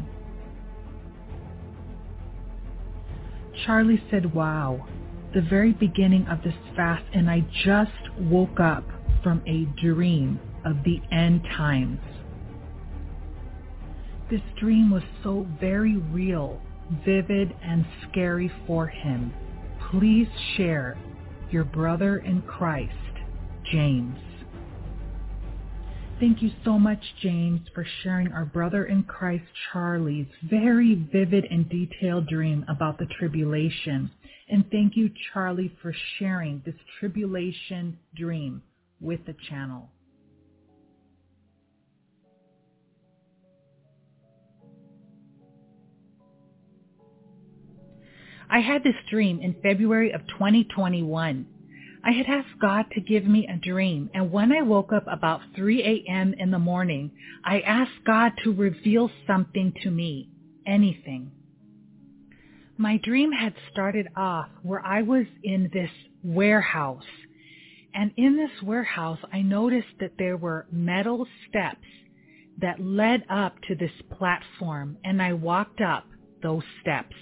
Charlie said, "Wow, the very beginning of this fast, and I just woke up from a dream of the end times." This dream was so very real, vivid, and scary for him. Please share your brother in Christ, James. Thank you so much, James, for sharing our brother in Christ, Charlie's very vivid and detailed dream about the tribulation. And thank you, Charlie, for sharing this tribulation dream with the channel. I had this dream in February of 2021. I had asked God to give me a dream, and when I woke up about 3 a.m. in the morning, I asked God to reveal something to me, anything. My dream had started off where I was in this warehouse, and in this warehouse I noticed that there were metal steps that led up to this platform, and I walked up those steps.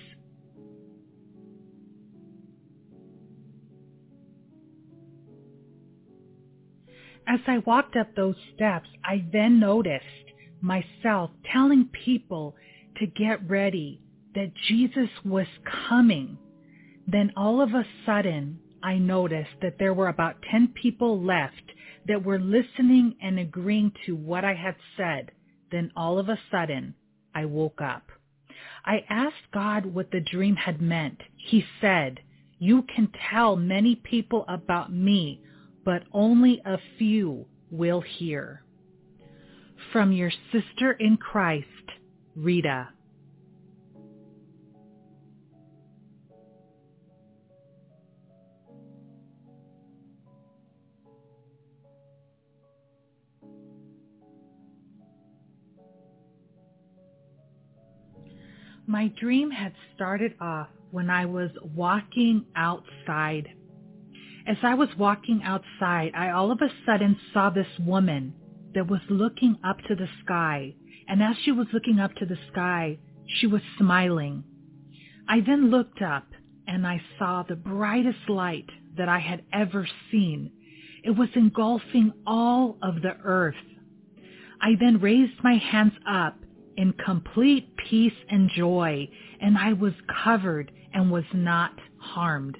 As I walked up those steps, I then noticed myself telling people to get ready, that Jesus was coming. Then all of a sudden, I noticed that there were about 10 people left that were listening and agreeing to what I had said. Then all of a sudden, I woke up. I asked God what the dream had meant. He said, "You can tell many people about me, but only a few will hear." From your sister in Christ, Rita. My dream had started off when I was walking outside. As I was walking outside, I all of a sudden saw this woman that was looking up to the sky. And as she was looking up to the sky, she was smiling. I then looked up and I saw the brightest light that I had ever seen. It was engulfing all of the earth. I then raised my hands up in complete peace and joy, and I was covered and was not harmed.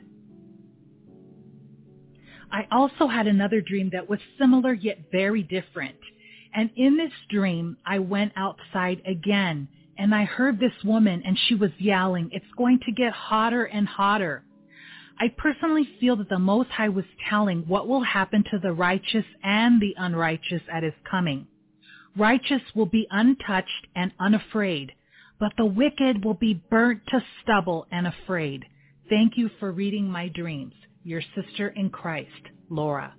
I also had another dream that was similar yet very different. And in this dream, I went outside again, and I heard this woman, and she was yelling, "It's going to get hotter and hotter." I personally feel that the Most High was telling what will happen to the righteous and the unrighteous at his coming. Righteous will be untouched and unafraid, but the wicked will be burnt to stubble and afraid. Thank you for reading my dreams. Your sister in Christ, Laura.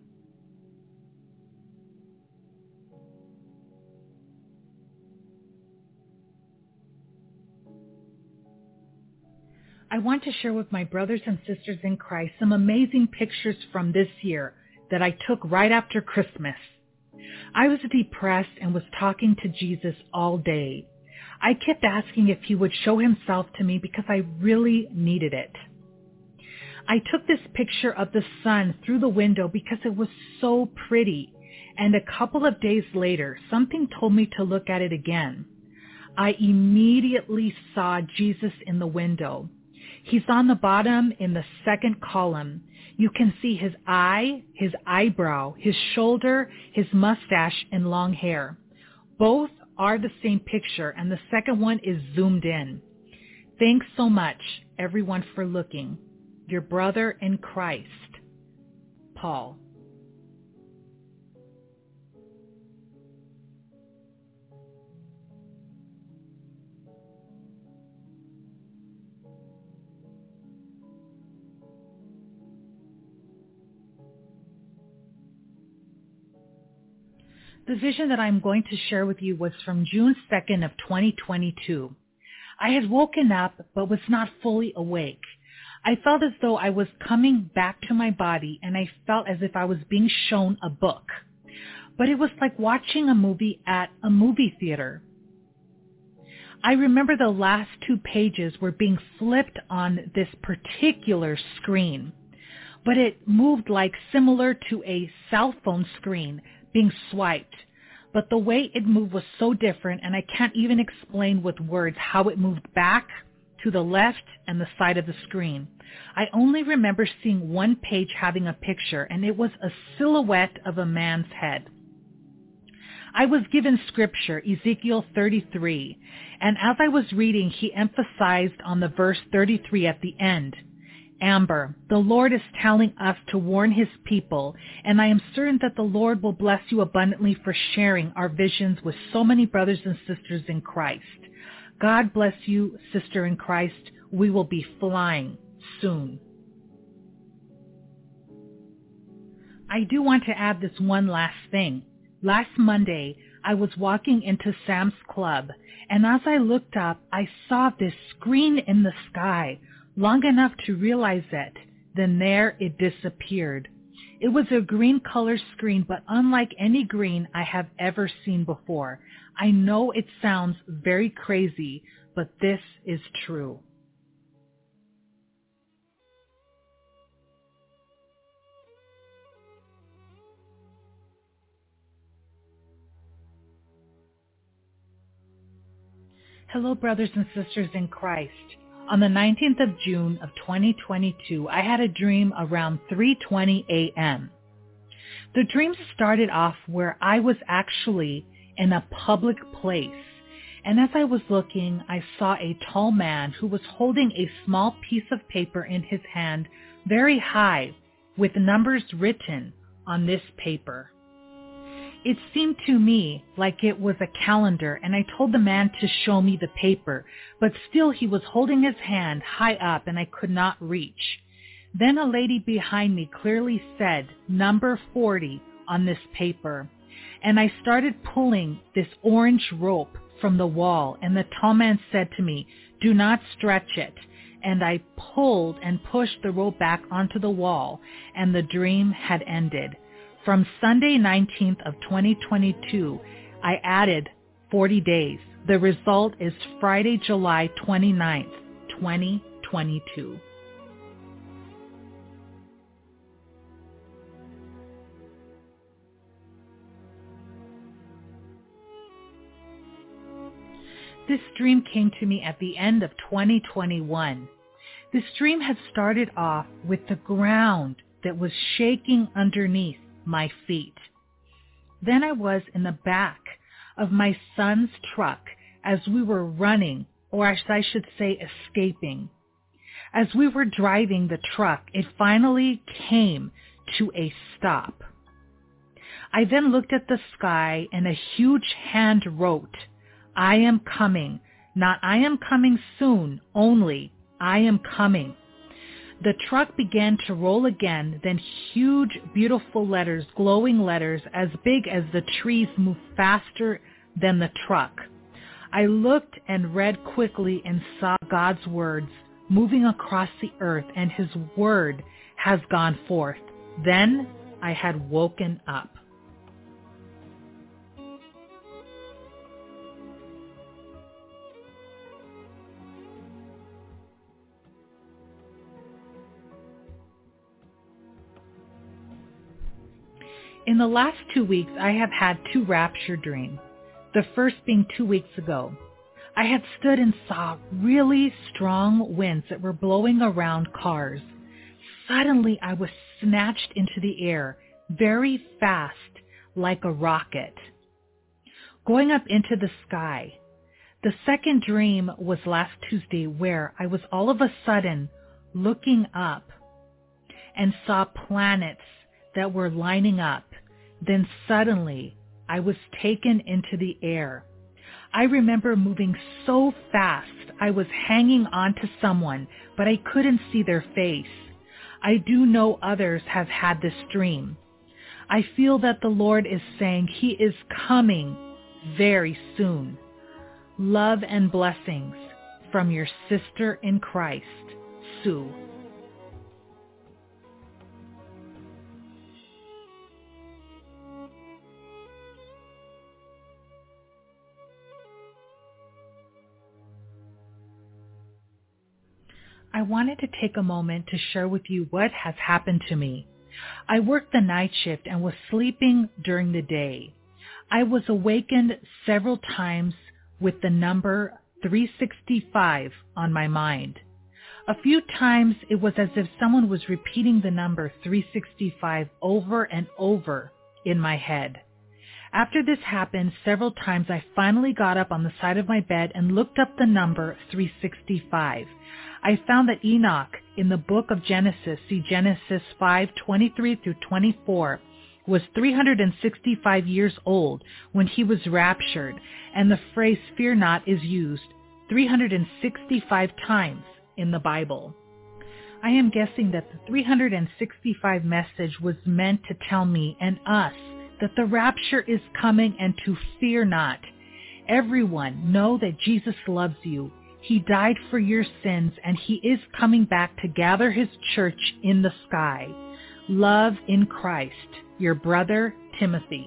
I want to share with my brothers and sisters in Christ some amazing pictures from this year that I took right after Christmas. I was depressed and was talking to Jesus all day. I kept asking if he would show himself to me because I really needed it. I took this picture of the sun through the window because it was so pretty, and a couple of days later, something told me to look at it again. I immediately saw Jesus in the window. He's on the bottom in the second column. You can see his eye, his eyebrow, his shoulder, his mustache, and long hair. Both are the same picture, and the second one is zoomed in. Thanks so much, everyone, for looking. Your brother in Christ, Paul. The vision that I'm going to share with you was from June 2nd of 2022. I had woken up but was not fully awake. I felt as though I was coming back to my body, and I felt as if I was being shown a book. But it was like watching a movie at a movie theater. I remember the last 2 pages were being flipped on this particular screen, but it moved like similar to a cell phone screen being swiped. But the way it moved was so different, and I can't even explain with words how it moved back to the left and the side of the screen. I only remember seeing one page having a picture, and it was a silhouette of a man's head. I was given scripture, Ezekiel 33, and as I was reading, he emphasized on the verse 33 at the end. Amber, the Lord is telling us to warn his people, and I am certain that the Lord will bless you abundantly for sharing our visions with so many brothers and sisters in Christ. God bless you, sister in Christ. We will be flying soon. I do want to add this one last thing. Last Monday, I was walking into Sam's Club, and as I looked up, I saw this screen in the sky, long enough to realize it. Then there it disappeared. It was a green color screen, but unlike any green I have ever seen before. I know it sounds very crazy, but this is true. Hello, brothers and sisters in Christ. On the 19th of June of 2022, I had a dream around 3:20 a.m. The dream started off where I was actually in a public place, and as I was looking, I saw a tall man who was holding a small piece of paper in his hand, very high, with numbers written on this paper. It seemed to me like it was a calendar, and I told the man to show me the paper, but still he was holding his hand high up and I could not reach. Then a lady behind me clearly said number 40 on this paper, and I started pulling this orange rope from the wall, and the tall man said to me, "Do not stretch it." And I pulled and pushed the rope back onto the wall, and the dream had ended. From Sunday 19th of 2022, I added 40 days. The result is Friday, July 29th, 2022. This dream came to me at the end of 2021. This dream had started off with the ground that was shaking underneath my feet. Then I was in the back of my son's truck as we were running, or as I should say escaping. As we were driving the truck, it finally came to a stop. I then looked at the sky, and a huge hand wrote, "I am coming, not I am coming soon, only I am coming." The truck began to roll again, then huge, beautiful letters, glowing letters, as big as the trees, moved faster than the truck. I looked and read quickly and saw God's words moving across the earth, and his word has gone forth. Then I had woken up. In the last 2 weeks, I have had 2 rapture dreams, the first being 2 weeks ago. I had stood and saw really strong winds that were blowing around cars. Suddenly, I was snatched into the air very fast, like a rocket, going up into the sky. The second dream was last Tuesday, where I was all of a sudden looking up and saw planets that were lining up. Then suddenly I was taken into the air. I remember moving so fast I was hanging on to someone, but I couldn't see their face. I do know others have had this dream. I feel that the Lord is saying He is coming very soon. Love and blessings from your sister in Christ, Sue. I wanted to take a moment to share with you what has happened to me. I worked the night shift and was sleeping during the day. I was awakened several times with the number 365 on my mind. A few times it was as if someone was repeating the number 365 over and over in my head. After this happened several times, I finally got up on the side of my bed and looked up the number 365. I found that Enoch in the book of Genesis, see Genesis 5:23 through 24, was 365 years old when he was raptured, and the phrase fear not is used 365 times in the Bible. I am guessing that the 365 message was meant to tell me and us that the rapture is coming and to fear not. Everyone, know that Jesus loves you. He died for your sins, and He is coming back to gather His church in the sky. Love in Christ, your brother Timothy.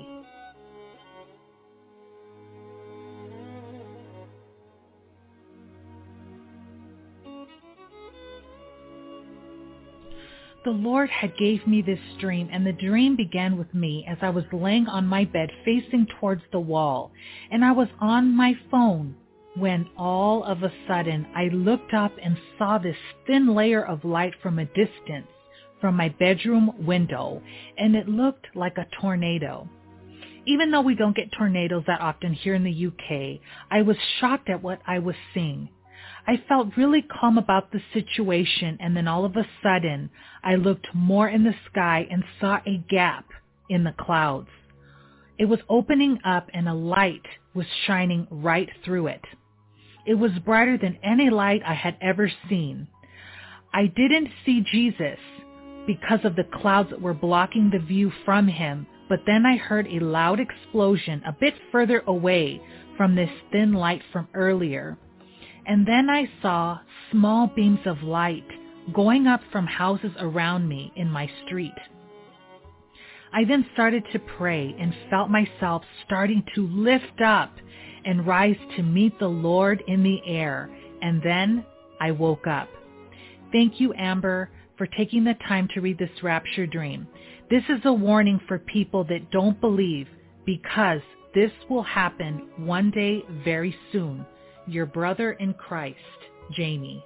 The Lord had gave me this dream, and the dream began with me as I was laying on my bed facing towards the wall, and I was on my phone when all of a sudden I looked up and saw this thin layer of light from a distance from my bedroom window, and it looked like a tornado. Even though we don't get tornadoes that often here in the UK, I was shocked at what I was seeing. I felt really calm about the situation, and then all of a sudden, I looked more in the sky and saw a gap in the clouds. It was opening up, and a light was shining right through it. It was brighter than any light I had ever seen. I didn't see Jesus because of the clouds that were blocking the view from Him, but then I heard a loud explosion a bit further away from this thin light from earlier. And then I saw small beams of light going up from houses around me in my street. I then started to pray and felt myself starting to lift up and rise to meet the Lord in the air. And then I woke up. Thank you, Amber, for taking the time to read this rapture dream. This is a warning for people that don't believe, because this will happen one day very soon. Your brother in Christ, Jamie.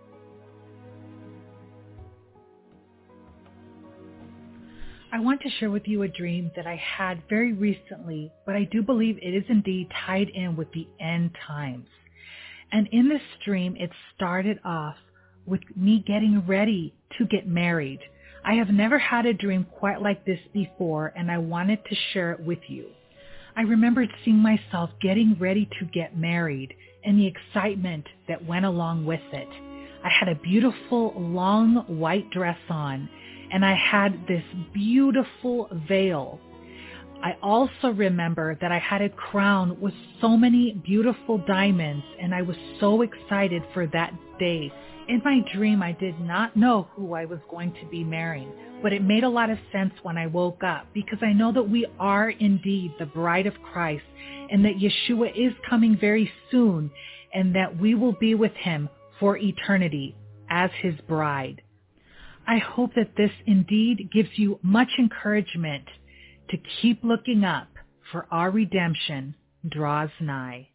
I want to share with you a dream that I had very recently, but I do believe it is indeed tied in with the end times. And in this dream, it started off with me getting ready to get married. I have never had a dream quite like this before, and I wanted to share it with you. I remembered seeing myself getting ready to get married and the excitement that went along with it. I had a beautiful long white dress on, and I had this beautiful veil. I also remember that I had a crown with so many beautiful diamonds, and I was so excited for that day. In my dream, I did not know who I was going to be marrying, but it made a lot of sense when I woke up, because I know that we are indeed the bride of Christ, and that Yeshua is coming very soon, and that we will be with Him for eternity as His bride. I hope that this indeed gives you much encouragement to keep looking up, for our redemption draws nigh.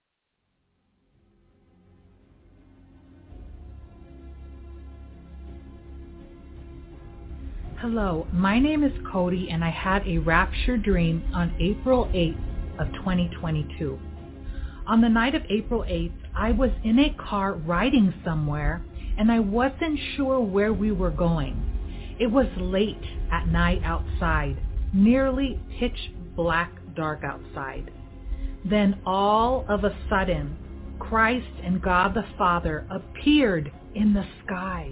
Hello, my name is Cody, and I had a rapture dream on April 8th of 2022. On the night of April 8th, I was in a car riding somewhere, and I wasn't sure where we were going. It was late at night outside, nearly pitch black dark outside. Then all of a sudden, Christ and God the Father appeared in the sky.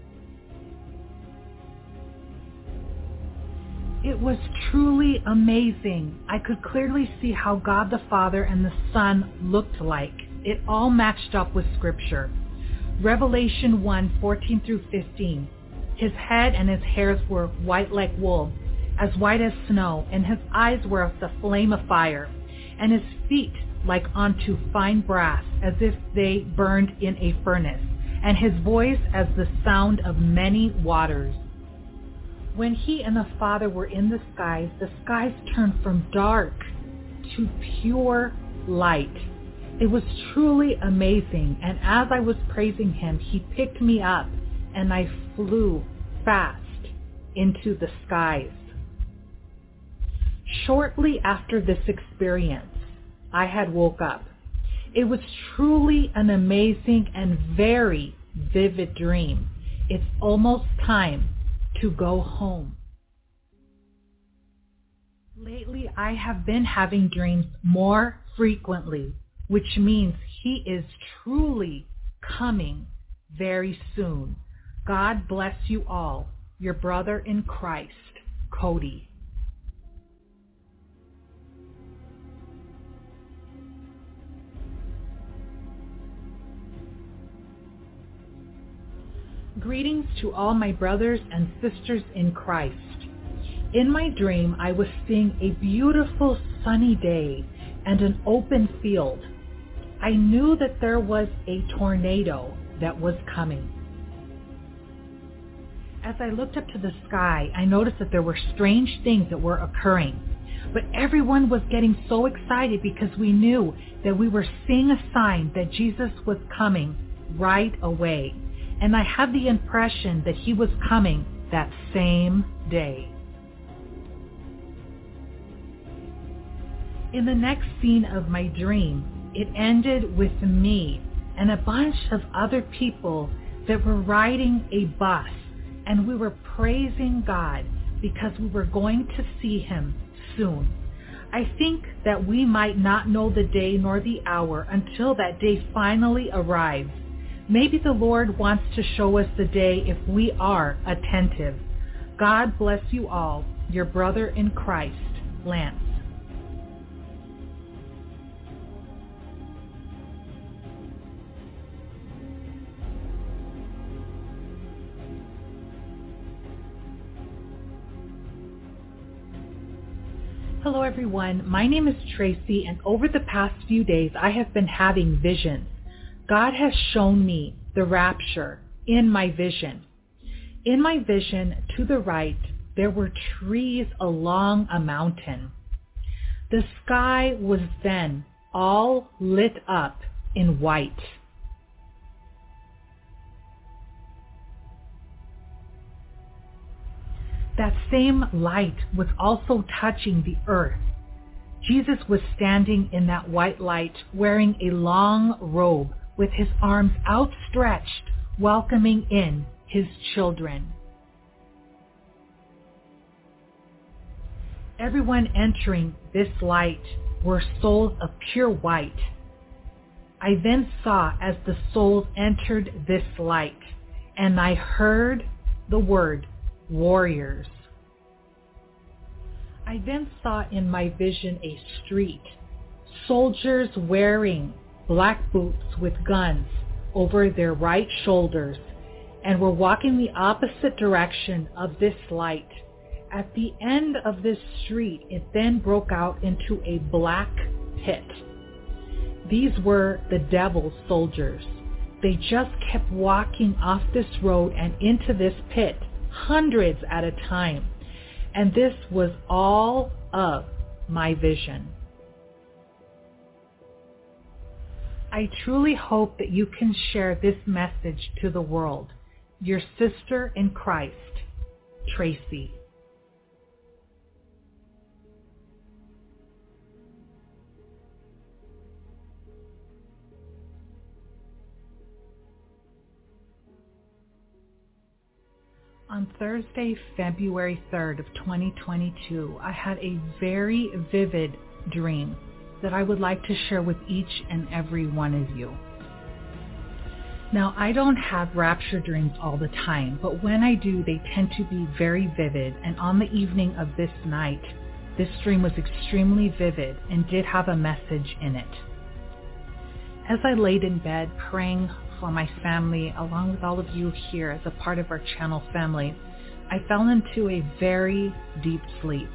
It was truly amazing. I could clearly see how God the Father and the Son looked like. It all matched up with Scripture. Revelation 1:14 through 15. His head and his hairs were white like wool, as white as snow, and his eyes were as the flame of fire, and his feet like unto fine brass, as if they burned in a furnace, and his voice as the sound of many waters. When he and the Father were in the skies turned from dark to pure light. It was truly amazing, and as I was praising him, he picked me up, and I flew fast into the skies. Shortly after this experience, I had woke up. It was truly an amazing and very vivid dream. It's almost time to go home. Lately, I have been having dreams more frequently, which means he is truly coming very soon. God bless you all. Your brother in Christ, Cody. Greetings to all my brothers and sisters in Christ. In my dream, I was seeing a beautiful sunny day and an open field. I knew that there was a tornado that was coming. As I looked up to the sky, I noticed that there were strange things that were occurring. But everyone was getting so excited because we knew that we were seeing a sign that Jesus was coming right away. And I had the impression that he was coming that same day. In the next scene of my dream, it ended with me and a bunch of other people that were riding a bus, and we were praising God because we were going to see him soon. I think that we might not know the day nor the hour until that day finally arrives. Maybe the Lord wants to show us the day if we are attentive. God bless you all. Your brother in Christ, Lance. Hello everyone, my name is Tracy, and over the past few days I have been having visions. God has shown me the rapture in my vision. In my vision, to the right, there were trees along a mountain. The sky was then all lit up in white. That same light was also touching the earth. Jesus was standing in that white light wearing a long robe with his arms outstretched, welcoming in his children. Everyone entering this light were souls of pure white. I then saw as the souls entered this light, and I heard the word warriors. I then saw in my vision a street, soldiers wearing black boots with guns over their right shoulders, and were walking the opposite direction of this light. At the end of this street, it then broke out into a black pit. These were the devil's soldiers. They just kept walking off this road and into this pit, hundreds at a time. And this was all of my vision. I truly hope that you can share this message to the world. Your sister in Christ, Tracy. On Thursday, February 3rd of 2022, I had a very vivid dream that I would like to share with each and every one of you. Now, I don't have rapture dreams all the time, but when I do, they tend to be very vivid. And on the evening of this night, this dream was extremely vivid and did have a message in it. As I laid in bed praying for my family, along with all of you here as a part of our channel family, I fell into a very deep sleep.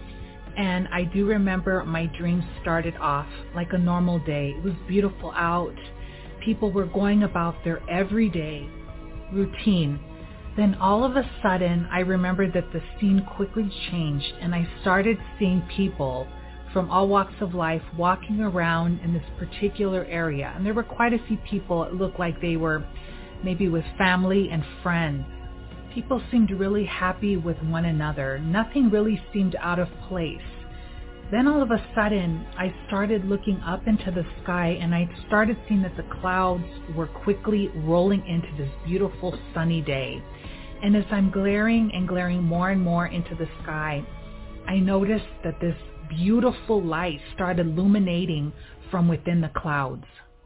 And I do remember my dream started off like a normal day. It was beautiful out. People were going about their everyday routine. Then all of a sudden, I remembered that the scene quickly changed, and I started seeing people from all walks of life walking around in this particular area. And there were quite a few people. It looked like they were maybe with family and friends. People seemed really happy with one another. Nothing really seemed out of place. Then all of a sudden, I started looking up into the sky, and I started seeing that the clouds were quickly rolling into this beautiful sunny day. And as I'm glaring more and more into the sky, I noticed that this beautiful light started illuminating from within the clouds.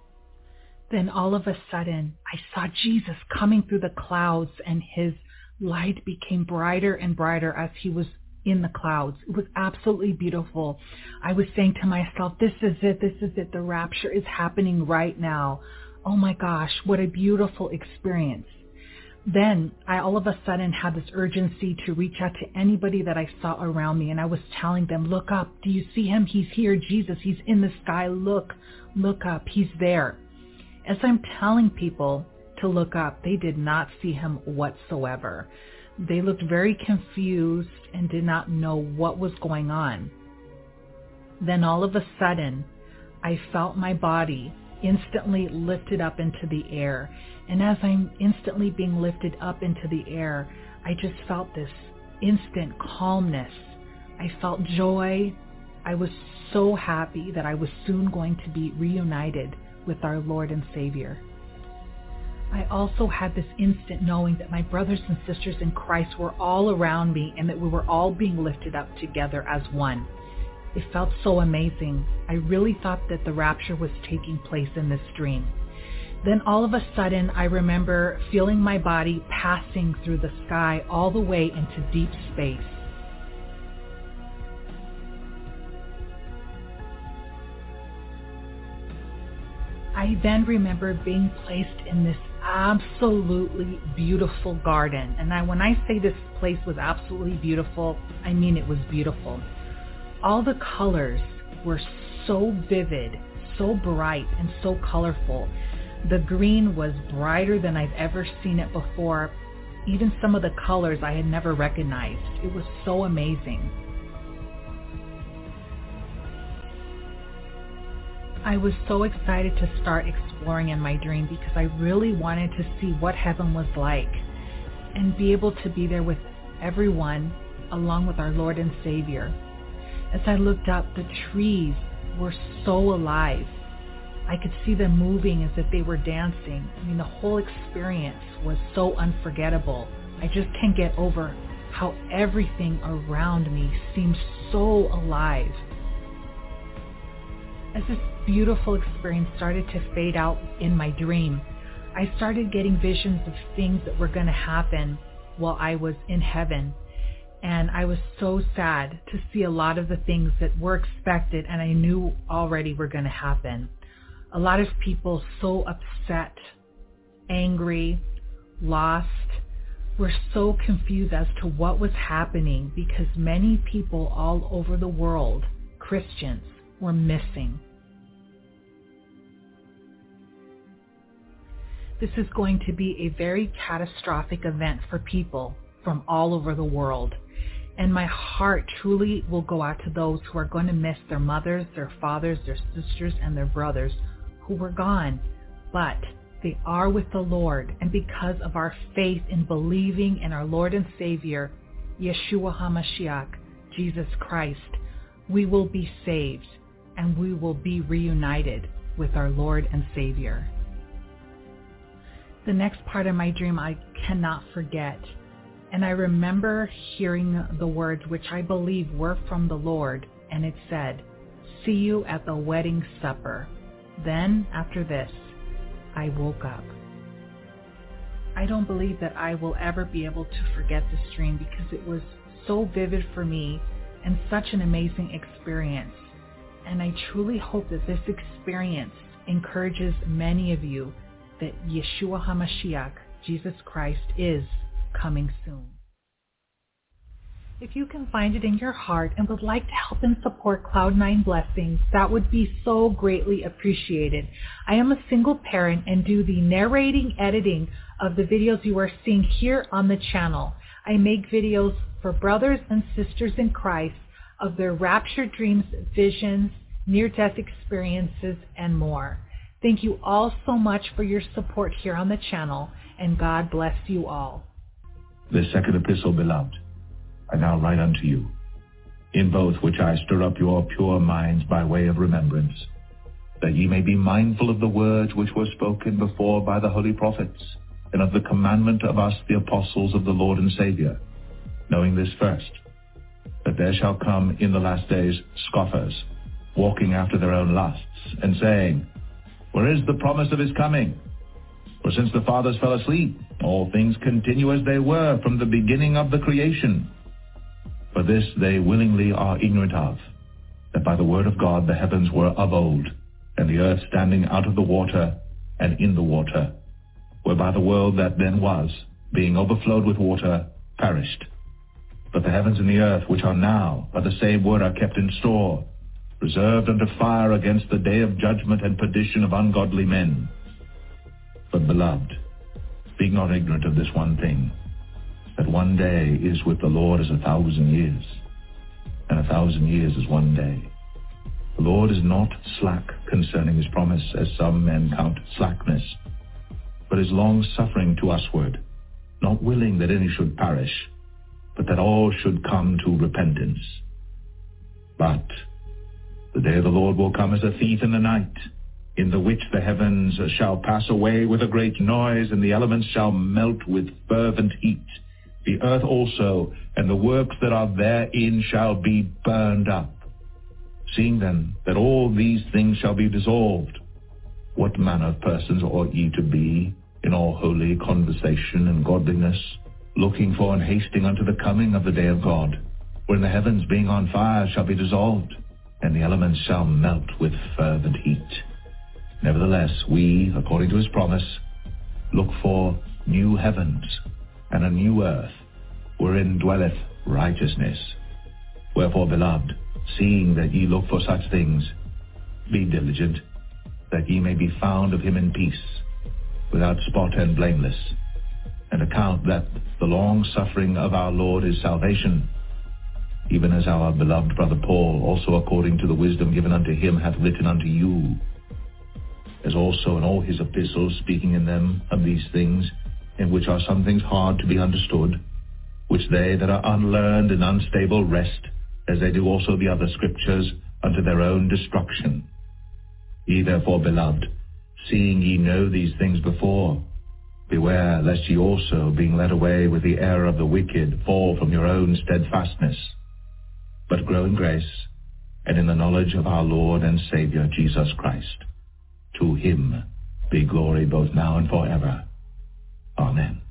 Then all of a sudden, I saw Jesus coming through the clouds, and his light became brighter and brighter as he was in the clouds. It was absolutely beautiful. I was saying to myself, this is it. The rapture is happening right now. Oh my gosh, what a beautiful experience. Then I all of a sudden had this urgency to reach out to anybody that I saw around me, and I was telling them, look up. Do you see him? He's here. Jesus, he's in the sky. Look up. He's there. As I'm telling people to look up, they did not see him whatsoever. They looked very confused and did not know what was going on. Then all of a sudden, I felt my body instantly lifted up into the air. And as I'm instantly being lifted up into the air, I just felt this instant calmness. I felt joy. I was so happy that I was soon going to be reunited with our Lord and Savior. I also had this instant knowing that my brothers and sisters in Christ were all around me and that we were all being lifted up together as one. It felt so amazing. I really thought that the rapture was taking place in this dream. Then all of a sudden, I remember feeling my body passing through the sky all the way into deep space. I then remember being placed in this absolutely beautiful garden. And when I say this place was absolutely beautiful, I mean it was beautiful. All the colors were so vivid, so bright, and so colorful. The green was brighter than I've ever seen it before. Even some of the colors I had never recognized. It was so amazing. I was so excited to start exploring in my dream because I really wanted to see what heaven was like and be able to be there with everyone along with our Lord and Savior. As I looked up, the trees were so alive. I could see them moving as if they were dancing. I mean, the whole experience was so unforgettable. I just can't get over how everything around me seemed so alive. As this beautiful experience started to fade out in my dream, I started getting visions of things that were going to happen while I was in heaven. And I was so sad to see a lot of the things that were expected and I knew already were going to happen. A lot of people so upset, angry, lost, were so confused as to what was happening because many people all over the world, Christians, were missing. This is going to be a very catastrophic event for people from all over the world. And my heart truly will go out to those who are going to miss their mothers, their fathers, their sisters, and their brothers who were gone. But they are with the Lord. And because of our faith in believing in our Lord and Savior, Yeshua HaMashiach, Jesus Christ, we will be saved and we will be reunited with our Lord and Savior. The next part of my dream I cannot forget. And I remember hearing the words, which I believe were from the Lord, and it said, "See you at the wedding supper." Then, after this, I woke up. I don't believe that I will ever be able to forget this dream because it was so vivid for me and such an amazing experience. And I truly hope that this experience encourages many of you that Yeshua HaMashiach, Jesus Christ, is coming soon. If you can find it in your heart and would like to help and support Cloud9 Blessings, that would be so greatly appreciated. I am a single parent and do the narrating editing of the videos you are seeing here on the channel. I make videos for brothers and sisters in Christ of their rapture dreams, visions, near-death experiences, and more. Thank you all so much for your support here on the channel, and God bless you all. This second epistle, beloved, I now write unto you, in both which I stir up your pure minds by way of remembrance, that ye may be mindful of the words which were spoken before by the holy prophets, and of the commandment of us the apostles of the Lord and Savior, knowing this first, that there shall come in the last days scoffers, walking after their own lusts, and saying, Where is the promise of his coming? For since the fathers fell asleep, all things continue as they were from the beginning of the creation. For this they willingly are ignorant of, that by the word of God the heavens were of old, and the earth standing out of the water and in the water, whereby the world that then was, being overflowed with water, perished. But the heavens and the earth, which are now by the same word, are kept in store, reserved unto fire against the day of judgment and perdition of ungodly men. But, beloved, being not ignorant of this one thing, that one day is with the Lord as 1,000 years, and 1,000 years is one day. The Lord is not slack concerning his promise, as some men count slackness, but is long-suffering to usward, not willing that any should perish, but that all should come to repentance. But the day of the Lord will come as a thief in the night, in the which the heavens shall pass away with a great noise, and the elements shall melt with fervent heat. The earth also, and the works that are therein, shall be burned up. Seeing then that all these things shall be dissolved, what manner of persons ought ye to be in all holy conversation and godliness, looking for and hasting unto the coming of the day of God, when the heavens being on fire shall be dissolved, and the elements shall melt with fervent heat? Nevertheless, we, according to his promise, look for new heavens and a new earth, wherein dwelleth righteousness. Wherefore, beloved, seeing that ye look for such things, be diligent, that ye may be found of him in peace, without spot and blameless, and account that the long suffering of our Lord is salvation, even as our beloved brother Paul, also according to the wisdom given unto him, hath written unto you, as also in all his epistles, speaking in them of these things, in which are some things hard to be understood, which they that are unlearned and unstable wrest, as they do also the other scriptures, unto their own destruction. Ye therefore, beloved, seeing ye know these things before, beware lest ye also, being led away with the error of the wicked, fall from your own steadfastness, but grow in grace and in the knowledge of our Lord and Savior Jesus Christ. To him be glory both now and forever. Amen.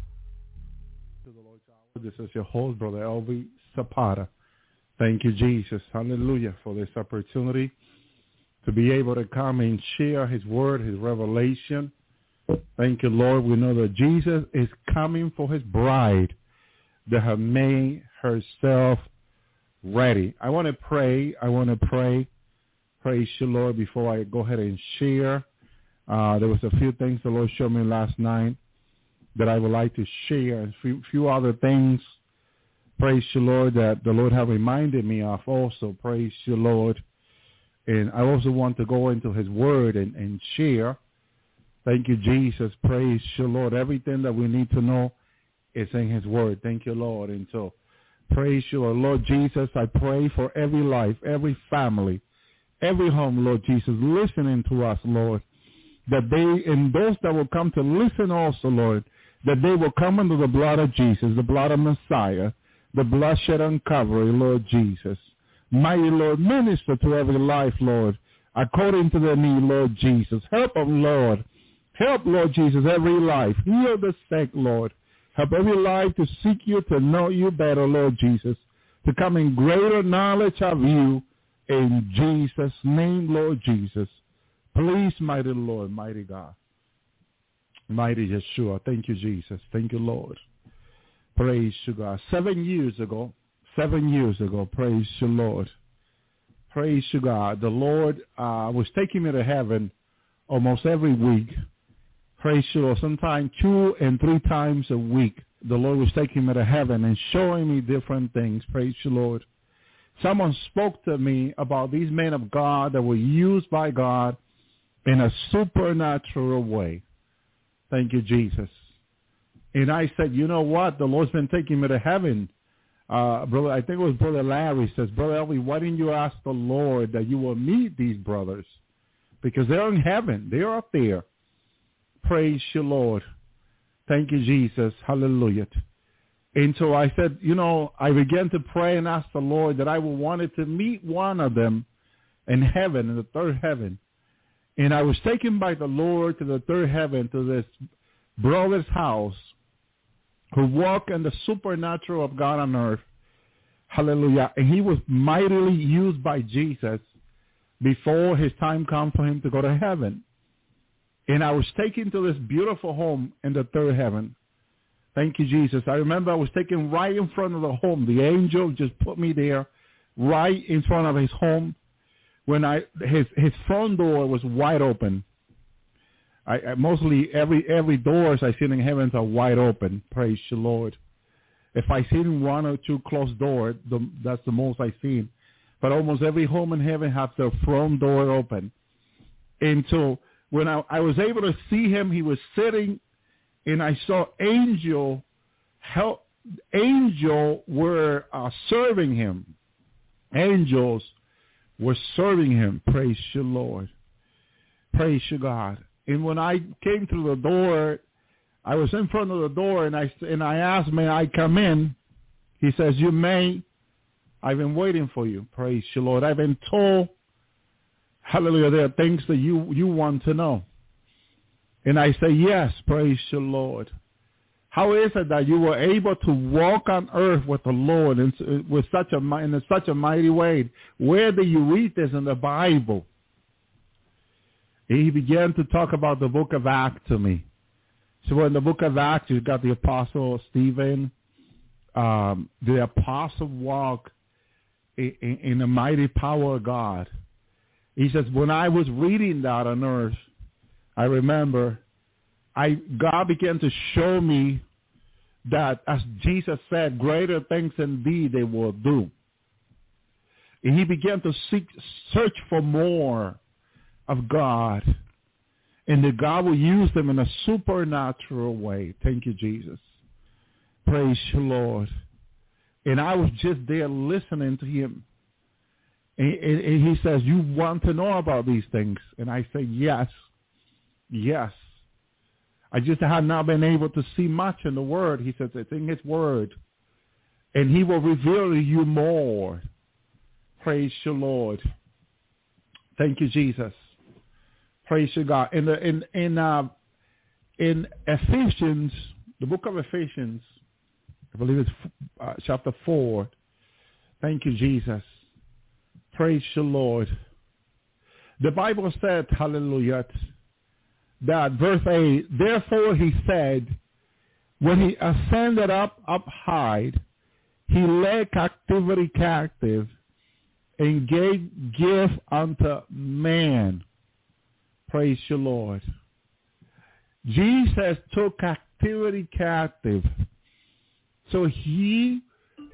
This is your host, Brother Elvi Zapata. Thank you, Jesus. Hallelujah, for this opportunity to be able to come and share his word, his revelation. Thank you, Lord. We know that Jesus is coming for his bride that have made herself ready. I want to pray. Praise you, Lord, before I go ahead and share. There was a few things the Lord showed me last night that I would like to share, and a few other things praise you, Lord, that the Lord have reminded me of also. Praise you, Lord. And I also want to go into his word and share. Thank you, Jesus. Praise you, Lord. Everything that we need to know is in his word. Thank you, Lord. And so, praise you, Lord Jesus. I pray for every life, every family, every home, Lord Jesus, listening to us, Lord, that they, and those that will come to listen also, Lord, that they will come under the blood of Jesus, the blood of Messiah, the blood shed on Calvary, Lord Jesus. Mighty Lord, minister to every life, Lord, according to their need, Lord Jesus. Help them, Lord. Help, Lord Jesus, every life. Heal the sick, Lord. Help every life to seek you, to know you better, Lord Jesus, to come in greater knowledge of you in Jesus' name, Lord Jesus. Please, mighty Lord, mighty God, mighty Yeshua. Thank you, Jesus. Thank you, Lord. Praise you, God. 7 years ago, praise you, Lord. Praise you, God. The Lord was taking me to heaven almost every week. Praise you, Lord. Sometimes 2 and 3 times a week, the Lord was taking me to heaven and showing me different things. Praise you, Lord. Someone spoke to me about these men of God that were used by God in a supernatural way. Thank you, Jesus. And I said, you know what? The Lord's been taking me to heaven. Brother, I think it was Brother Larry says, Brother Elvi, why didn't you ask the Lord that you will meet these brothers? Because they're in heaven. They're up there. Praise you, Lord. Thank you, Jesus. Hallelujah. And so I said, you know, I began to pray and ask the Lord that I wanted to meet one of them in heaven, in the third heaven. And I was taken by the Lord to the third heaven, to this brother's house who walked in the supernatural of God on earth. Hallelujah. And he was mightily used by Jesus before his time come for him to go to heaven. And I was taken to this beautiful home in the third heaven. Thank you, Jesus. I remember I was taken right in front of the home. The angel just put me there right in front of his home when his front door was wide open. I mostly every doors I see in heaven are wide open. Praise the Lord. If I see 1 or 2 closed doors, that's the most I see. But almost every home in heaven has their front door open. And so when I was able to see him, he was sitting, and I saw angel were serving him. Angels were serving him. Praise you, Lord. Praise you, God. And when I came through the door, I was in front of the door, and I asked, may I come in? He says, you may. I've been waiting for you. Praise you, Lord. I've been told, hallelujah, there are things that you want to know. And I say, yes, praise you, Lord. How is it that you were able to walk on earth with the Lord in such a mighty way? Where do you read this in the Bible? He began to talk about the book of Acts to me. So in the book of Acts, you've got the apostle Stephen. The apostle walked in the mighty power of God. He says, when I was reading that on earth, I remember God began to show me that, as Jesus said, greater things than these they will do. And he began to search for more of God, and that God will use them in a supernatural way. Thank you, Jesus. Praise you, Lord. And I was just there listening to him. And he says, you want to know about these things? And I say, yes. Yes. I just have not been able to see much in the Word. He says, it's in his Word. And he will reveal to you more. Praise you, Lord. Thank you, Jesus. Praise you, God. In Ephesians, the book of Ephesians, I believe it's chapter 4. Thank you, Jesus. Praise you, Lord. The Bible said, hallelujah, that verse 8, therefore he said, when he ascended up high, he led captivity captive and gave gift unto man. Praise you, Lord. Jesus took captivity captive. So he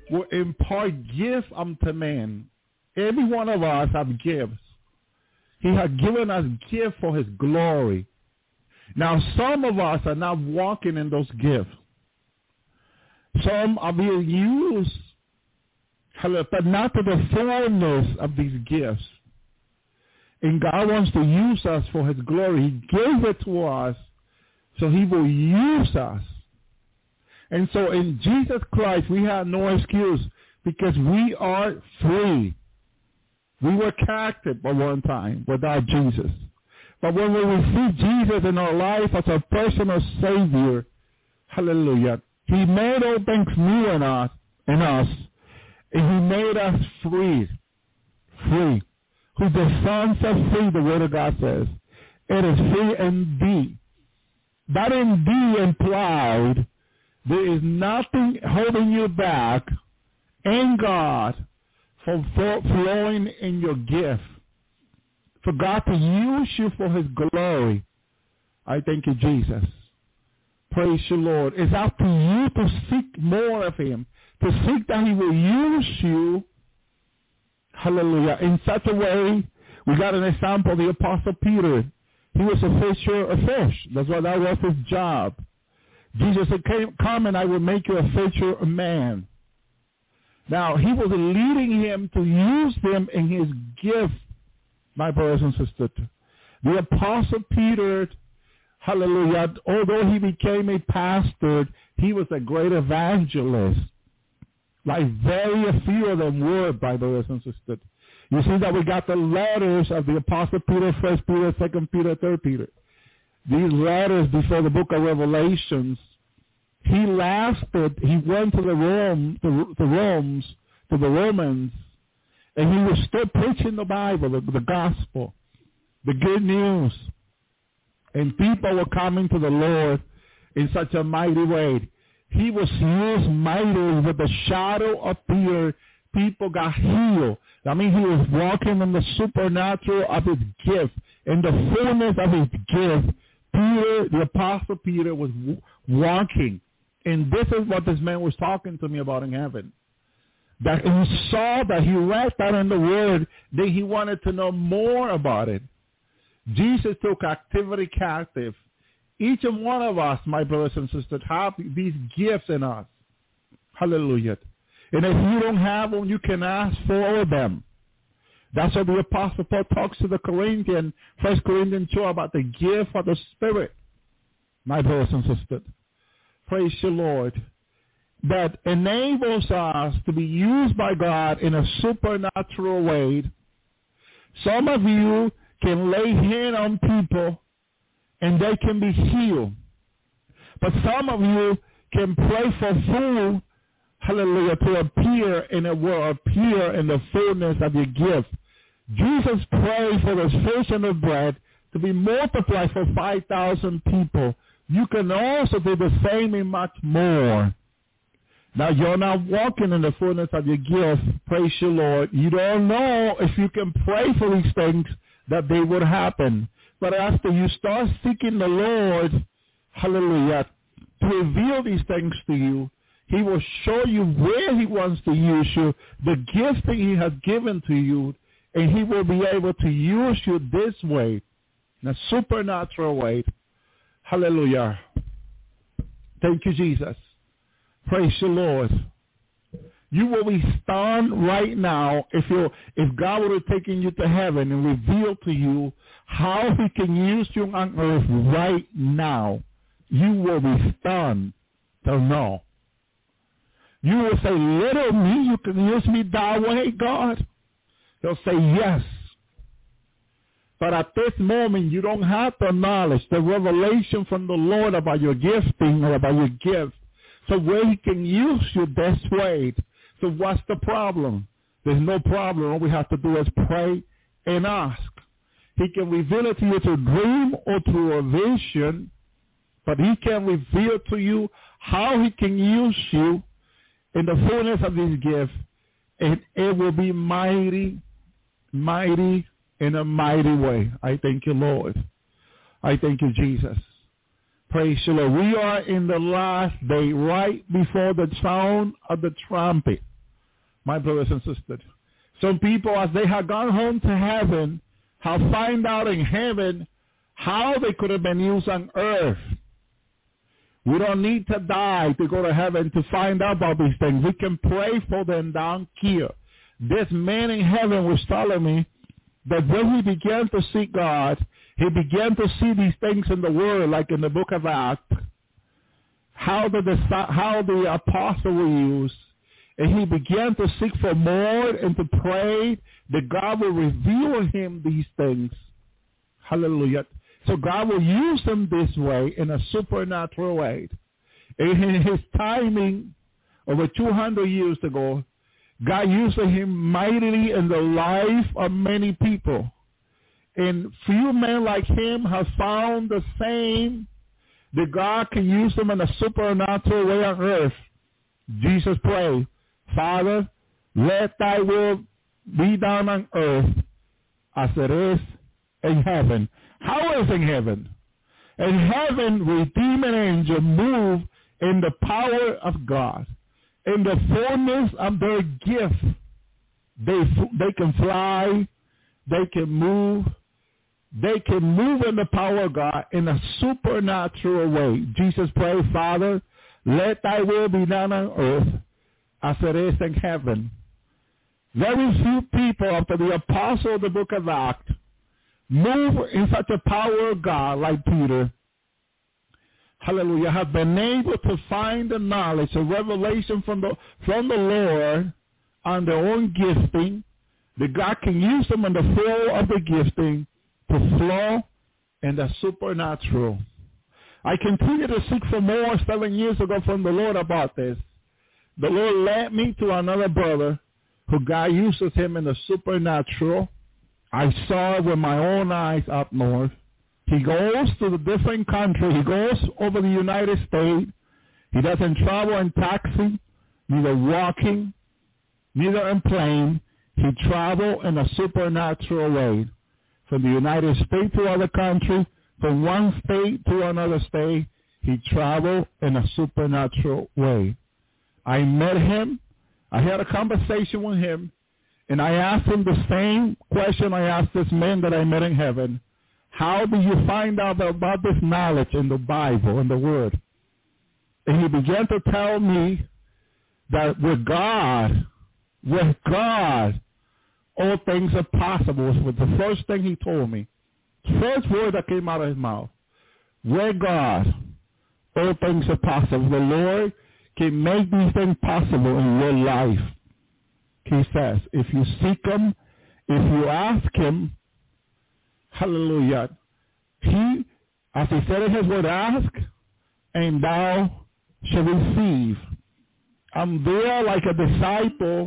will impart gifts unto men. Every one of us have gifts. He has given us gifts for his glory. Now, some of us are not walking in those gifts. Some are being used, but not to the fullness of these gifts. And God wants to use us for his glory. He gave it to us, so he will use us. And so in Jesus Christ, we have no excuse because we are free. We were captive at one time without Jesus. But when we receive Jesus in our life as our personal Savior, hallelujah, he made all things new in us, and he made us free. Free. Who the Son set free, the Word of God says. It is free indeed. That indeed implied there is nothing holding you back in God from flowing in your gift. For God to use you for his glory. I thank you, Jesus. Praise you, Lord. It's up to you to seek more of him. To seek that he will use you. Hallelujah. In such a way, we got an example, the Apostle Peter. He was a fisher of fish. That's what that was his job. Jesus said, come and I will make you a fisher of man. Now, he was leading him to use them in his gift, my brothers and sisters. The Apostle Peter, hallelujah, although he became a pastor, he was a great evangelist. Like very few of them were, my brothers and sisters. You see that we got the letters of the Apostle Peter, 1 Peter, 2 Peter, 3 Peter. These letters before the book of Revelations, he lasted, he went to the Romans, and he was still preaching the Bible, the gospel, the good news. And people were coming to the Lord in such a mighty way. He was used mightily with the shadow of Peter. People got healed. I mean, he was walking in the supernatural of his gift, in the fullness of his gift. Peter, the Apostle Peter, was walking. And this is what this man was talking to me about in heaven. That he saw that he read that in the Word, that he wanted to know more about it. Jesus took activity captive. Each and one of us, my brothers and sisters, have these gifts in us. Hallelujah. And if you don't have them, you can ask for them. That's what the Apostle Paul talks to the Corinthians, 1 Corinthians 2, about the gift of the Spirit, my brothers and sisters. Praise the Lord. That enables us to be used by God in a supernatural way. Some of you can lay hand on people and they can be healed. But some of you can pray for food, hallelujah, to appear, and it will appear in the fullness of your gift. Jesus prayed for the fish and the bread to be multiplied for 5,000 people. You can also do the same and much more. Now, you're not walking in the fullness of your gift. Praise you, Lord. You don't know if you can pray for these things that they would happen. But after you start seeking the Lord, hallelujah, to reveal these things to you, he will show you where he wants to use you, the gifts that he has given to you, and he will be able to use you this way, in a supernatural way. Hallelujah. Thank you, Jesus. Praise the Lord. You will be stunned right now if God would have taken you to heaven and revealed to you how he can use you on earth right now. You will be stunned to know. You will say, little me, you can use me that way, God? He'll say, yes. But at this moment, you don't have the knowledge, the revelation from the Lord about your gifting or about your gift. So where he can use you this way. So what's the problem? There's no problem. All we have to do is pray and ask. He can reveal it to you through a dream or through a vision, but he can reveal to you how he can use you in the fullness of his gift, and it will be mighty, mighty, in a mighty way. I thank you, Lord. I thank you, Jesus. Praise the Lord. We are in the last day, right before the sound of the trumpet. my brothers and sisters. Some people, as they have gone home to heaven, have found out in heaven how they could have been used on earth. We don't need to die to go to heaven to find out about these things. We can pray for them down here. This man in heaven was telling me that when he began to seek God, he began to see these things in the Word, like in the book of Acts, how the apostle was used. And he began to seek for more and to pray that God will reveal him these things. Hallelujah. So God will use him this way in a supernatural way. In his timing, over 200 years ago, God used him mightily in the life of many people. And few men like him have found the same, that God can use them in a supernatural way on earth. Jesus prayed, Father, let thy will be done on earth as it is in heaven. How is in heaven? In heaven, redeeming angels move in the power of God. In the fullness of their gift, they can fly, they can move in the power of God in a supernatural way. Jesus prayed, Father, let thy will be done on earth as it is in heaven. Very few people after the apostle of the book of Acts move in such a power of God like Peter. Hallelujah, have been able to find the knowledge, the revelation from the Lord on their own gifting, that God can use them in the flow of the gifting to flow in the supernatural. I continued to seek for more 7 years ago from the Lord about this. The Lord led me to another brother who God uses him in the supernatural. I saw it with my own eyes up north. He goes to the different countries. He goes over the United States. He doesn't travel in taxi, neither walking, neither in plane. He travels in a supernatural way. From the United States to other countries, from one state to another state, he traveled in a supernatural way. I met him. I had a conversation with him, and I asked him the same question I asked this man that I met in heaven. How do you find out about this knowledge in the Bible, in the Word? And he began to tell me that with God, all things are possible. Was the first thing he told me. First word that came out of his mouth. With God, all things are possible. The Lord can make these things possible in your life. He says, if you seek him, if you ask him, hallelujah, he, as he said in his word, ask, and thou shalt receive. I'm there like a disciple,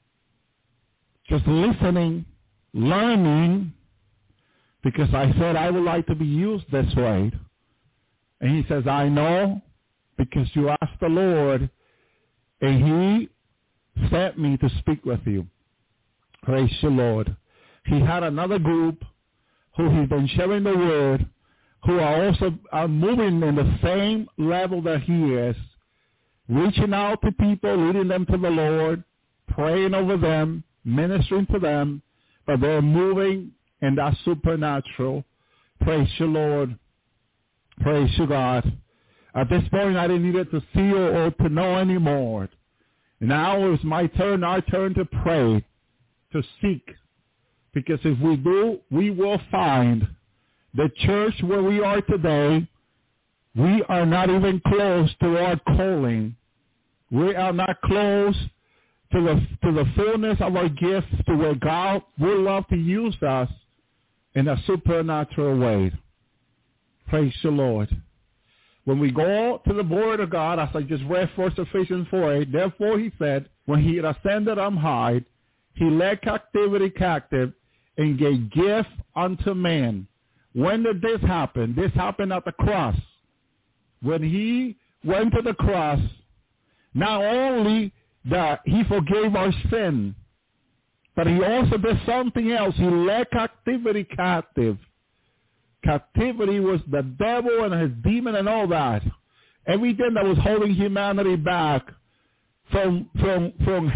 just listening, learning, because I said I would like to be used this way. And he says, I know, because you asked the Lord, and he sent me to speak with you. Praise the Lord. He had another group who he's been sharing the word, who are also moving in the same level that he is, reaching out to people, leading them to the Lord, praying over them, ministering to them, but they're moving in that supernatural. Praise the Lord. Praise you, God. At this point, I didn't need to see or to know anymore. Now it's my turn, our turn to pray, to seek. Because if we do, we will find the church where we are today, we are not even close to our calling. We are not close to the fullness of our gifts, to where God would love to use us in a supernatural way. Praise the Lord. When we go to the word of God, as I just read 1 Ephesians 4:8, therefore he said, when he had ascended on high, he led captivity captive and gave gift unto man. When did this happen? This happened at the cross. When he went to the cross, not only that he forgave our sin, but he also did something else. He led captivity captive. Captivity was the devil and his demon and all that. Everything that was holding humanity back from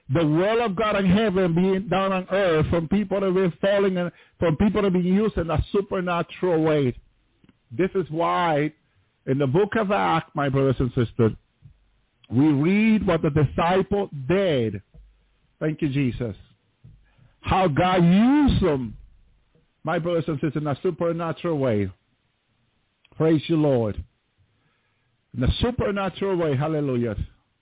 the will of God in heaven being done on earth, from people that have been falling and from people that have been used in a supernatural way. This is why in the book of Acts, my brothers and sisters, we read what the disciples did. Thank you, Jesus. How God used them, my brothers and sisters, in a supernatural way. Praise you, Lord. In a supernatural way, hallelujah.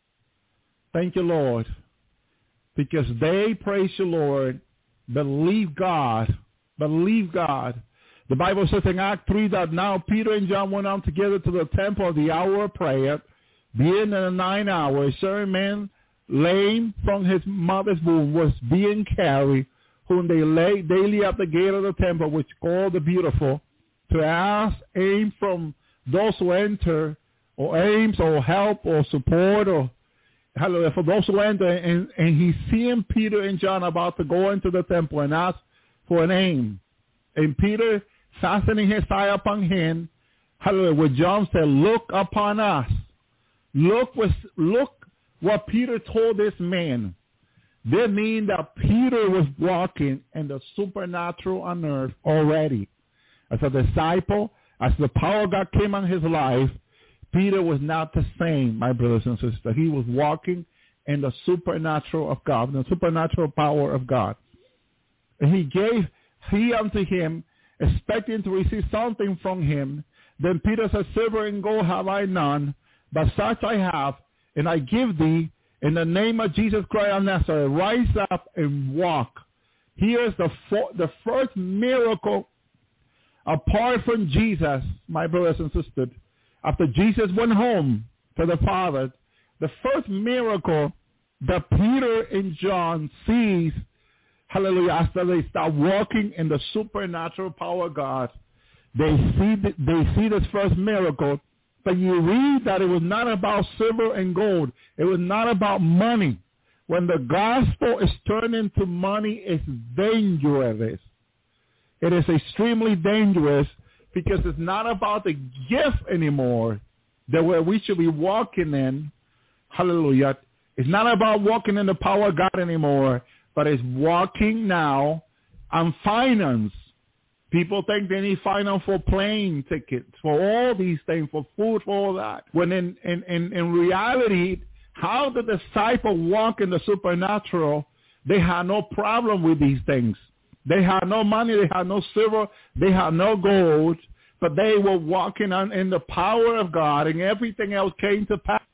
Thank you, Lord. Because they, praise you, Lord, believe God. Believe God. The Bible says in Act 3 that now Peter and John went on together to the temple of the hour of prayer. Being in the 9 hours, a certain man lame from his mother's womb was being carried, whom they laid daily at the gate of the temple, which called the Beautiful, to ask aim from those who enter, or aims, or help, or support, or hallelujah, for those who enter. And he's seeing Peter and John about to go into the temple and ask for an aim. And Peter, fastening his eye upon him, hallelujah, what John said, look upon us. Look what Peter told this man. That means that Peter was walking in the supernatural on earth already. As a disciple, as the power of God came on his life, Peter was not the same, my brothers and sisters. He was walking in the supernatural of God, the supernatural power of God. And he unto him, expecting to receive something from him. Then Peter said, silver and gold have I none, but such I have, and I give thee, in the name of Jesus Christ of Nazareth, rise up and walk. Here's the first miracle apart from Jesus, my brothers and sisters. After Jesus went home to the Father, the first miracle that Peter and John sees, hallelujah, after they start walking in the supernatural power of God, they see this first miracle. But you read that it was not about silver and gold. It was not about money. When the gospel is turned into money, it's dangerous. It is extremely dangerous because it's not about the gift anymore that where we should be walking in. Hallelujah. It's not about walking in the power of God anymore, but it's walking now on finance. People think they need finance for plane tickets, for all these things, for food, for all that. When in reality, how the disciples walk in the supernatural, they had no problem with these things. They had no money, they had no silver, they had no gold, but they were walking in the power of God, and everything else came to pass.